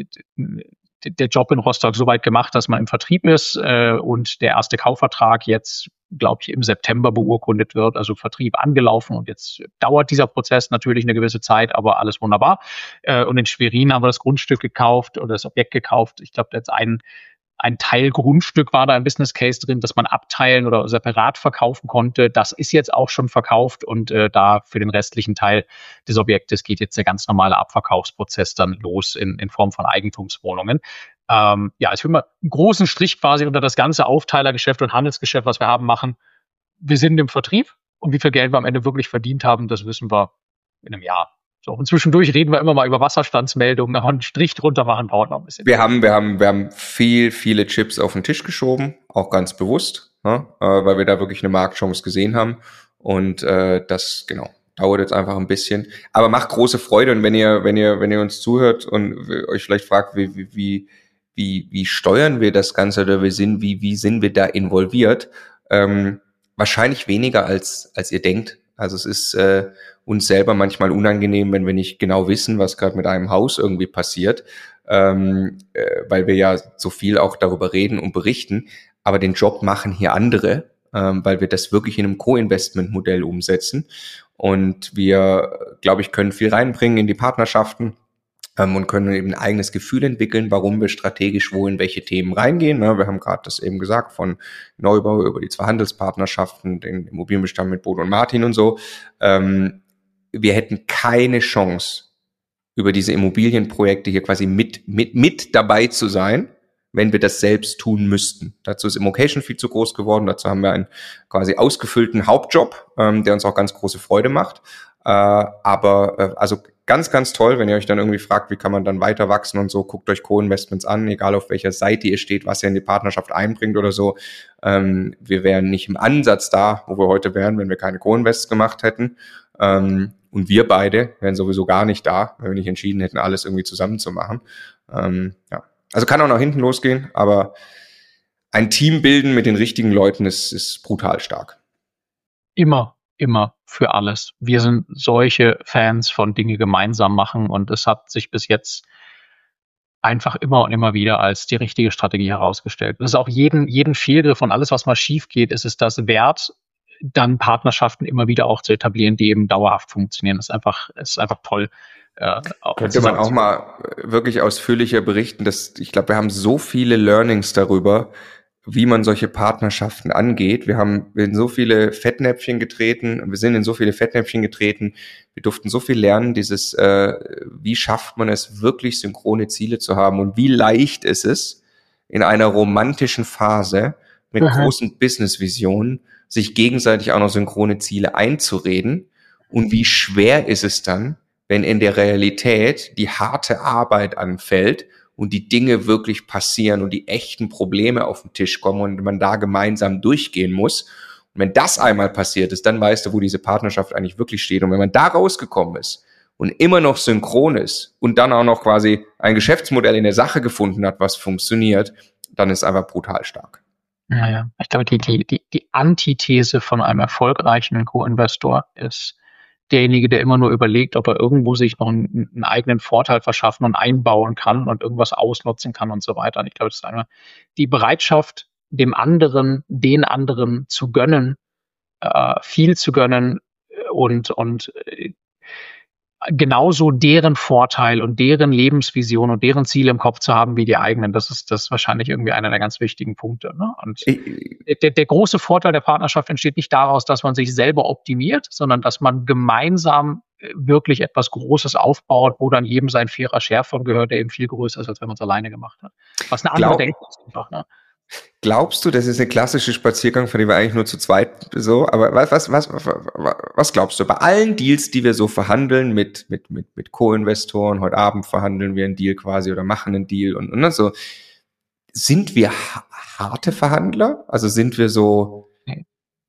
der Job in Rostock so weit gemacht, dass man im Vertrieb ist äh, und der erste Kaufvertrag jetzt, glaube ich, im September beurkundet wird, also Vertrieb angelaufen und jetzt dauert dieser Prozess natürlich eine gewisse Zeit, aber alles wunderbar. Äh, und in Schwerin haben wir das Grundstück gekauft oder das Objekt gekauft. Ich glaube, jetzt ein Ein Teil Grundstück war da im Business Case drin, dass man abteilen oder separat verkaufen konnte. Das ist jetzt auch schon verkauft und äh, da für den restlichen Teil des Objektes geht jetzt der ganz normale Abverkaufsprozess dann los in, in Form von Eigentumswohnungen. Ähm, ja, ich will mal einen großen Strich quasi unter das ganze Aufteilergeschäft und Handelsgeschäft, was wir haben, machen. Wir sind im Vertrieb und wie viel Geld wir am Ende wirklich verdient haben, das wissen wir in einem Jahr. So, und zwischendurch reden wir immer mal über Wasserstandsmeldungen, aber einen Strich drunter machen dauert noch ein bisschen. Wir haben, wir haben, wir haben viel, viele Chips auf den Tisch geschoben, auch ganz bewusst, ne? äh, weil wir da wirklich eine Marktchance gesehen haben. Und äh, das, genau, dauert jetzt einfach ein bisschen. Aber macht große Freude. Und wenn ihr, wenn ihr, wenn ihr uns zuhört und euch vielleicht fragt, wie, wie, wie, wie, wie steuern wir das Ganze oder wir sind, wie, wie sind wir da involviert? Ähm, wahrscheinlich weniger als, als ihr denkt. Also es ist äh, uns selber manchmal unangenehm, wenn wir nicht genau wissen, was gerade mit einem Haus irgendwie passiert, ähm, äh, weil wir ja so viel auch darüber reden und berichten. Aber den Job machen hier andere, ähm, weil wir das wirklich in einem Co-Investment-Modell umsetzen. Und wir, glaube ich, können viel reinbringen in die Partnerschaften ähm, und können eben ein eigenes Gefühl entwickeln, warum wir strategisch wo in welche Themen reingehen. Ne? Wir haben gerade das eben gesagt, von Neubau über die zwei Handelspartnerschaften, den Immobilienbestand mit Bodo und Martin und so. Ähm, wir hätten keine Chance, über diese Immobilienprojekte hier quasi mit, mit, mit dabei zu sein, wenn wir das selbst tun müssten. Dazu ist Immocation viel zu groß geworden. Dazu haben wir einen quasi ausgefüllten Hauptjob, ähm, der uns auch ganz große Freude macht. Äh, aber äh, also ganz, ganz toll, wenn ihr euch dann irgendwie fragt, wie kann man dann weiter wachsen und so, guckt euch Co-Investments an, egal auf welcher Seite ihr steht, was ihr in die Partnerschaft einbringt oder so. Ähm, wir wären nicht im Ansatz da, wo wir heute wären, wenn wir keine Co-Invests gemacht hätten. Ähm, und wir beide wären sowieso gar nicht da, wenn wir nicht entschieden hätten, alles irgendwie zusammen zu machen. Ähm, ja. Also kann auch nach hinten losgehen, aber ein Team bilden mit den richtigen Leuten ist, ist brutal stark. Immer, immer für alles. Wir sind solche Fans von Dinge gemeinsam machen und es hat sich bis jetzt einfach immer und immer wieder als die richtige Strategie herausgestellt. Das ist auch jeden, jeden Fehlgriff und alles, was mal schief geht, ist es das wert, dann Partnerschaften immer wieder auch zu etablieren, die eben dauerhaft funktionieren. Das ist einfach, das ist einfach toll. Äh, Könnte man auch mal wirklich ausführlicher berichten, dass ich glaube, wir haben so viele Learnings darüber, wie man solche Partnerschaften angeht. Wir haben in so viele Fettnäpfchen getreten, wir sind in so viele Fettnäpfchen getreten, wir durften so viel lernen, dieses, äh, wie schafft man es, wirklich synchrone Ziele zu haben und wie leicht ist es, in einer romantischen Phase mit mhm. großen Business-Visionen sich gegenseitig auch noch synchrone Ziele einzureden und wie schwer ist es dann, wenn in der Realität die harte Arbeit anfällt und die Dinge wirklich passieren und die echten Probleme auf den Tisch kommen und man da gemeinsam durchgehen muss. Und wenn das einmal passiert ist, dann weißt du, wo diese Partnerschaft eigentlich wirklich steht. Und wenn man da rausgekommen ist und immer noch synchron ist und dann auch noch quasi ein Geschäftsmodell in der Sache gefunden hat, was funktioniert, dann ist es einfach brutal stark. Ja, ja. Ich glaube, die, die, die, die Antithese von einem erfolgreichen Co-Investor ist derjenige, der immer nur überlegt, ob er irgendwo sich noch einen, einen eigenen Vorteil verschaffen und einbauen kann und irgendwas ausnutzen kann und so weiter. Und ich glaube, das ist einmal die Bereitschaft, dem anderen, den anderen zu gönnen, äh, viel zu gönnen und, und äh, genauso deren Vorteil und deren Lebensvision und deren Ziele im Kopf zu haben wie die eigenen. Das ist das ist wahrscheinlich irgendwie einer der ganz wichtigen Punkte. Ne? Und der, der große Vorteil der Partnerschaft entsteht nicht daraus, dass man sich selber optimiert, sondern dass man gemeinsam wirklich etwas Großes aufbaut, wo dann jedem sein fairer Share von gehört, der eben viel größer ist, als wenn man es alleine gemacht hat. Was eine andere Glaub, Denkweise ist einfach, ne? Glaubst du, das ist ein klassischer Spaziergang, von dem wir eigentlich nur zu zweit so, aber was, was, was, was glaubst du? Bei allen Deals, die wir so verhandeln mit, mit, mit, mit Co-Investoren, heute Abend verhandeln wir einen Deal quasi oder machen einen Deal und, und so, sind wir harte Verhandler? Also sind wir so, nee,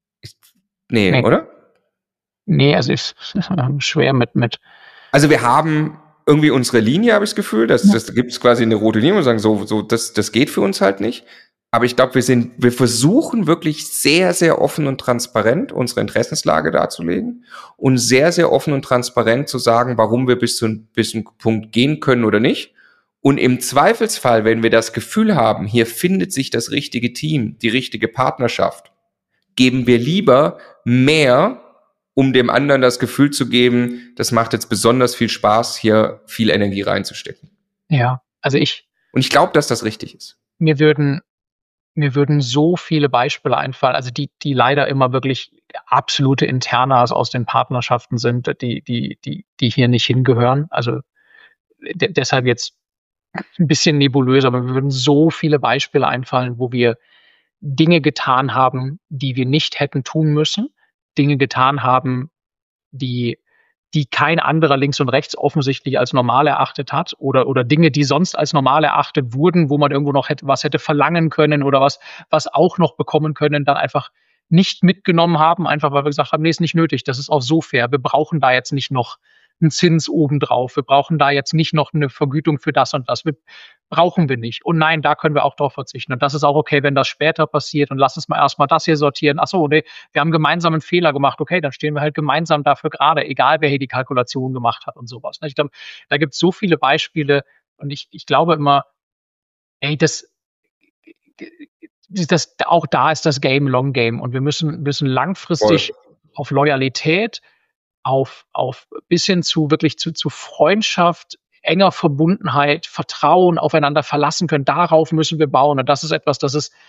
nee, nee. oder? Nee, also ist schwer mit, mit. Also wir haben irgendwie unsere Linie, habe ich das Gefühl, dass, ja. das gibt es quasi eine rote Linie und sagen, so, so, das, das geht für uns halt nicht. Aber ich glaube, wir sind, wir versuchen wirklich sehr, sehr offen und transparent unsere Interessenslage darzulegen und sehr, sehr offen und transparent zu sagen, warum wir bis zu einem bestimmten Punkt gehen können oder nicht. Und im Zweifelsfall, wenn wir das Gefühl haben, hier findet sich das richtige Team, die richtige Partnerschaft, geben wir lieber mehr, um dem anderen das Gefühl zu geben, das macht jetzt besonders viel Spaß, hier viel Energie reinzustecken. Ja, also ich. Und ich glaube, dass das richtig ist. Mir würden Mir würden so viele Beispiele einfallen, also die, die leider immer wirklich absolute Internas aus den Partnerschaften sind, die, die, die, die hier nicht hingehören. Also de- deshalb jetzt ein bisschen nebulös, aber mir würden so viele Beispiele einfallen, wo wir Dinge getan haben, die wir nicht hätten tun müssen, Dinge getan haben, die die kein anderer links und rechts offensichtlich als normal erachtet hat oder, oder Dinge, die sonst als normal erachtet wurden, wo man irgendwo noch hätte, was hätte verlangen können oder was, was auch noch bekommen können, dann einfach nicht mitgenommen haben, einfach weil wir gesagt haben, nee, ist nicht nötig, das ist auch so fair, wir brauchen da jetzt nicht noch einen Zins obendrauf, wir brauchen da jetzt nicht noch eine Vergütung für das und das, wir, brauchen wir nicht. Und nein, da können wir auch drauf verzichten. Und das ist auch okay, wenn das später passiert und lass uns mal erstmal das hier sortieren. Ach so, nee, wir haben gemeinsam einen Fehler gemacht, okay, dann stehen wir halt gemeinsam dafür gerade, egal wer hier die Kalkulation gemacht hat und sowas. Ich glaube, da gibt es so viele Beispiele und ich, ich glaube immer, ey, das, das, auch da ist das Game Long Game und wir müssen, müssen langfristig Voll. auf Loyalität, auf, auf bis hin zu wirklich zu, zu Freundschaft, enger Verbundenheit, Vertrauen, aufeinander verlassen können, darauf müssen wir bauen. Und das ist etwas, das ist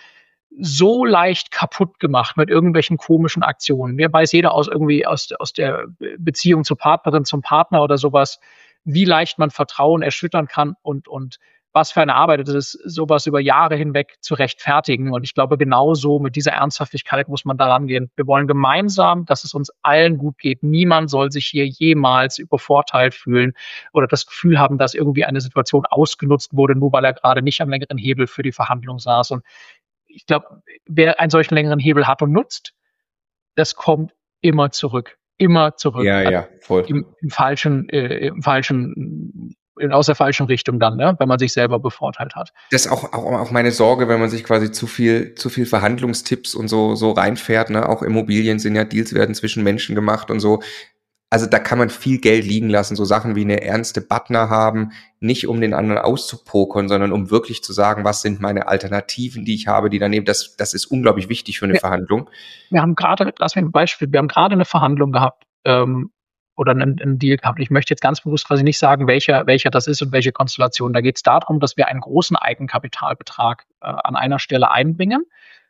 so leicht kaputt gemacht mit irgendwelchen komischen Aktionen. Mir weiß jeder aus irgendwie aus, aus der Beziehung zur Partnerin, zum Partner oder sowas, wie leicht man Vertrauen erschüttern kann und, und was für eine Arbeit es ist, sowas über Jahre hinweg zu rechtfertigen. Und ich glaube, genauso mit dieser Ernsthaftigkeit muss man da rangehen. Wir wollen gemeinsam, dass es uns allen gut geht. Niemand soll sich hier jemals übervorteilt fühlen oder das Gefühl haben, dass irgendwie eine Situation ausgenutzt wurde, nur weil er gerade nicht am längeren Hebel für die Verhandlung saß. Und ich glaube, wer einen solchen längeren Hebel hat und nutzt, das kommt immer zurück. Immer zurück. Ja, ja, voll. Im, im falschen, äh, im falschen aus der falschen Richtung dann, ne? Wenn man sich selber bevorteilt hat. Das ist auch, auch, auch meine Sorge, wenn man sich quasi zu viel, zu viel Verhandlungstipps und so, so reinfährt, ne? Auch Immobilien sind ja, Deals werden zwischen Menschen gemacht und so. Also da kann man viel Geld liegen lassen, so Sachen wie eine ernste Partner haben, nicht um den anderen auszupokern, sondern um wirklich zu sagen, was sind meine Alternativen, die ich habe, die daneben, das, das ist unglaublich wichtig für eine ja. Verhandlung. Wir haben gerade, lass mich ein Beispiel, wir haben gerade eine Verhandlung gehabt, ähm, oder einen, einen Deal gehabt. Ich möchte jetzt ganz bewusst quasi nicht sagen, welcher, welcher das ist und welche Konstellation. Da geht es darum, dass wir einen großen Eigenkapitalbetrag äh, an einer Stelle einbringen.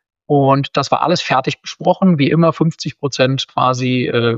Und das war alles fertig besprochen. Wie immer fünfzig Prozent quasi äh,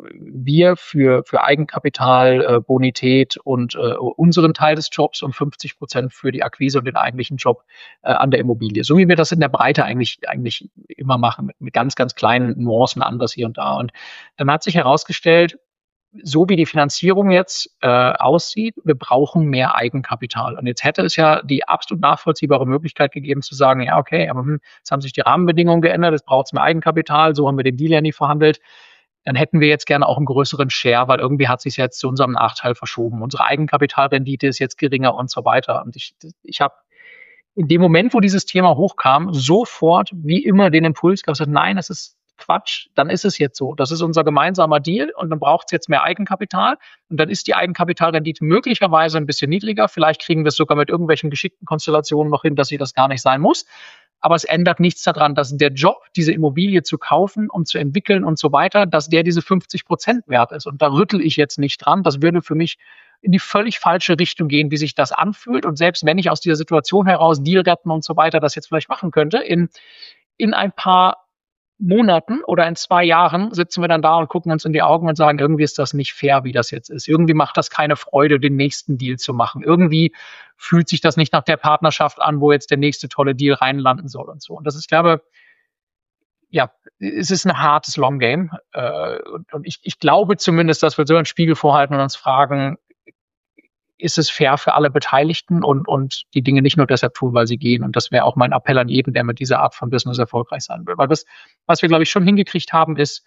wir für, für Eigenkapital, äh, Bonität und äh, unseren Teil des Jobs und fünfzig Prozent für die Akquise und den eigentlichen Job äh, an der Immobilie. So wie wir das in der Breite eigentlich, eigentlich immer machen, mit, mit ganz, ganz kleinen Nuancen anders hier und da. Und dann hat sich herausgestellt, so wie die Finanzierung jetzt äh, aussieht, wir brauchen mehr Eigenkapital. Und jetzt hätte es ja die absolut nachvollziehbare Möglichkeit gegeben zu sagen, ja, okay, aber hm, jetzt haben sich die Rahmenbedingungen geändert, jetzt braucht es mehr Eigenkapital, so haben wir den Deal ja nie verhandelt. Dann hätten wir jetzt gerne auch einen größeren Share, weil irgendwie hat sich jetzt zu unserem Nachteil verschoben. Unsere Eigenkapitalrendite ist jetzt geringer und so weiter. Und ich, ich habe in dem Moment, wo dieses Thema hochkam, sofort wie immer den Impuls gehabt, nein, es ist Quatsch, dann ist es jetzt so. Das ist unser gemeinsamer Deal und dann braucht es jetzt mehr Eigenkapital und dann ist die Eigenkapitalrendite möglicherweise ein bisschen niedriger. Vielleicht kriegen wir es sogar mit irgendwelchen geschickten Konstellationen noch hin, dass sie das gar nicht sein muss. Aber es ändert nichts daran, dass der Job, diese Immobilie zu kaufen und zu entwickeln und so weiter, dass der diese fünfzig Prozent wert ist. Und da rüttel ich jetzt nicht dran. Das würde für mich in die völlig falsche Richtung gehen, wie sich das anfühlt. Und selbst wenn ich aus dieser Situation heraus Deal retten und so weiter das jetzt vielleicht machen könnte, in, in ein paar Monaten oder in zwei Jahren sitzen wir dann da und gucken uns in die Augen und sagen, irgendwie ist das nicht fair, wie das jetzt ist. Irgendwie macht das keine Freude, den nächsten Deal zu machen. Irgendwie fühlt sich das nicht nach der Partnerschaft an, wo jetzt der nächste tolle Deal reinlanden soll und so. Und das ist, glaube ich, ja, es ist ein hartes Long Game. Und ich, ich glaube zumindest, dass wir so einen Spiegel vorhalten und uns fragen, ist es fair für alle Beteiligten und, und die Dinge nicht nur deshalb tun, weil sie gehen. Und das wäre auch mein Appell an jeden, der mit dieser Art von Business erfolgreich sein will. Weil das, was wir, glaube ich, schon hingekriegt haben, ist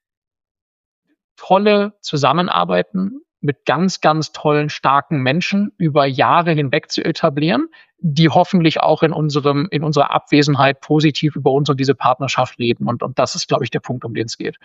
tolle Zusammenarbeiten mit ganz, ganz tollen, starken Menschen über Jahre hinweg zu etablieren, die hoffentlich auch in unserem, in unserer Abwesenheit positiv über uns und diese Partnerschaft reden. Und, und das ist, glaube ich, der Punkt, um den es geht.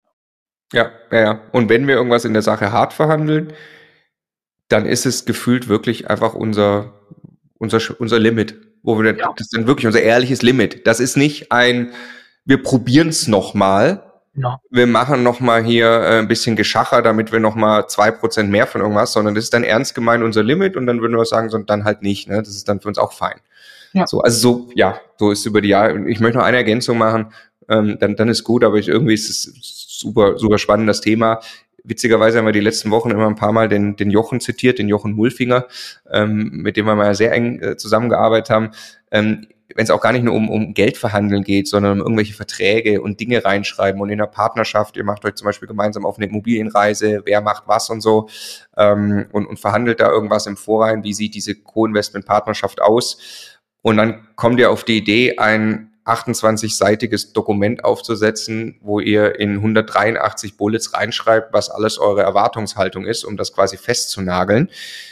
Ja, ja, ja. Und wenn wir irgendwas in der Sache hart verhandeln, dann ist es gefühlt wirklich einfach unser, unser, unser Limit, wo wir, ja. das ist dann wirklich unser ehrliches Limit. Das ist nicht ein, wir probieren es nochmal, ja. wir machen nochmal hier äh, ein bisschen Geschacher, damit wir nochmal zwei Prozent mehr von irgendwas, sondern das ist dann ernst gemeint unser Limit und dann würden wir sagen, so, dann halt nicht, ne? Das ist dann für uns auch fein. Ja. So, also so, ja, so ist über die Jahre. Ich möchte noch eine Ergänzung machen, ähm, dann, dann ist gut, aber ich, irgendwie ist es super, super spannend, das Thema. Witzigerweise haben wir die letzten Wochen immer ein paar Mal den, den Jochen zitiert, den Jochen Mulfinger, ähm, mit dem wir mal sehr eng äh, zusammengearbeitet haben. Ähm, wenn es auch gar nicht nur um, um Geld verhandeln geht, sondern um irgendwelche Verträge und Dinge reinschreiben und in der Partnerschaft, ihr macht euch zum Beispiel gemeinsam auf eine Immobilienreise, wer macht was und so, ähm, und, und verhandelt da irgendwas im Vorhinein, wie sieht diese Co-Investment-Partnerschaft aus? Und dann kommt ihr auf die Idee, ein achtundzwanzig-seitiges Dokument aufzusetzen, wo ihr in hundertdreiundachtzig Bullets reinschreibt, was alles eure Erwartungshaltung ist, um das quasi festzunageln.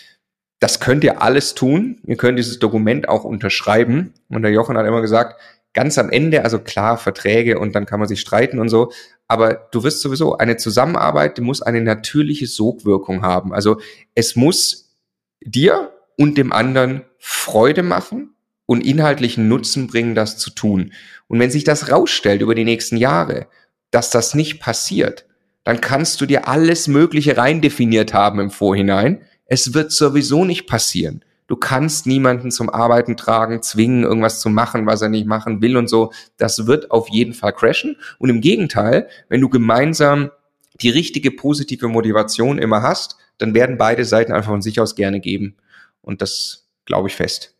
Das könnt ihr alles tun. Ihr könnt dieses Dokument auch unterschreiben. Und der Jochen hat immer gesagt, ganz am Ende, also klar, Verträge und dann kann man sich streiten und so, aber du wirst sowieso, eine Zusammenarbeit, die muss eine natürliche Sogwirkung haben. Also es muss dir und dem anderen Freude machen und inhaltlichen Nutzen bringen, das zu tun. Und wenn sich das rausstellt über die nächsten Jahre, dass das nicht passiert, dann kannst du dir alles Mögliche reindefiniert haben im Vorhinein. Es wird sowieso nicht passieren. Du kannst niemanden zum Arbeiten tragen, zwingen, irgendwas zu machen, was er nicht machen will und so. Das wird auf jeden Fall crashen. Und im Gegenteil, wenn du gemeinsam die richtige positive Motivation immer hast, dann werden beide Seiten einfach von sich aus gerne geben. Und das glaube ich fest.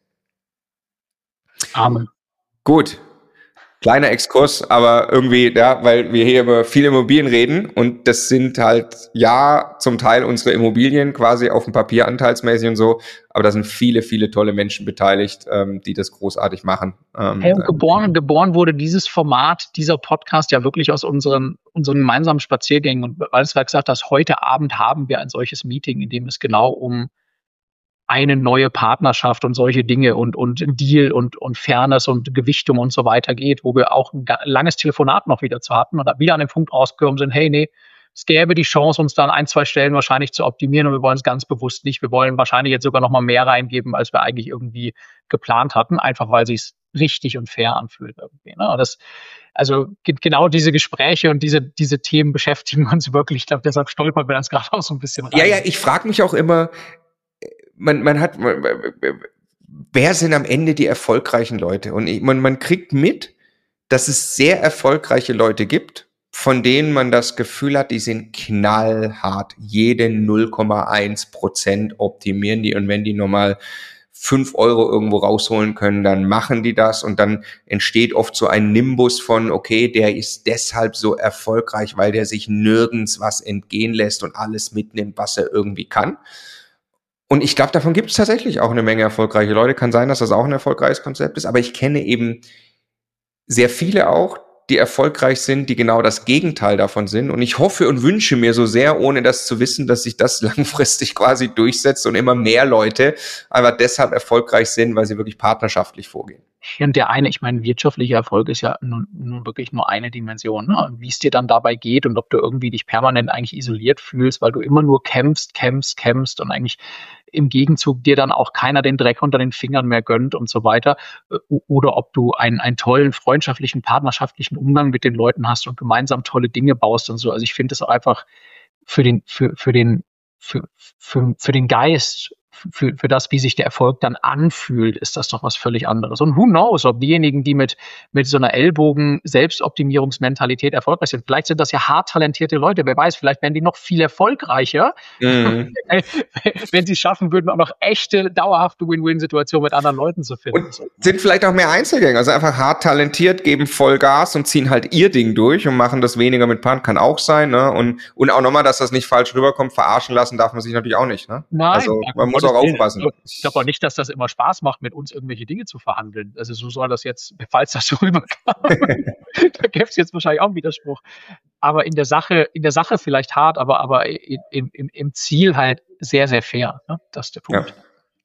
Amen. Gut. Kleiner Exkurs, aber irgendwie, ja, weil wir hier über viele Immobilien reden und das sind halt, ja, zum Teil unsere Immobilien quasi auf dem Papier anteilsmäßig und so, aber da sind viele, viele tolle Menschen beteiligt, ähm, die das großartig machen. Ähm, hey, und geboren, geboren wurde dieses Format, dieser Podcast ja wirklich aus unseren, unseren gemeinsamen Spaziergängen und weil es gesagt hast, heute Abend haben wir ein solches Meeting, in dem es genau um eine neue Partnerschaft und solche Dinge und, und Deal und, und Fairness und Gewichtung und so weiter geht, wo wir auch ein langes Telefonat noch wieder zu hatten und da wieder an den Punkt rausgekommen sind, hey, nee, es gäbe die Chance, uns dann ein, zwei Stellen wahrscheinlich zu optimieren und wir wollen es ganz bewusst nicht. Wir wollen wahrscheinlich jetzt sogar noch mal mehr reingeben, als wir eigentlich irgendwie geplant hatten, einfach weil es sich richtig und fair anfühlt irgendwie. Ne? Das, also genau diese Gespräche und diese, diese Themen beschäftigen uns wirklich. Ich glaube, deshalb stolpert mir das gerade auch so ein bisschen rein. Ja, ja, ich frage mich auch immer, Man, man hat, man, wer sind am Ende die erfolgreichen Leute? Und man, man kriegt mit, dass es sehr erfolgreiche Leute gibt, von denen man das Gefühl hat, die sind knallhart. Jede null Komma eins Prozent optimieren die. Und wenn die nochmal fünf Euro irgendwo rausholen können, dann machen die das. Und dann entsteht oft so ein Nimbus von, okay, der ist deshalb so erfolgreich, weil der sich nirgends was entgehen lässt und alles mitnimmt, was er irgendwie kann. Und ich glaube, davon gibt es tatsächlich auch eine Menge erfolgreiche Leute. Kann sein, dass das auch ein erfolgreiches Konzept ist, aber ich kenne eben sehr viele auch, die erfolgreich sind, die genau das Gegenteil davon sind. Und ich hoffe und wünsche mir so sehr, ohne das zu wissen, dass sich das langfristig quasi durchsetzt und immer mehr Leute einfach deshalb erfolgreich sind, weil sie wirklich partnerschaftlich vorgehen. Und der eine, ich meine, wirtschaftlicher Erfolg ist ja nun, nun wirklich nur eine Dimension, ne? Und wie es dir dann dabei geht und ob du irgendwie dich permanent eigentlich isoliert fühlst, weil du immer nur kämpfst, kämpfst, kämpfst und eigentlich im Gegenzug dir dann auch keiner den Dreck unter den Fingern mehr gönnt und so weiter. Oder ob du einen, einen tollen freundschaftlichen, partnerschaftlichen Umgang mit den Leuten hast und gemeinsam tolle Dinge baust und so. Also ich finde es auch einfach für den, für, für den, für, für, für den Geist, für, für das, wie sich der Erfolg dann anfühlt, ist das doch was völlig anderes. Und who knows, ob diejenigen, die mit, mit so einer Ellbogen-Selbstoptimierungsmentalität erfolgreich sind, vielleicht sind das ja hart talentierte Leute, wer weiß, vielleicht werden die noch viel erfolgreicher, mhm. wenn sie es schaffen würden, auch noch echte, dauerhafte Win-Win-Situationen mit anderen Leuten zu finden. Und sind vielleicht auch mehr Einzelgänger, also einfach hart talentiert, geben Vollgas und ziehen halt ihr Ding durch und machen das weniger mit Partnern, kann auch sein, ne? Und, und auch nochmal, dass das nicht falsch rüberkommt, verarschen lassen darf man sich natürlich auch nicht, ne? Nein, also man muss auch aufpassen. Ich glaube auch nicht, dass das immer Spaß macht, mit uns irgendwelche Dinge zu verhandeln. Also so soll das jetzt, falls das so rüberkam, da gäbe es jetzt wahrscheinlich auch einen Widerspruch. Aber in der Sache, in der Sache vielleicht hart, aber, aber im, im, im Ziel halt sehr, sehr fair. Ne? Das ist der Punkt. Ja.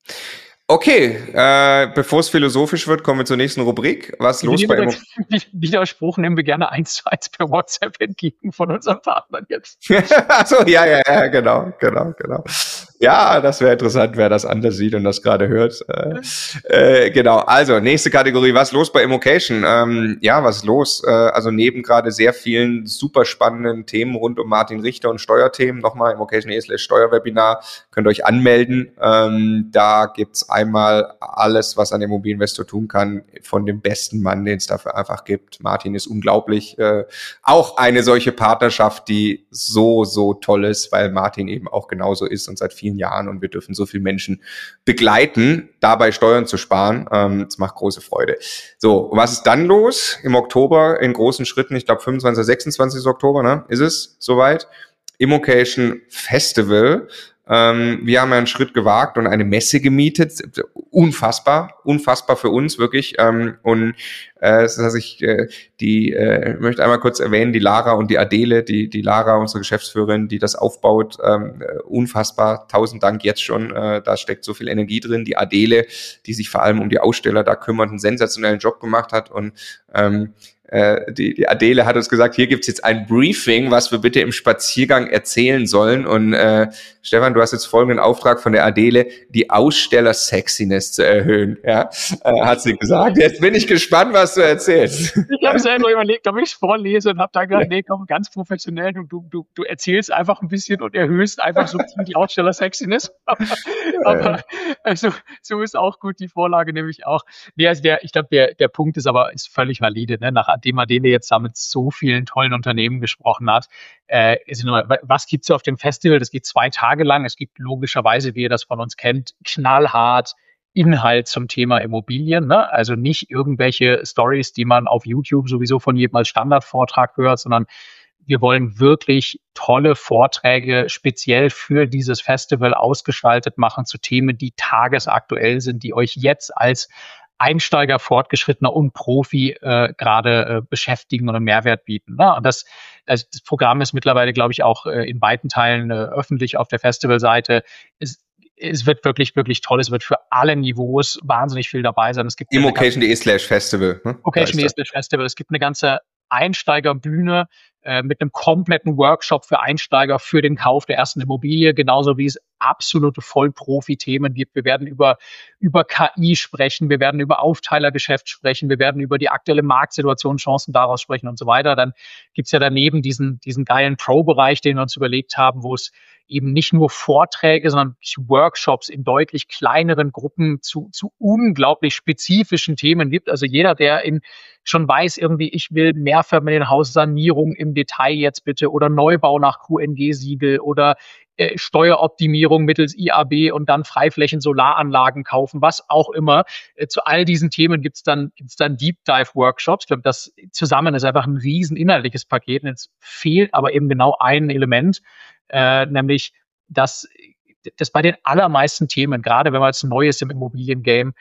Okay, äh, bevor es philosophisch wird, kommen wir zur nächsten Rubrik. Was ich los bei Immo- Widerspruch nehmen wir gerne eins zu eins per WhatsApp entgegen von unseren Partnern jetzt. Achso, ja, ja, ja, genau, genau, genau. Ja, das wäre interessant, wer das anders sieht und das gerade hört. Äh, äh, genau, also nächste Kategorie, was los bei Immocation? Ähm, ja, was ist los? Äh, also neben gerade sehr vielen super spannenden Themen rund um Martin Richter und Steuerthemen, nochmal immocation.de slash Steuerwebinar, könnt ihr euch anmelden. Ähm, da gibt's einmal alles, was ein Immobilieninvestor tun kann, von dem besten Mann, den es dafür einfach gibt. Martin ist unglaublich. Äh, auch eine solche Partnerschaft, die so, so toll ist, weil Martin eben auch genauso ist und seit vielen Jahren und wir dürfen so viele Menschen begleiten, dabei Steuern zu sparen. Ähm, das macht große Freude. So, was ist dann los? Im Oktober in großen Schritten, ich glaube fünfundzwanzigsten, sechsundzwanzigsten Oktober, ne? Ist es soweit? Immocation Festival. Ähm, wir haben einen Schritt gewagt und eine Messe gemietet. Unfassbar, unfassbar für uns, wirklich. Ähm, und äh, das heißt, ich äh, die äh, möchte einmal kurz erwähnen, die Lara und die Adele, die die Lara, unsere Geschäftsführerin, die das aufbaut, ähm, unfassbar. Tausend Dank jetzt schon. Äh, da steckt so viel Energie drin. Die Adele, die sich vor allem um die Aussteller da kümmert, einen sensationellen Job gemacht hat und ähm, Die, die Adele hat uns gesagt, hier gibt's jetzt ein Briefing, was wir bitte im Spaziergang erzählen sollen. Und äh, Stefan, du hast jetzt folgenden Auftrag von der Adele, die Aussteller-Sexiness zu erhöhen. Ja, äh, hat sie gesagt. Jetzt bin ich gespannt, was du erzählst. Ich habe selber überlegt, ob ich es vorlese und habe dann gedacht, nee, komm, ganz professionell. Du, du, du erzählst einfach ein bisschen und erhöhst einfach so die Aussteller-Sexiness. Aber also, so ist auch gut die Vorlage, nämlich auch. Nee, also der, ich glaube, der, der Punkt ist aber ist völlig valide, ne? Nachdem Adele jetzt da mit so vielen tollen Unternehmen gesprochen hat, äh, ist nur, was gibt's auf dem Festival? Das geht zwei Tage lang. Es gibt logischerweise, wie ihr das von uns kennt, knallhart Inhalt zum Thema Immobilien, ne? Also nicht irgendwelche Stories, die man auf YouTube sowieso von jedem als Standardvortrag hört, sondern wir wollen wirklich tolle Vorträge speziell für dieses Festival ausgestaltet machen zu Themen, die tagesaktuell sind, die euch jetzt als Einsteiger, Fortgeschrittener und Profi äh, gerade äh, beschäftigen und einen Mehrwert bieten. Ne? Und das, das, das Programm ist mittlerweile, glaube ich, auch äh, in weiten Teilen äh, öffentlich auf der Festivalseite. Es, es wird wirklich, wirklich toll. Es wird für alle Niveaus wahnsinnig viel dabei sein. Es gibt immocation.de slash Festival. Ne? immocation.de slash Festival. Es gibt eine ganze Einsteigerbühne äh, mit einem kompletten Workshop für Einsteiger für den Kauf der ersten Immobilie, genauso wie es absolute Vollprofi-Themen gibt. Wir werden über, über K I sprechen, wir werden über Aufteilergeschäft sprechen, wir werden über die aktuelle Marktsituation, Chancen daraus sprechen und so weiter. Dann gibt's ja daneben diesen, diesen geilen Pro-Bereich, den wir uns überlegt haben, wo es eben nicht nur Vorträge, sondern Workshops in deutlich kleineren Gruppen zu, zu unglaublich spezifischen Themen gibt. Also jeder, der in schon weiß, irgendwie, ich will Mehrfamilienhaussanierung im Detail jetzt bitte oder Neubau nach Q N G-Siegel oder äh, Steueroptimierung mittels I A B und dann Freiflächen-Solaranlagen kaufen, was auch immer. Äh, zu all diesen Themen gibt's dann, gibt's dann Deep-Dive-Workshops. Ich glaube, das zusammen ist einfach ein riesen inhaltliches Paket. Und jetzt fehlt aber eben genau ein Element, äh, nämlich, dass, dass bei den allermeisten Themen, gerade wenn man jetzt neu ist im Immobiliengame,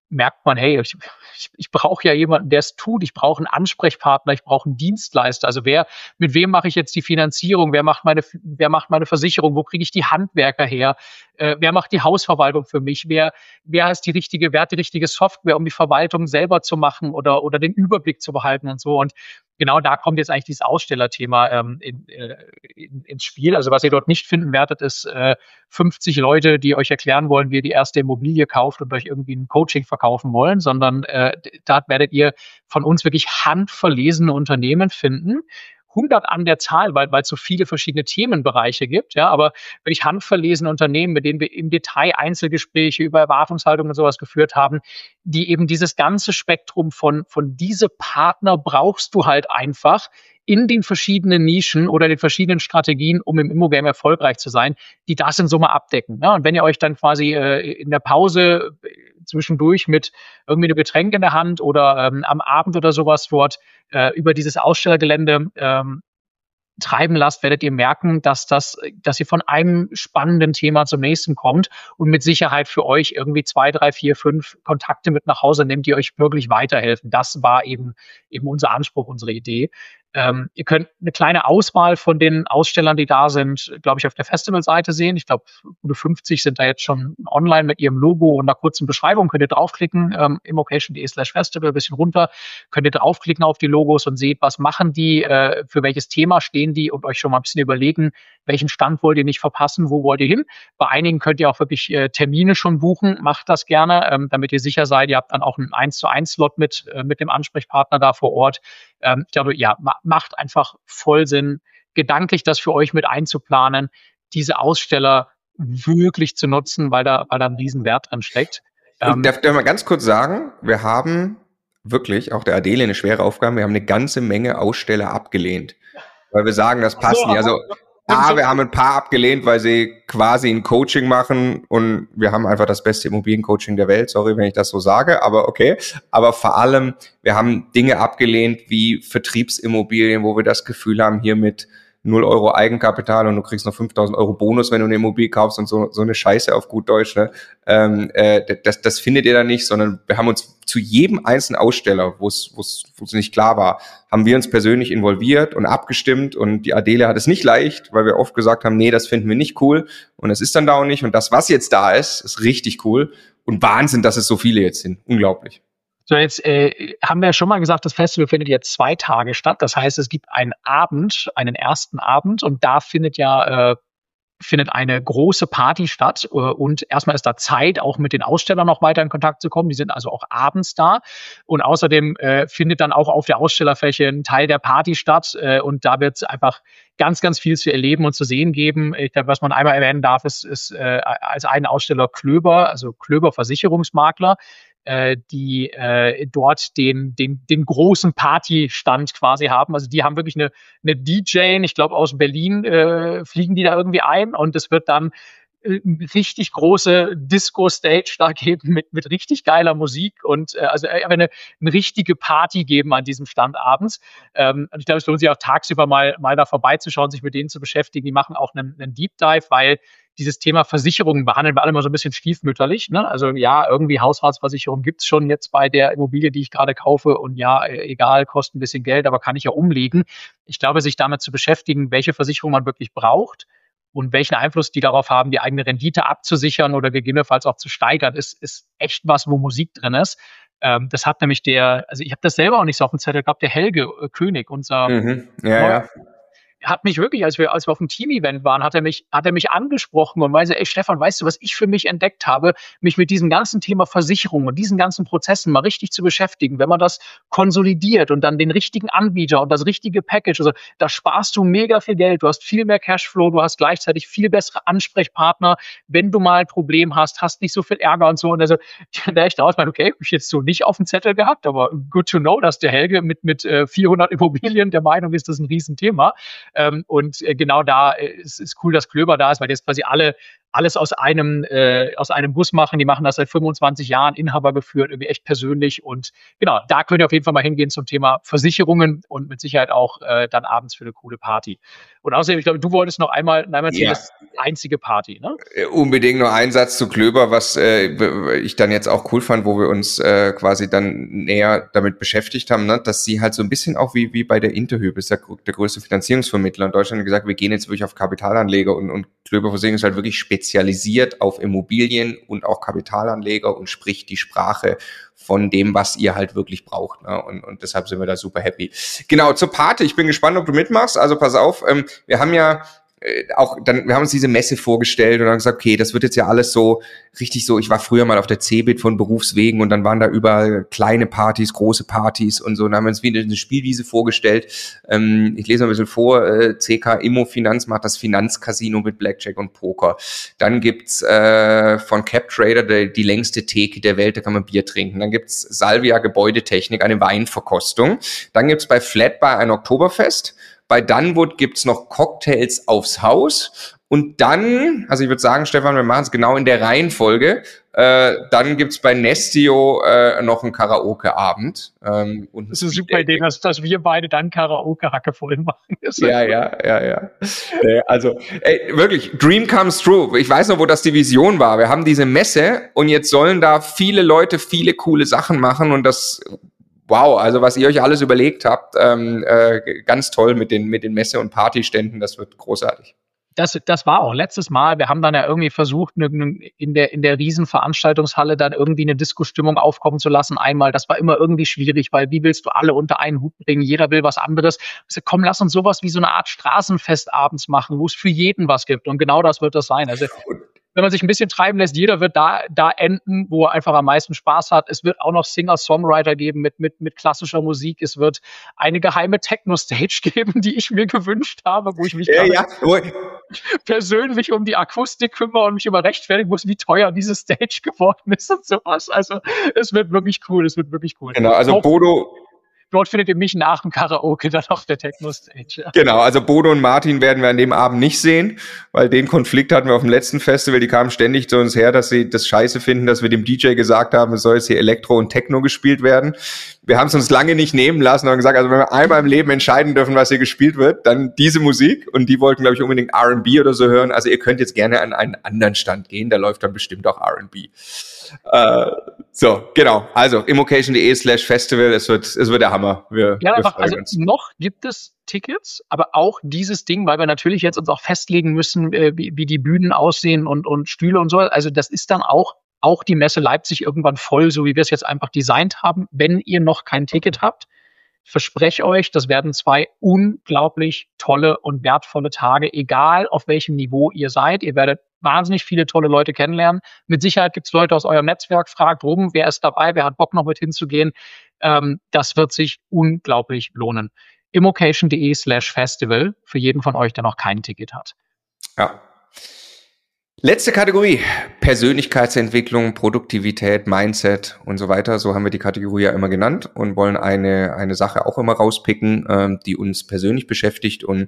merkt man, hey, ich, ich, ich brauche ja jemanden, der es tut. Ich brauche einen Ansprechpartner, ich brauche einen Dienstleister. Also wer, mit wem mache ich jetzt die Finanzierung? Wer macht meine, wer macht meine Versicherung? Wo kriege ich die Handwerker her? Äh, wer macht die Hausverwaltung für mich? Wer, wer ist die richtige, wer hat die richtige Software, um die Verwaltung selber zu machen oder, oder den Überblick zu behalten und so. Und genau da kommt jetzt eigentlich dieses Ausstellerthema ähm, in, äh, in, ins Spiel. Also was ihr dort nicht finden werdet, ist äh, fünfzig Leute, die euch erklären wollen, wie ihr die erste Immobilie kauft und euch irgendwie ein Coaching verkaufen wollen, sondern äh, da werdet ihr von uns wirklich handverlesene Unternehmen finden. hundert an der Zahl, weil weil es so viele verschiedene Themenbereiche gibt, ja, aber wirklich handverlesene Unternehmen, mit denen wir im Detail Einzelgespräche über Erwartungshaltung und sowas geführt haben, die eben dieses ganze Spektrum von von diese Partner brauchst du halt einfach in den verschiedenen Nischen oder den verschiedenen Strategien, um im Immogame erfolgreich zu sein, die das in Summe abdecken. Ja, und wenn ihr euch dann quasi äh, in der Pause äh, zwischendurch mit irgendwie einem Getränk in der Hand oder ähm, am Abend oder sowas dort äh, über dieses Ausstellergelände ähm, treiben lasst, werdet ihr merken, dass das, dass ihr von einem spannenden Thema zum nächsten kommt und mit Sicherheit für euch irgendwie zwei, drei, vier, fünf Kontakte mit nach Hause nehmt, die euch wirklich weiterhelfen. Das war eben eben unser Anspruch, unsere Idee. Ähm, ihr könnt eine kleine Auswahl von den Ausstellern, die da sind, glaube ich, auf der Festivalseite sehen. Ich glaube, gute fünfzig sind da jetzt schon online mit ihrem Logo und einer kurzen Beschreibung. Könnt ihr draufklicken, ähm, immocation.de slash festival, ein bisschen runter. Könnt ihr draufklicken auf die Logos und seht, was machen die, äh, für welches Thema stehen die und euch schon mal ein bisschen überlegen, welchen Stand wollt ihr nicht verpassen, wo wollt ihr hin. Bei einigen könnt ihr auch wirklich äh, Termine schon buchen. Macht das gerne, ähm, damit ihr sicher seid, ihr habt dann auch einen eins zu eins Slot mit, äh, mit dem Ansprechpartner da vor Ort. Ähm, ich glaube, ja, ma- macht einfach voll Sinn, gedanklich das für euch mit einzuplanen, diese Aussteller wirklich zu nutzen, weil da, weil da ein Riesenwert drin steckt. Und darf, darf mal ganz kurz sagen, wir haben wirklich, auch der Adele, eine schwere Aufgabe, wir haben eine ganze Menge Aussteller abgelehnt, weil wir sagen, das passt nicht. Also A, wir haben ein paar abgelehnt, weil sie quasi ein Coaching machen und wir haben einfach das beste Immobiliencoaching der Welt. Sorry, wenn ich das so sage, aber okay. Aber vor allem, wir haben Dinge abgelehnt wie Vertriebsimmobilien, wo wir das Gefühl haben, hier mit null Euro Eigenkapital und du kriegst noch fünftausend Euro Bonus, wenn du eine Immobilie kaufst und so so eine Scheiße auf gut Deutsch. Ne? Ähm, äh, das, das findet ihr da nicht, sondern wir haben uns zu jedem einzelnen Aussteller, wo es wo es wo es nicht klar war, haben wir uns persönlich involviert und abgestimmt und die Adele hat es nicht leicht, weil wir oft gesagt haben, nee, das finden wir nicht cool und es ist dann da auch nicht und das, was jetzt da ist, ist richtig cool und Wahnsinn, dass es so viele jetzt sind. Unglaublich. So, jetzt äh, haben wir ja schon mal gesagt, das Festival findet jetzt zwei Tage statt. Das heißt, es gibt einen Abend, einen ersten Abend und da findet ja äh, findet eine große Party statt äh, und erstmal ist da Zeit, auch mit den Ausstellern noch weiter in Kontakt zu kommen. Die sind also auch abends da und außerdem äh, findet dann auch auf der Ausstellerfläche ein Teil der Party statt äh, und da wird es einfach ganz, ganz viel zu erleben und zu sehen geben. Ich glaube, was man einmal erwähnen darf, ist, ist äh, als einen Aussteller Klöber, also Klöber Versicherungsmakler, äh, die äh, dort den, den, den großen Partystand quasi haben. Also die haben wirklich eine, eine D J, ich glaube aus Berlin äh, fliegen die da irgendwie ein und es wird dann äh, richtig große Disco-Stage da geben mit, mit richtig geiler Musik und äh, also äh, eine, eine richtige Party geben an diesem Stand abends. Ähm, und ich glaube, es lohnt sich auch tagsüber mal, mal da vorbeizuschauen, sich mit denen zu beschäftigen. Die machen auch einen, einen Deep Dive, weil dieses Thema Versicherungen behandeln wir alle immer so ein bisschen stiefmütterlich. Ne? Also ja, irgendwie Hausratsversicherung gibt's schon jetzt bei der Immobilie, die ich gerade kaufe. Und ja, egal, kostet ein bisschen Geld, aber kann ich ja umlegen. Ich glaube, sich damit zu beschäftigen, welche Versicherung man wirklich braucht und welchen Einfluss die darauf haben, die eigene Rendite abzusichern oder gegebenenfalls auch zu steigern, ist, ist echt was, wo Musik drin ist. Ähm, das hat nämlich der, also ich habe das selber auch nicht so auf dem Zettel gehabt, der Helge äh, König, unser Mhm. Ja, neuer, ja. hat mich wirklich, als wir, als wir auf dem Team-Event waren, hat er mich, hat er mich angesprochen und meinte, ey Stefan, weißt du, was ich für mich entdeckt habe, mich mit diesem ganzen Thema Versicherung und diesen ganzen Prozessen mal richtig zu beschäftigen. Wenn man das konsolidiert und dann den richtigen Anbieter und das richtige Package, also da sparst du mega viel Geld, du hast viel mehr Cashflow, du hast gleichzeitig viel bessere Ansprechpartner, wenn du mal ein Problem hast, hast nicht so viel Ärger und so. Und also, da ich draus meine, okay, hab ich jetzt so nicht auf dem Zettel gehabt, aber good to know, dass der Helge mit, mit äh, vierhundert Immobilien der Meinung ist, das ist ein Riesenthema. Ähm, und äh, genau da äh, ist es cool, dass Klöber da ist, weil jetzt quasi alle alles aus einem äh, aus einem Bus machen. Die machen das seit fünfundzwanzig Jahren, Inhaber geführt, irgendwie echt persönlich. Und genau, da könnt ihr auf jeden Fall mal hingehen zum Thema Versicherungen und mit Sicherheit auch äh, dann abends für eine coole Party. Und außerdem, ich glaube, du wolltest noch einmal, einmal erzählen, Ja. das einzige Party, ne? Unbedingt nur ein Satz zu Klöber, was äh, ich dann jetzt auch cool fand, wo wir uns äh, quasi dann näher damit beschäftigt haben, ne? Dass sie halt so ein bisschen auch wie wie bei der Interhyp, ist der, der größte Finanzierungsvermittler in Deutschland, gesagt, wir gehen jetzt wirklich auf Kapitalanleger und, und Klöber Versicherung ist halt wirklich spezialisiert auf Immobilien und auch Kapitalanleger und spricht die Sprache von dem, was ihr halt wirklich braucht. Ne? Und, und deshalb sind wir da super happy. Genau, zur Party. Ich bin gespannt, ob du mitmachst. Also pass auf, ähm, wir haben ja äh, auch dann, wir haben uns diese Messe vorgestellt und haben gesagt, okay, das wird jetzt ja alles so richtig so, ich war früher mal auf der Cebit von Berufswegen und dann waren da überall kleine Partys, große Partys und so. Und dann haben wir uns wieder eine Spielwiese vorgestellt. Ähm, ich lese mal ein bisschen vor. Äh, C K Immo Finanz macht das Finanzcasino mit Blackjack und Poker. Dann gibt's äh, von CapTrader die, die längste Theke der Welt, da kann man Bier trinken. Dann gibt's Salvia Gebäudetechnik, eine Weinverkostung. Dann gibt's bei Flatbar ein Oktoberfest. Bei Dunwood gibt's noch Cocktails aufs Haus. Und dann, also ich würde sagen, Stefan, wir machen es genau in der Reihenfolge. Äh, dann gibt's bei Nestio äh, noch einen Karaoke-Abend. Ähm, und Das ist eine super Idee, dass, dass wir beide dann Karaoke-Hacke voll machen. Ja, ja, ja, ja. äh, also, ey, wirklich, Dream comes true. Ich weiß noch, wo das die Vision war. Wir haben diese Messe und jetzt sollen da viele Leute viele coole Sachen machen und das... Wow, also was ihr euch alles überlegt habt, ähm, äh, ganz toll mit den mit den Messe- und Partyständen, das wird großartig. Das, das war auch letztes Mal. Wir haben dann ja irgendwie versucht, ne, ne, in der in der Riesenveranstaltungshalle dann irgendwie eine Disco-Stimmung aufkommen zu lassen. Einmal, das war immer irgendwie schwierig, weil wie willst du alle unter einen Hut bringen? Jeder will was anderes. Also, komm, lass uns sowas wie so eine Art Straßenfest abends machen, wo es für jeden was gibt. Und genau das wird das sein. Also wenn man sich ein bisschen treiben lässt, jeder wird da, da enden, wo er einfach am meisten Spaß hat. Es wird auch noch Singer-Songwriter geben mit, mit, mit klassischer Musik. Es wird eine geheime Techno-Stage geben, die ich mir gewünscht habe, wo ich mich ja, ja. persönlich um die Akustik kümmere und mich immer rechtfertigen muss, wie teuer diese Stage geworden ist und sowas. Also, es wird wirklich cool. Es wird wirklich cool. Genau, also auch Bodo... Dort findet ihr mich nach dem Karaoke dann auf der Techno-Stage. Ja. Genau, also Bodo und Martin werden wir an dem Abend nicht sehen, weil den Konflikt hatten wir auf dem letzten Festival. Die kamen ständig zu uns her, dass sie das scheiße finden, dass wir dem D J gesagt haben, es soll jetzt hier Elektro und Techno gespielt werden. Wir haben es uns lange nicht nehmen lassen und haben gesagt, also wenn wir einmal im Leben entscheiden dürfen, was hier gespielt wird, dann diese Musik. Und die wollten, glaube ich, unbedingt R and B oder so hören. Also ihr könnt jetzt gerne an einen anderen Stand gehen, da läuft dann bestimmt auch R and B. Äh, so, genau. Also immocation.de slash Festival, es wird, es wird der Hammer. Wir, ja, wir einfach, freuen also uns. noch gibt es Tickets, aber auch dieses Ding, weil wir natürlich jetzt uns auch festlegen müssen, äh, wie, wie die Bühnen aussehen und, und Stühle und so. Also das ist dann auch, auch die Messe Leipzig irgendwann voll, so wie wir es jetzt einfach designt haben. Wenn ihr noch kein Ticket habt, verspreche euch, das werden zwei unglaublich tolle und wertvolle Tage, egal auf welchem Niveau ihr seid. Ihr werdet wahnsinnig viele tolle Leute kennenlernen. Mit Sicherheit gibt es Leute aus eurem Netzwerk, fragt rum, wer ist dabei, wer hat Bock noch mit hinzugehen. Ähm, das wird sich unglaublich lohnen. immocation.de slash Festival für jeden von euch, der noch kein Ticket hat. Ja. Letzte Kategorie, Persönlichkeitsentwicklung, Produktivität, Mindset und so weiter. So haben wir die Kategorie ja immer genannt und wollen eine eine Sache auch immer rauspicken, ähm, die uns persönlich beschäftigt. Und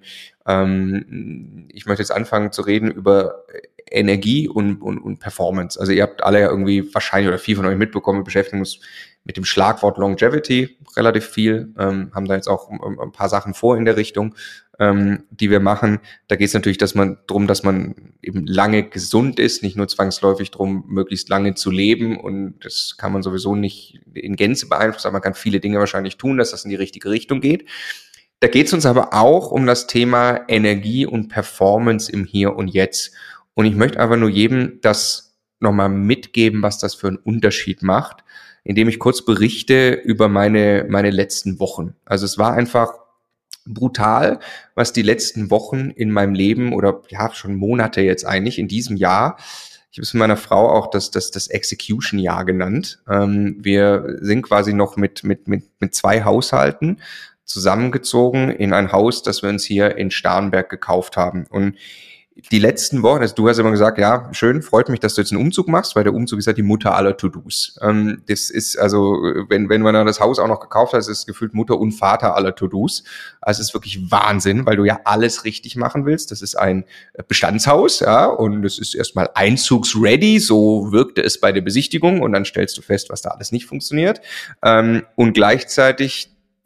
ähm, ich möchte jetzt anfangen zu reden über Energie und, und, und Performance. Also ihr habt alle ja irgendwie wahrscheinlich oder viel von euch mitbekommen, wir beschäftigen uns mit dem Schlagwort Longevity relativ viel, ähm, haben da jetzt auch ein, ein paar Sachen vor in der Richtung, ähm, die wir machen. Da geht es natürlich, dass man drum, dass man eben lange gesund ist, nicht nur zwangsläufig drum, möglichst lange zu leben, und das kann man sowieso nicht in Gänze beeinflussen, aber man kann viele Dinge wahrscheinlich tun, dass das in die richtige Richtung geht. Da geht es uns aber auch um das Thema Energie und Performance im Hier und Jetzt. Und ich möchte einfach nur jedem das nochmal mitgeben, was das für einen Unterschied macht, indem ich kurz berichte über meine meine letzten Wochen. Also es war einfach brutal, was die letzten Wochen in meinem Leben oder ja schon Monate jetzt eigentlich in diesem Jahr, ich habe es mit meiner Frau auch das das das Execution-Jahr genannt. Ähm, wir sind quasi noch mit mit mit mit zwei Haushalten zusammengezogen in ein Haus, das wir uns hier in Starnberg gekauft haben. Und die letzten Wochen, also du hast immer gesagt, ja, schön, freut mich, dass du jetzt einen Umzug machst, weil der Umzug ist ja die Mutter aller To-Dos. Ähm, das ist also, wenn wenn man dann das Haus auch noch gekauft hat, ist es gefühlt Mutter und Vater aller To-Dos. Also es ist wirklich Wahnsinn, weil du ja alles richtig machen willst. Das ist ein Bestandshaus, ja, und es ist erstmal einzugsready, so wirkte es bei der Besichtigung, und dann stellst du fest, was da alles nicht funktioniert. Ähm, und gleichzeitig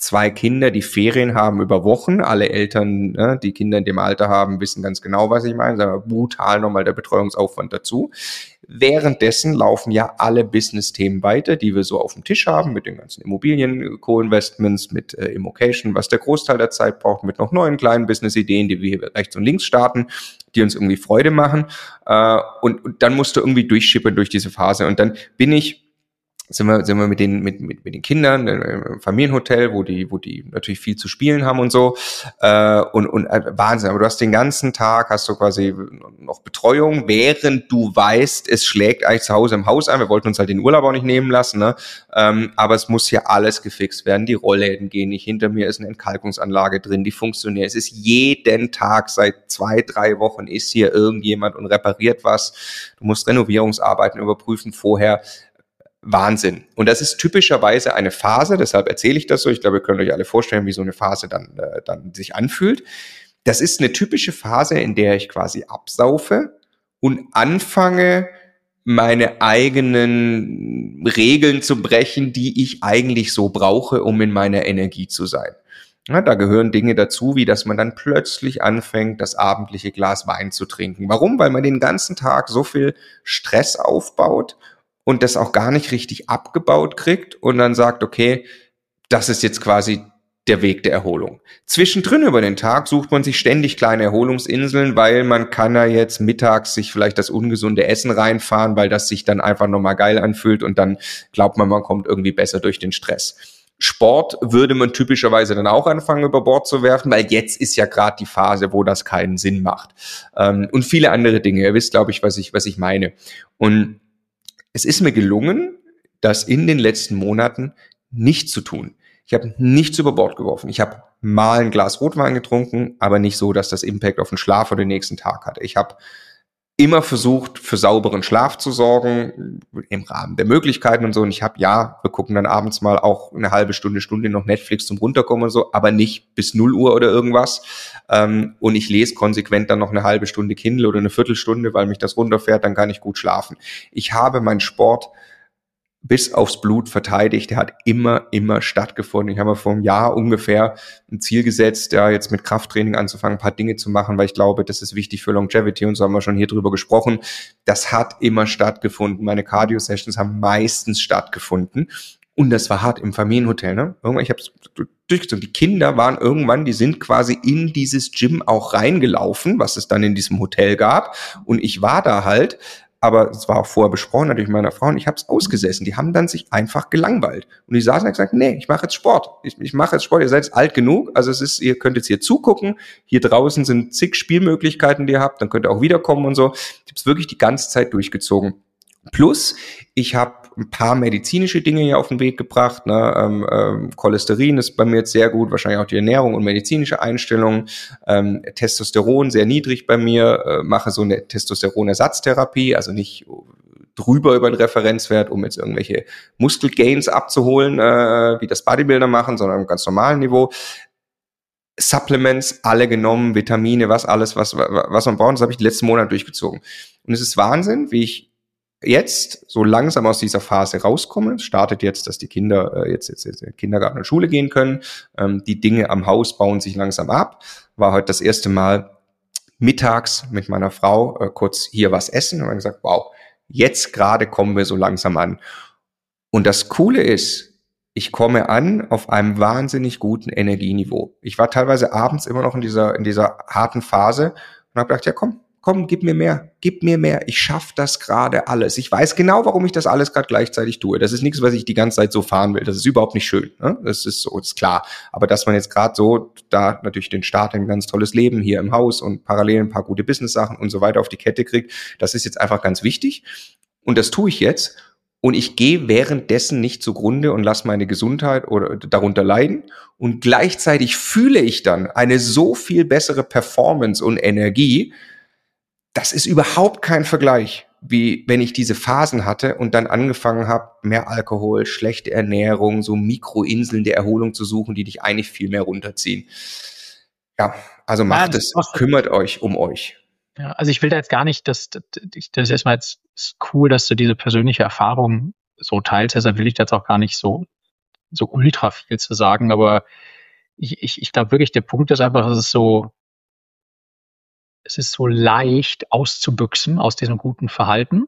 zwei Kinder, die Ferien haben über Wochen. Alle Eltern, ne, die Kinder in dem Alter haben, wissen ganz genau, was ich meine. Sagen wir, brutal nochmal der Betreuungsaufwand dazu. Währenddessen laufen ja alle Business-Themen weiter, die wir so auf dem Tisch haben, mit den ganzen Immobilien, Co-Investments, mit äh, Immocation, was der Großteil der Zeit braucht, mit noch neuen kleinen Business-Ideen, die wir hier rechts und links starten, die uns irgendwie Freude machen. Äh, und, und dann musst du irgendwie durchschippern durch diese Phase. Und dann bin ich sind wir, sind wir mit den, mit, mit, mit den Kindern im Familienhotel, wo die, wo die natürlich viel zu spielen haben und so, äh, und, und äh, Wahnsinn. Aber du hast den ganzen Tag, hast du quasi noch Betreuung, während du weißt, es schlägt eigentlich zu Hause im Haus ein. Wir wollten uns halt den Urlaub auch nicht nehmen lassen, ne? Ähm, aber es muss hier alles gefixt werden. Die Rollläden gehen nicht. Hinter mir ist eine Entkalkungsanlage drin, die funktioniert. Es ist jeden Tag, seit zwei, drei Wochen ist hier irgendjemand und repariert was. Du musst Renovierungsarbeiten überprüfen vorher. Wahnsinn. Und das ist typischerweise eine Phase, deshalb erzähle ich das so. Ich glaube, ihr könnt euch alle vorstellen, wie so eine Phase dann, äh, dann sich anfühlt. Das ist eine typische Phase, in der ich quasi absaufe und anfange, meine eigenen Regeln zu brechen, die ich eigentlich so brauche, um in meiner Energie zu sein. Ja, da gehören Dinge dazu, wie dass man dann plötzlich anfängt, das abendliche Glas Wein zu trinken. Warum? Weil man den ganzen Tag so viel Stress aufbaut und das auch gar nicht richtig abgebaut kriegt und dann sagt, okay, das ist jetzt quasi der Weg der Erholung. Zwischendrin über den Tag sucht man sich ständig kleine Erholungsinseln, weil man kann ja jetzt mittags sich vielleicht das ungesunde Essen reinfahren, weil das sich dann einfach nochmal geil anfühlt und dann glaubt man, man kommt irgendwie besser durch den Stress. Sport würde man typischerweise dann auch anfangen, über Bord zu werfen, weil jetzt ist ja gerade die Phase, wo das keinen Sinn macht. Und viele andere Dinge. Ihr wisst, glaube ich, was ich, was ich meine. Und es ist mir gelungen, das in den letzten Monaten nicht zu tun. Ich habe nichts über Bord geworfen. Ich habe mal ein Glas Rotwein getrunken, aber nicht so, dass das Impact auf den Schlaf oder den nächsten Tag hatte. Ich habe immer versucht, für sauberen Schlaf zu sorgen, im Rahmen der Möglichkeiten und so. Und ich habe, ja, wir gucken dann abends mal auch eine halbe Stunde, Stunde noch Netflix zum Runterkommen und so, aber nicht bis null Uhr oder irgendwas. Und ich lese konsequent dann noch eine halbe Stunde Kindle oder eine Viertelstunde, weil mich das runterfährt, dann kann ich gut schlafen. Ich habe meinen Sport bis aufs Blut verteidigt. Der hat immer, immer stattgefunden. Ich habe mir vor einem Jahr ungefähr ein Ziel gesetzt, ja, jetzt mit Krafttraining anzufangen, ein paar Dinge zu machen, weil ich glaube, das ist wichtig für Longevity und so haben wir schon hier drüber gesprochen. Das hat immer stattgefunden. Meine Cardio-Sessions haben meistens stattgefunden. Und das war hart im Familienhotel, ne? Irgendwann, ich habe es durchgezogen. Die Kinder waren irgendwann, die sind quasi in dieses Gym auch reingelaufen, was es dann in diesem Hotel gab. Und ich war da halt, aber es war auch vorher besprochen, natürlich mit meiner Frau, und ich habe es ausgesessen. Die haben dann sich einfach gelangweilt. Und die saßen und gesagt, nee, ich mache jetzt Sport. Ich, ich mache jetzt Sport, ihr seid jetzt alt genug. Also es ist, ihr könnt jetzt hier zugucken. Hier draußen sind zig Spielmöglichkeiten, die ihr habt. Dann könnt ihr auch wiederkommen und so. Ich habe es wirklich die ganze Zeit durchgezogen. Plus, ich habe ein paar medizinische Dinge hier auf den Weg gebracht. Ne? Ähm, ähm, Cholesterin ist bei mir jetzt sehr gut, wahrscheinlich auch die Ernährung und medizinische Einstellungen. Ähm, Testosteron sehr niedrig bei mir, äh, mache so eine Testosteronersatztherapie, also nicht drüber über den Referenzwert, um jetzt irgendwelche Muskelgains abzuholen, äh, wie das Bodybuilder machen, sondern am ganz normalen Niveau. Supplements, alle genommen, Vitamine, was alles, was, was man braucht. Das habe ich die letzten Monate durchgezogen. Und es ist Wahnsinn, wie ich jetzt so langsam aus dieser Phase rauskomme. Es startet jetzt, dass die Kinder äh, jetzt, jetzt, jetzt in den Kindergarten und Schule gehen können. Ähm, die Dinge am Haus bauen sich langsam ab. War heute das erste Mal mittags mit meiner Frau äh, kurz hier was essen und haben gesagt, wow, jetzt gerade kommen wir so langsam an. Und das Coole ist, ich komme an auf einem wahnsinnig guten Energieniveau. Ich war teilweise abends immer noch in dieser, in dieser harten Phase und habe gedacht, ja komm, komm, gib mir mehr, gib mir mehr. Ich schaffe das gerade alles. Ich weiß genau, warum ich das alles gerade gleichzeitig tue. Das ist nichts, was ich die ganze Zeit so fahren will. Das ist überhaupt nicht schön. Ne? Das ist so, das ist klar. Aber dass man jetzt gerade so, da natürlich den Start in ein ganz tolles Leben hier im Haus und parallel ein paar gute Business-Sachen und so weiter auf die Kette kriegt, das ist jetzt einfach ganz wichtig. Und das tue ich jetzt. Und ich gehe währenddessen nicht zugrunde und lasse meine Gesundheit oder darunter leiden. Und gleichzeitig fühle ich dann eine so viel bessere Performance und Energie. Das ist überhaupt kein Vergleich, wie wenn ich diese Phasen hatte und dann angefangen habe, mehr Alkohol, schlechte Ernährung, so Mikroinseln der Erholung zu suchen, die dich eigentlich viel mehr runterziehen. Ja, also macht ja, es, kümmert euch um euch. Ja, also ich will da jetzt gar nicht, dass das, das ist erstmal jetzt ist cool, dass du diese persönliche Erfahrung so teilst, deshalb will ich das auch gar nicht so so ultra viel zu sagen, aber ich, ich, ich glaube wirklich, der Punkt ist einfach, es ist so, es ist so leicht auszubüchsen aus diesem guten Verhalten,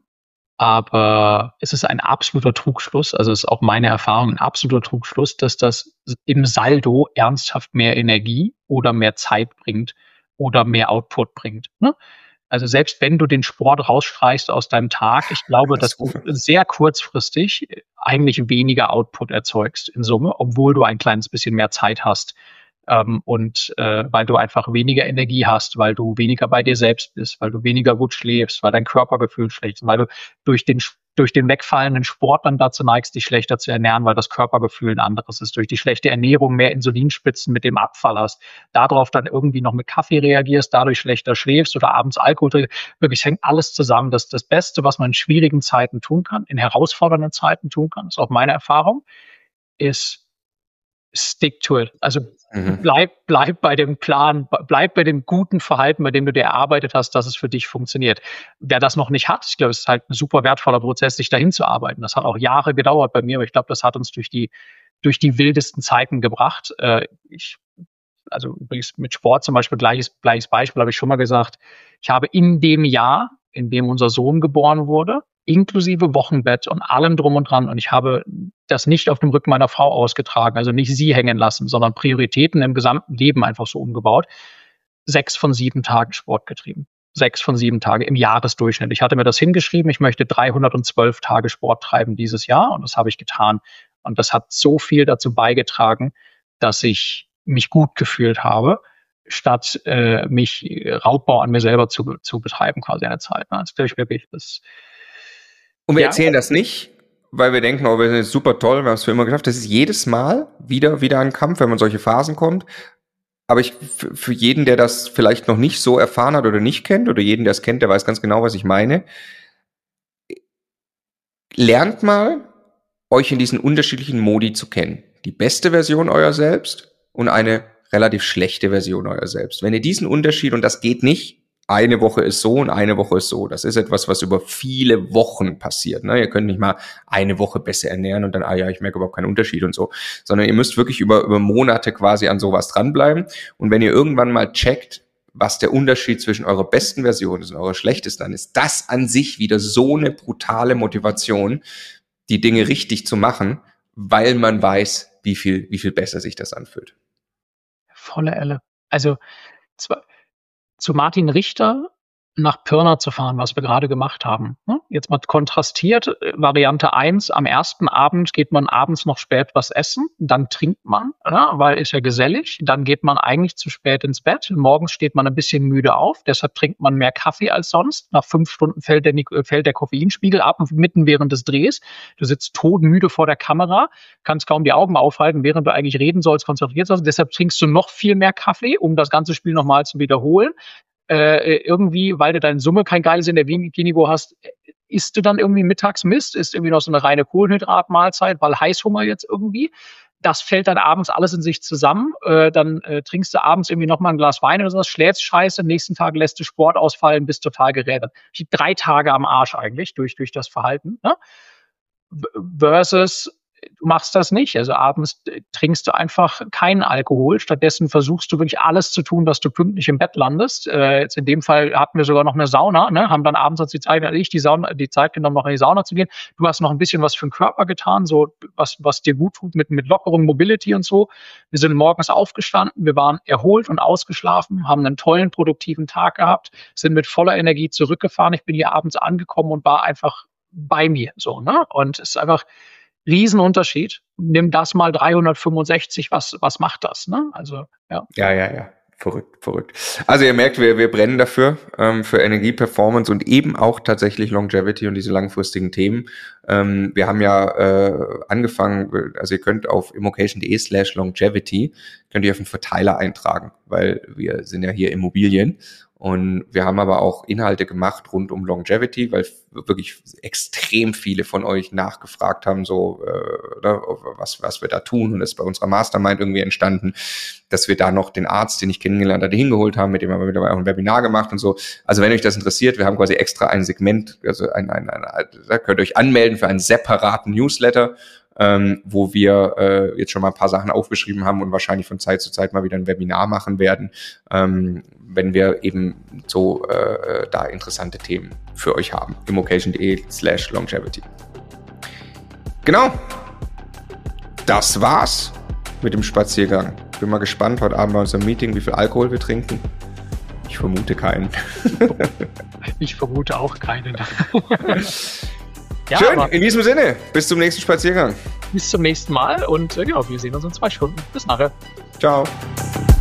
aber es ist ein absoluter Trugschluss, also es ist auch meine Erfahrung, ein absoluter Trugschluss, dass das im Saldo ernsthaft mehr Energie oder mehr Zeit bringt oder mehr Output bringt. Ne? Also selbst wenn du den Sport rausstreichst aus deinem Tag, ich glaube, dass du sehr kurzfristig eigentlich weniger Output erzeugst in Summe, obwohl du ein kleines bisschen mehr Zeit hast. Ähm, und äh, weil du einfach weniger Energie hast, weil du weniger bei dir selbst bist, weil du weniger gut schläfst, weil dein Körpergefühl schlecht ist, weil du durch den durch den wegfallenden Sport dann dazu neigst, dich schlechter zu ernähren, weil das Körpergefühl ein anderes ist, durch die schlechte Ernährung mehr Insulinspitzen mit dem Abfall hast, darauf dann irgendwie noch mit Kaffee reagierst, dadurch schlechter schläfst oder abends Alkohol trinkst. Wirklich, es hängt alles zusammen. Das das Beste, was man in schwierigen Zeiten tun kann, in herausfordernden Zeiten tun kann, ist auch meine Erfahrung, ist stick to it. Also mhm. bleib, bleib bei dem Plan, bleib bei dem guten Verhalten, bei dem du dir erarbeitet hast, dass es für dich funktioniert. Wer das noch nicht hat, ich glaube, es ist halt ein super wertvoller Prozess, sich dahin zu arbeiten. Das hat auch Jahre gedauert bei mir, aber ich glaube, das hat uns durch die, durch die wildesten Zeiten gebracht. Äh, ich, also übrigens mit Sport zum Beispiel, gleiches, gleiches Beispiel, habe ich schon mal gesagt. Ich habe in dem Jahr, in dem unser Sohn geboren wurde, inklusive Wochenbett und allem drum und dran. Und ich habe das nicht auf dem Rücken meiner Frau ausgetragen, also nicht sie hängen lassen, sondern Prioritäten im gesamten Leben einfach so umgebaut. Sechs von sieben Tagen Sport getrieben. Sechs von sieben Tage im Jahresdurchschnitt. Ich hatte mir das hingeschrieben, ich möchte dreihundertzwölf Tage Sport treiben dieses Jahr und das habe ich getan. Und das hat so viel dazu beigetragen, dass ich mich gut gefühlt habe, statt äh, mich Raubbau an mir selber zu, zu betreiben quasi in der Zeit. Das glaube ich wirklich, das Und wir ja. erzählen das nicht, weil wir denken, oh, wir sind super toll, wir haben es für immer geschafft. Das ist jedes Mal wieder, wieder ein Kampf, wenn man in solche Phasen kommt. Aber ich, für jeden, der das vielleicht noch nicht so erfahren hat oder nicht kennt, oder jeden, der es kennt, der weiß ganz genau, was ich meine. Lernt mal, euch in diesen unterschiedlichen Modi zu kennen. Die beste Version euer selbst und eine relativ schlechte Version euer selbst. Wenn ihr diesen Unterschied, und das geht nicht, eine Woche ist so und eine Woche ist so. Das ist etwas, was über viele Wochen passiert. Ne? Ihr könnt nicht mal eine Woche besser ernähren und dann, ah ja, ich merke überhaupt keinen Unterschied und so. Sondern ihr müsst wirklich über, über Monate quasi an sowas dranbleiben. Und wenn ihr irgendwann mal checkt, was der Unterschied zwischen eurer besten Version ist und eurer schlechtesten, dann ist das an sich wieder so eine brutale Motivation, die Dinge richtig zu machen, weil man weiß, wie viel, wie viel besser sich das anfühlt. Volle Elle. Also, zwar, zu Martin Richter nach Pirna zu fahren, was wir gerade gemacht haben. Jetzt mal kontrastiert, Variante eins, am ersten Abend geht man abends noch spät was essen, dann trinkt man, ja, weil ist ja gesellig, dann geht man eigentlich zu spät ins Bett, morgens steht man ein bisschen müde auf, deshalb trinkt man mehr Kaffee als sonst, nach fünf Stunden fällt der, fällt der Koffeinspiegel ab, mitten während des Drehs, du sitzt todmüde vor der Kamera, kannst kaum die Augen aufhalten, während du eigentlich reden sollst, konzentriert sollst, deshalb trinkst du noch viel mehr Kaffee, um das ganze Spiel nochmal zu wiederholen. Äh, irgendwie, weil du deine Summe kein geiles Energieniveau hast, isst du dann irgendwie mittags Mist, isst irgendwie noch so eine reine Kohlenhydratmahlzeit, weil Heißhunger jetzt irgendwie. Das fällt dann abends alles in sich zusammen. Äh, dann äh, trinkst du abends irgendwie noch mal ein Glas Wein oder sowas, schläfst scheiße, nächsten Tag lässt du Sport ausfallen, bist total gerädert. Ich bin drei Tage am Arsch eigentlich durch, durch das Verhalten. Ne? Versus du machst das nicht. Also abends trinkst du einfach keinen Alkohol. Stattdessen versuchst du wirklich alles zu tun, dass du pünktlich im Bett landest. Äh, jetzt in dem Fall hatten wir sogar noch eine Sauna, ne? Haben dann abends uns die Zeit, ich die, Sauna, die Zeit genommen, noch in die Sauna zu gehen. Du hast noch ein bisschen was für den Körper getan, so was, was dir gut tut mit, mit Lockerung, Mobility und so. Wir sind morgens aufgestanden, wir waren erholt und ausgeschlafen, haben einen tollen, produktiven Tag gehabt, sind mit voller Energie zurückgefahren. Ich bin hier abends angekommen und war einfach bei mir, so, ne? Und es ist einfach Riesenunterschied. Nimm das mal dreihundertfünfundsechzig, was, was macht das, ne? Also, ja. Ja, ja, ja. Verrückt, verrückt. Also ihr merkt, wir, wir brennen dafür, ähm, für Energie, Performance und eben auch tatsächlich Longevity und diese langfristigen Themen. Ähm, wir haben ja äh, angefangen, also ihr könnt auf immocation.de slash longevity, könnt ihr auf den Verteiler eintragen, weil wir sind ja hier Immobilien. Und wir haben aber auch Inhalte gemacht rund um Longevity, weil wirklich extrem viele von euch nachgefragt haben, so äh, was was wir da tun. Und das ist bei unserer Mastermind irgendwie entstanden, dass wir da noch den Arzt, den ich kennengelernt hatte, hingeholt haben, mit dem haben wir mittlerweile auch ein Webinar gemacht und so. Also wenn euch das interessiert, wir haben quasi extra ein Segment, also ein, ein, ein, da könnt ihr euch anmelden für einen separaten Newsletter, ähm, wo wir äh, jetzt schon mal ein paar Sachen aufgeschrieben haben und wahrscheinlich von Zeit zu Zeit mal wieder ein Webinar machen werden, ähm, wenn wir eben so äh, da interessante Themen für euch haben. immocation.de slash longevity. Genau. Das war's mit dem Spaziergang. Bin mal gespannt, heute Abend bei unserem Meeting, wie viel Alkohol wir trinken. Ich vermute keinen. Ich vermute auch keinen. Ja, schön, in diesem Sinne, bis zum nächsten Spaziergang. Bis zum nächsten Mal und äh, ja, wir sehen uns in zwei Stunden. Bis nachher. Ciao.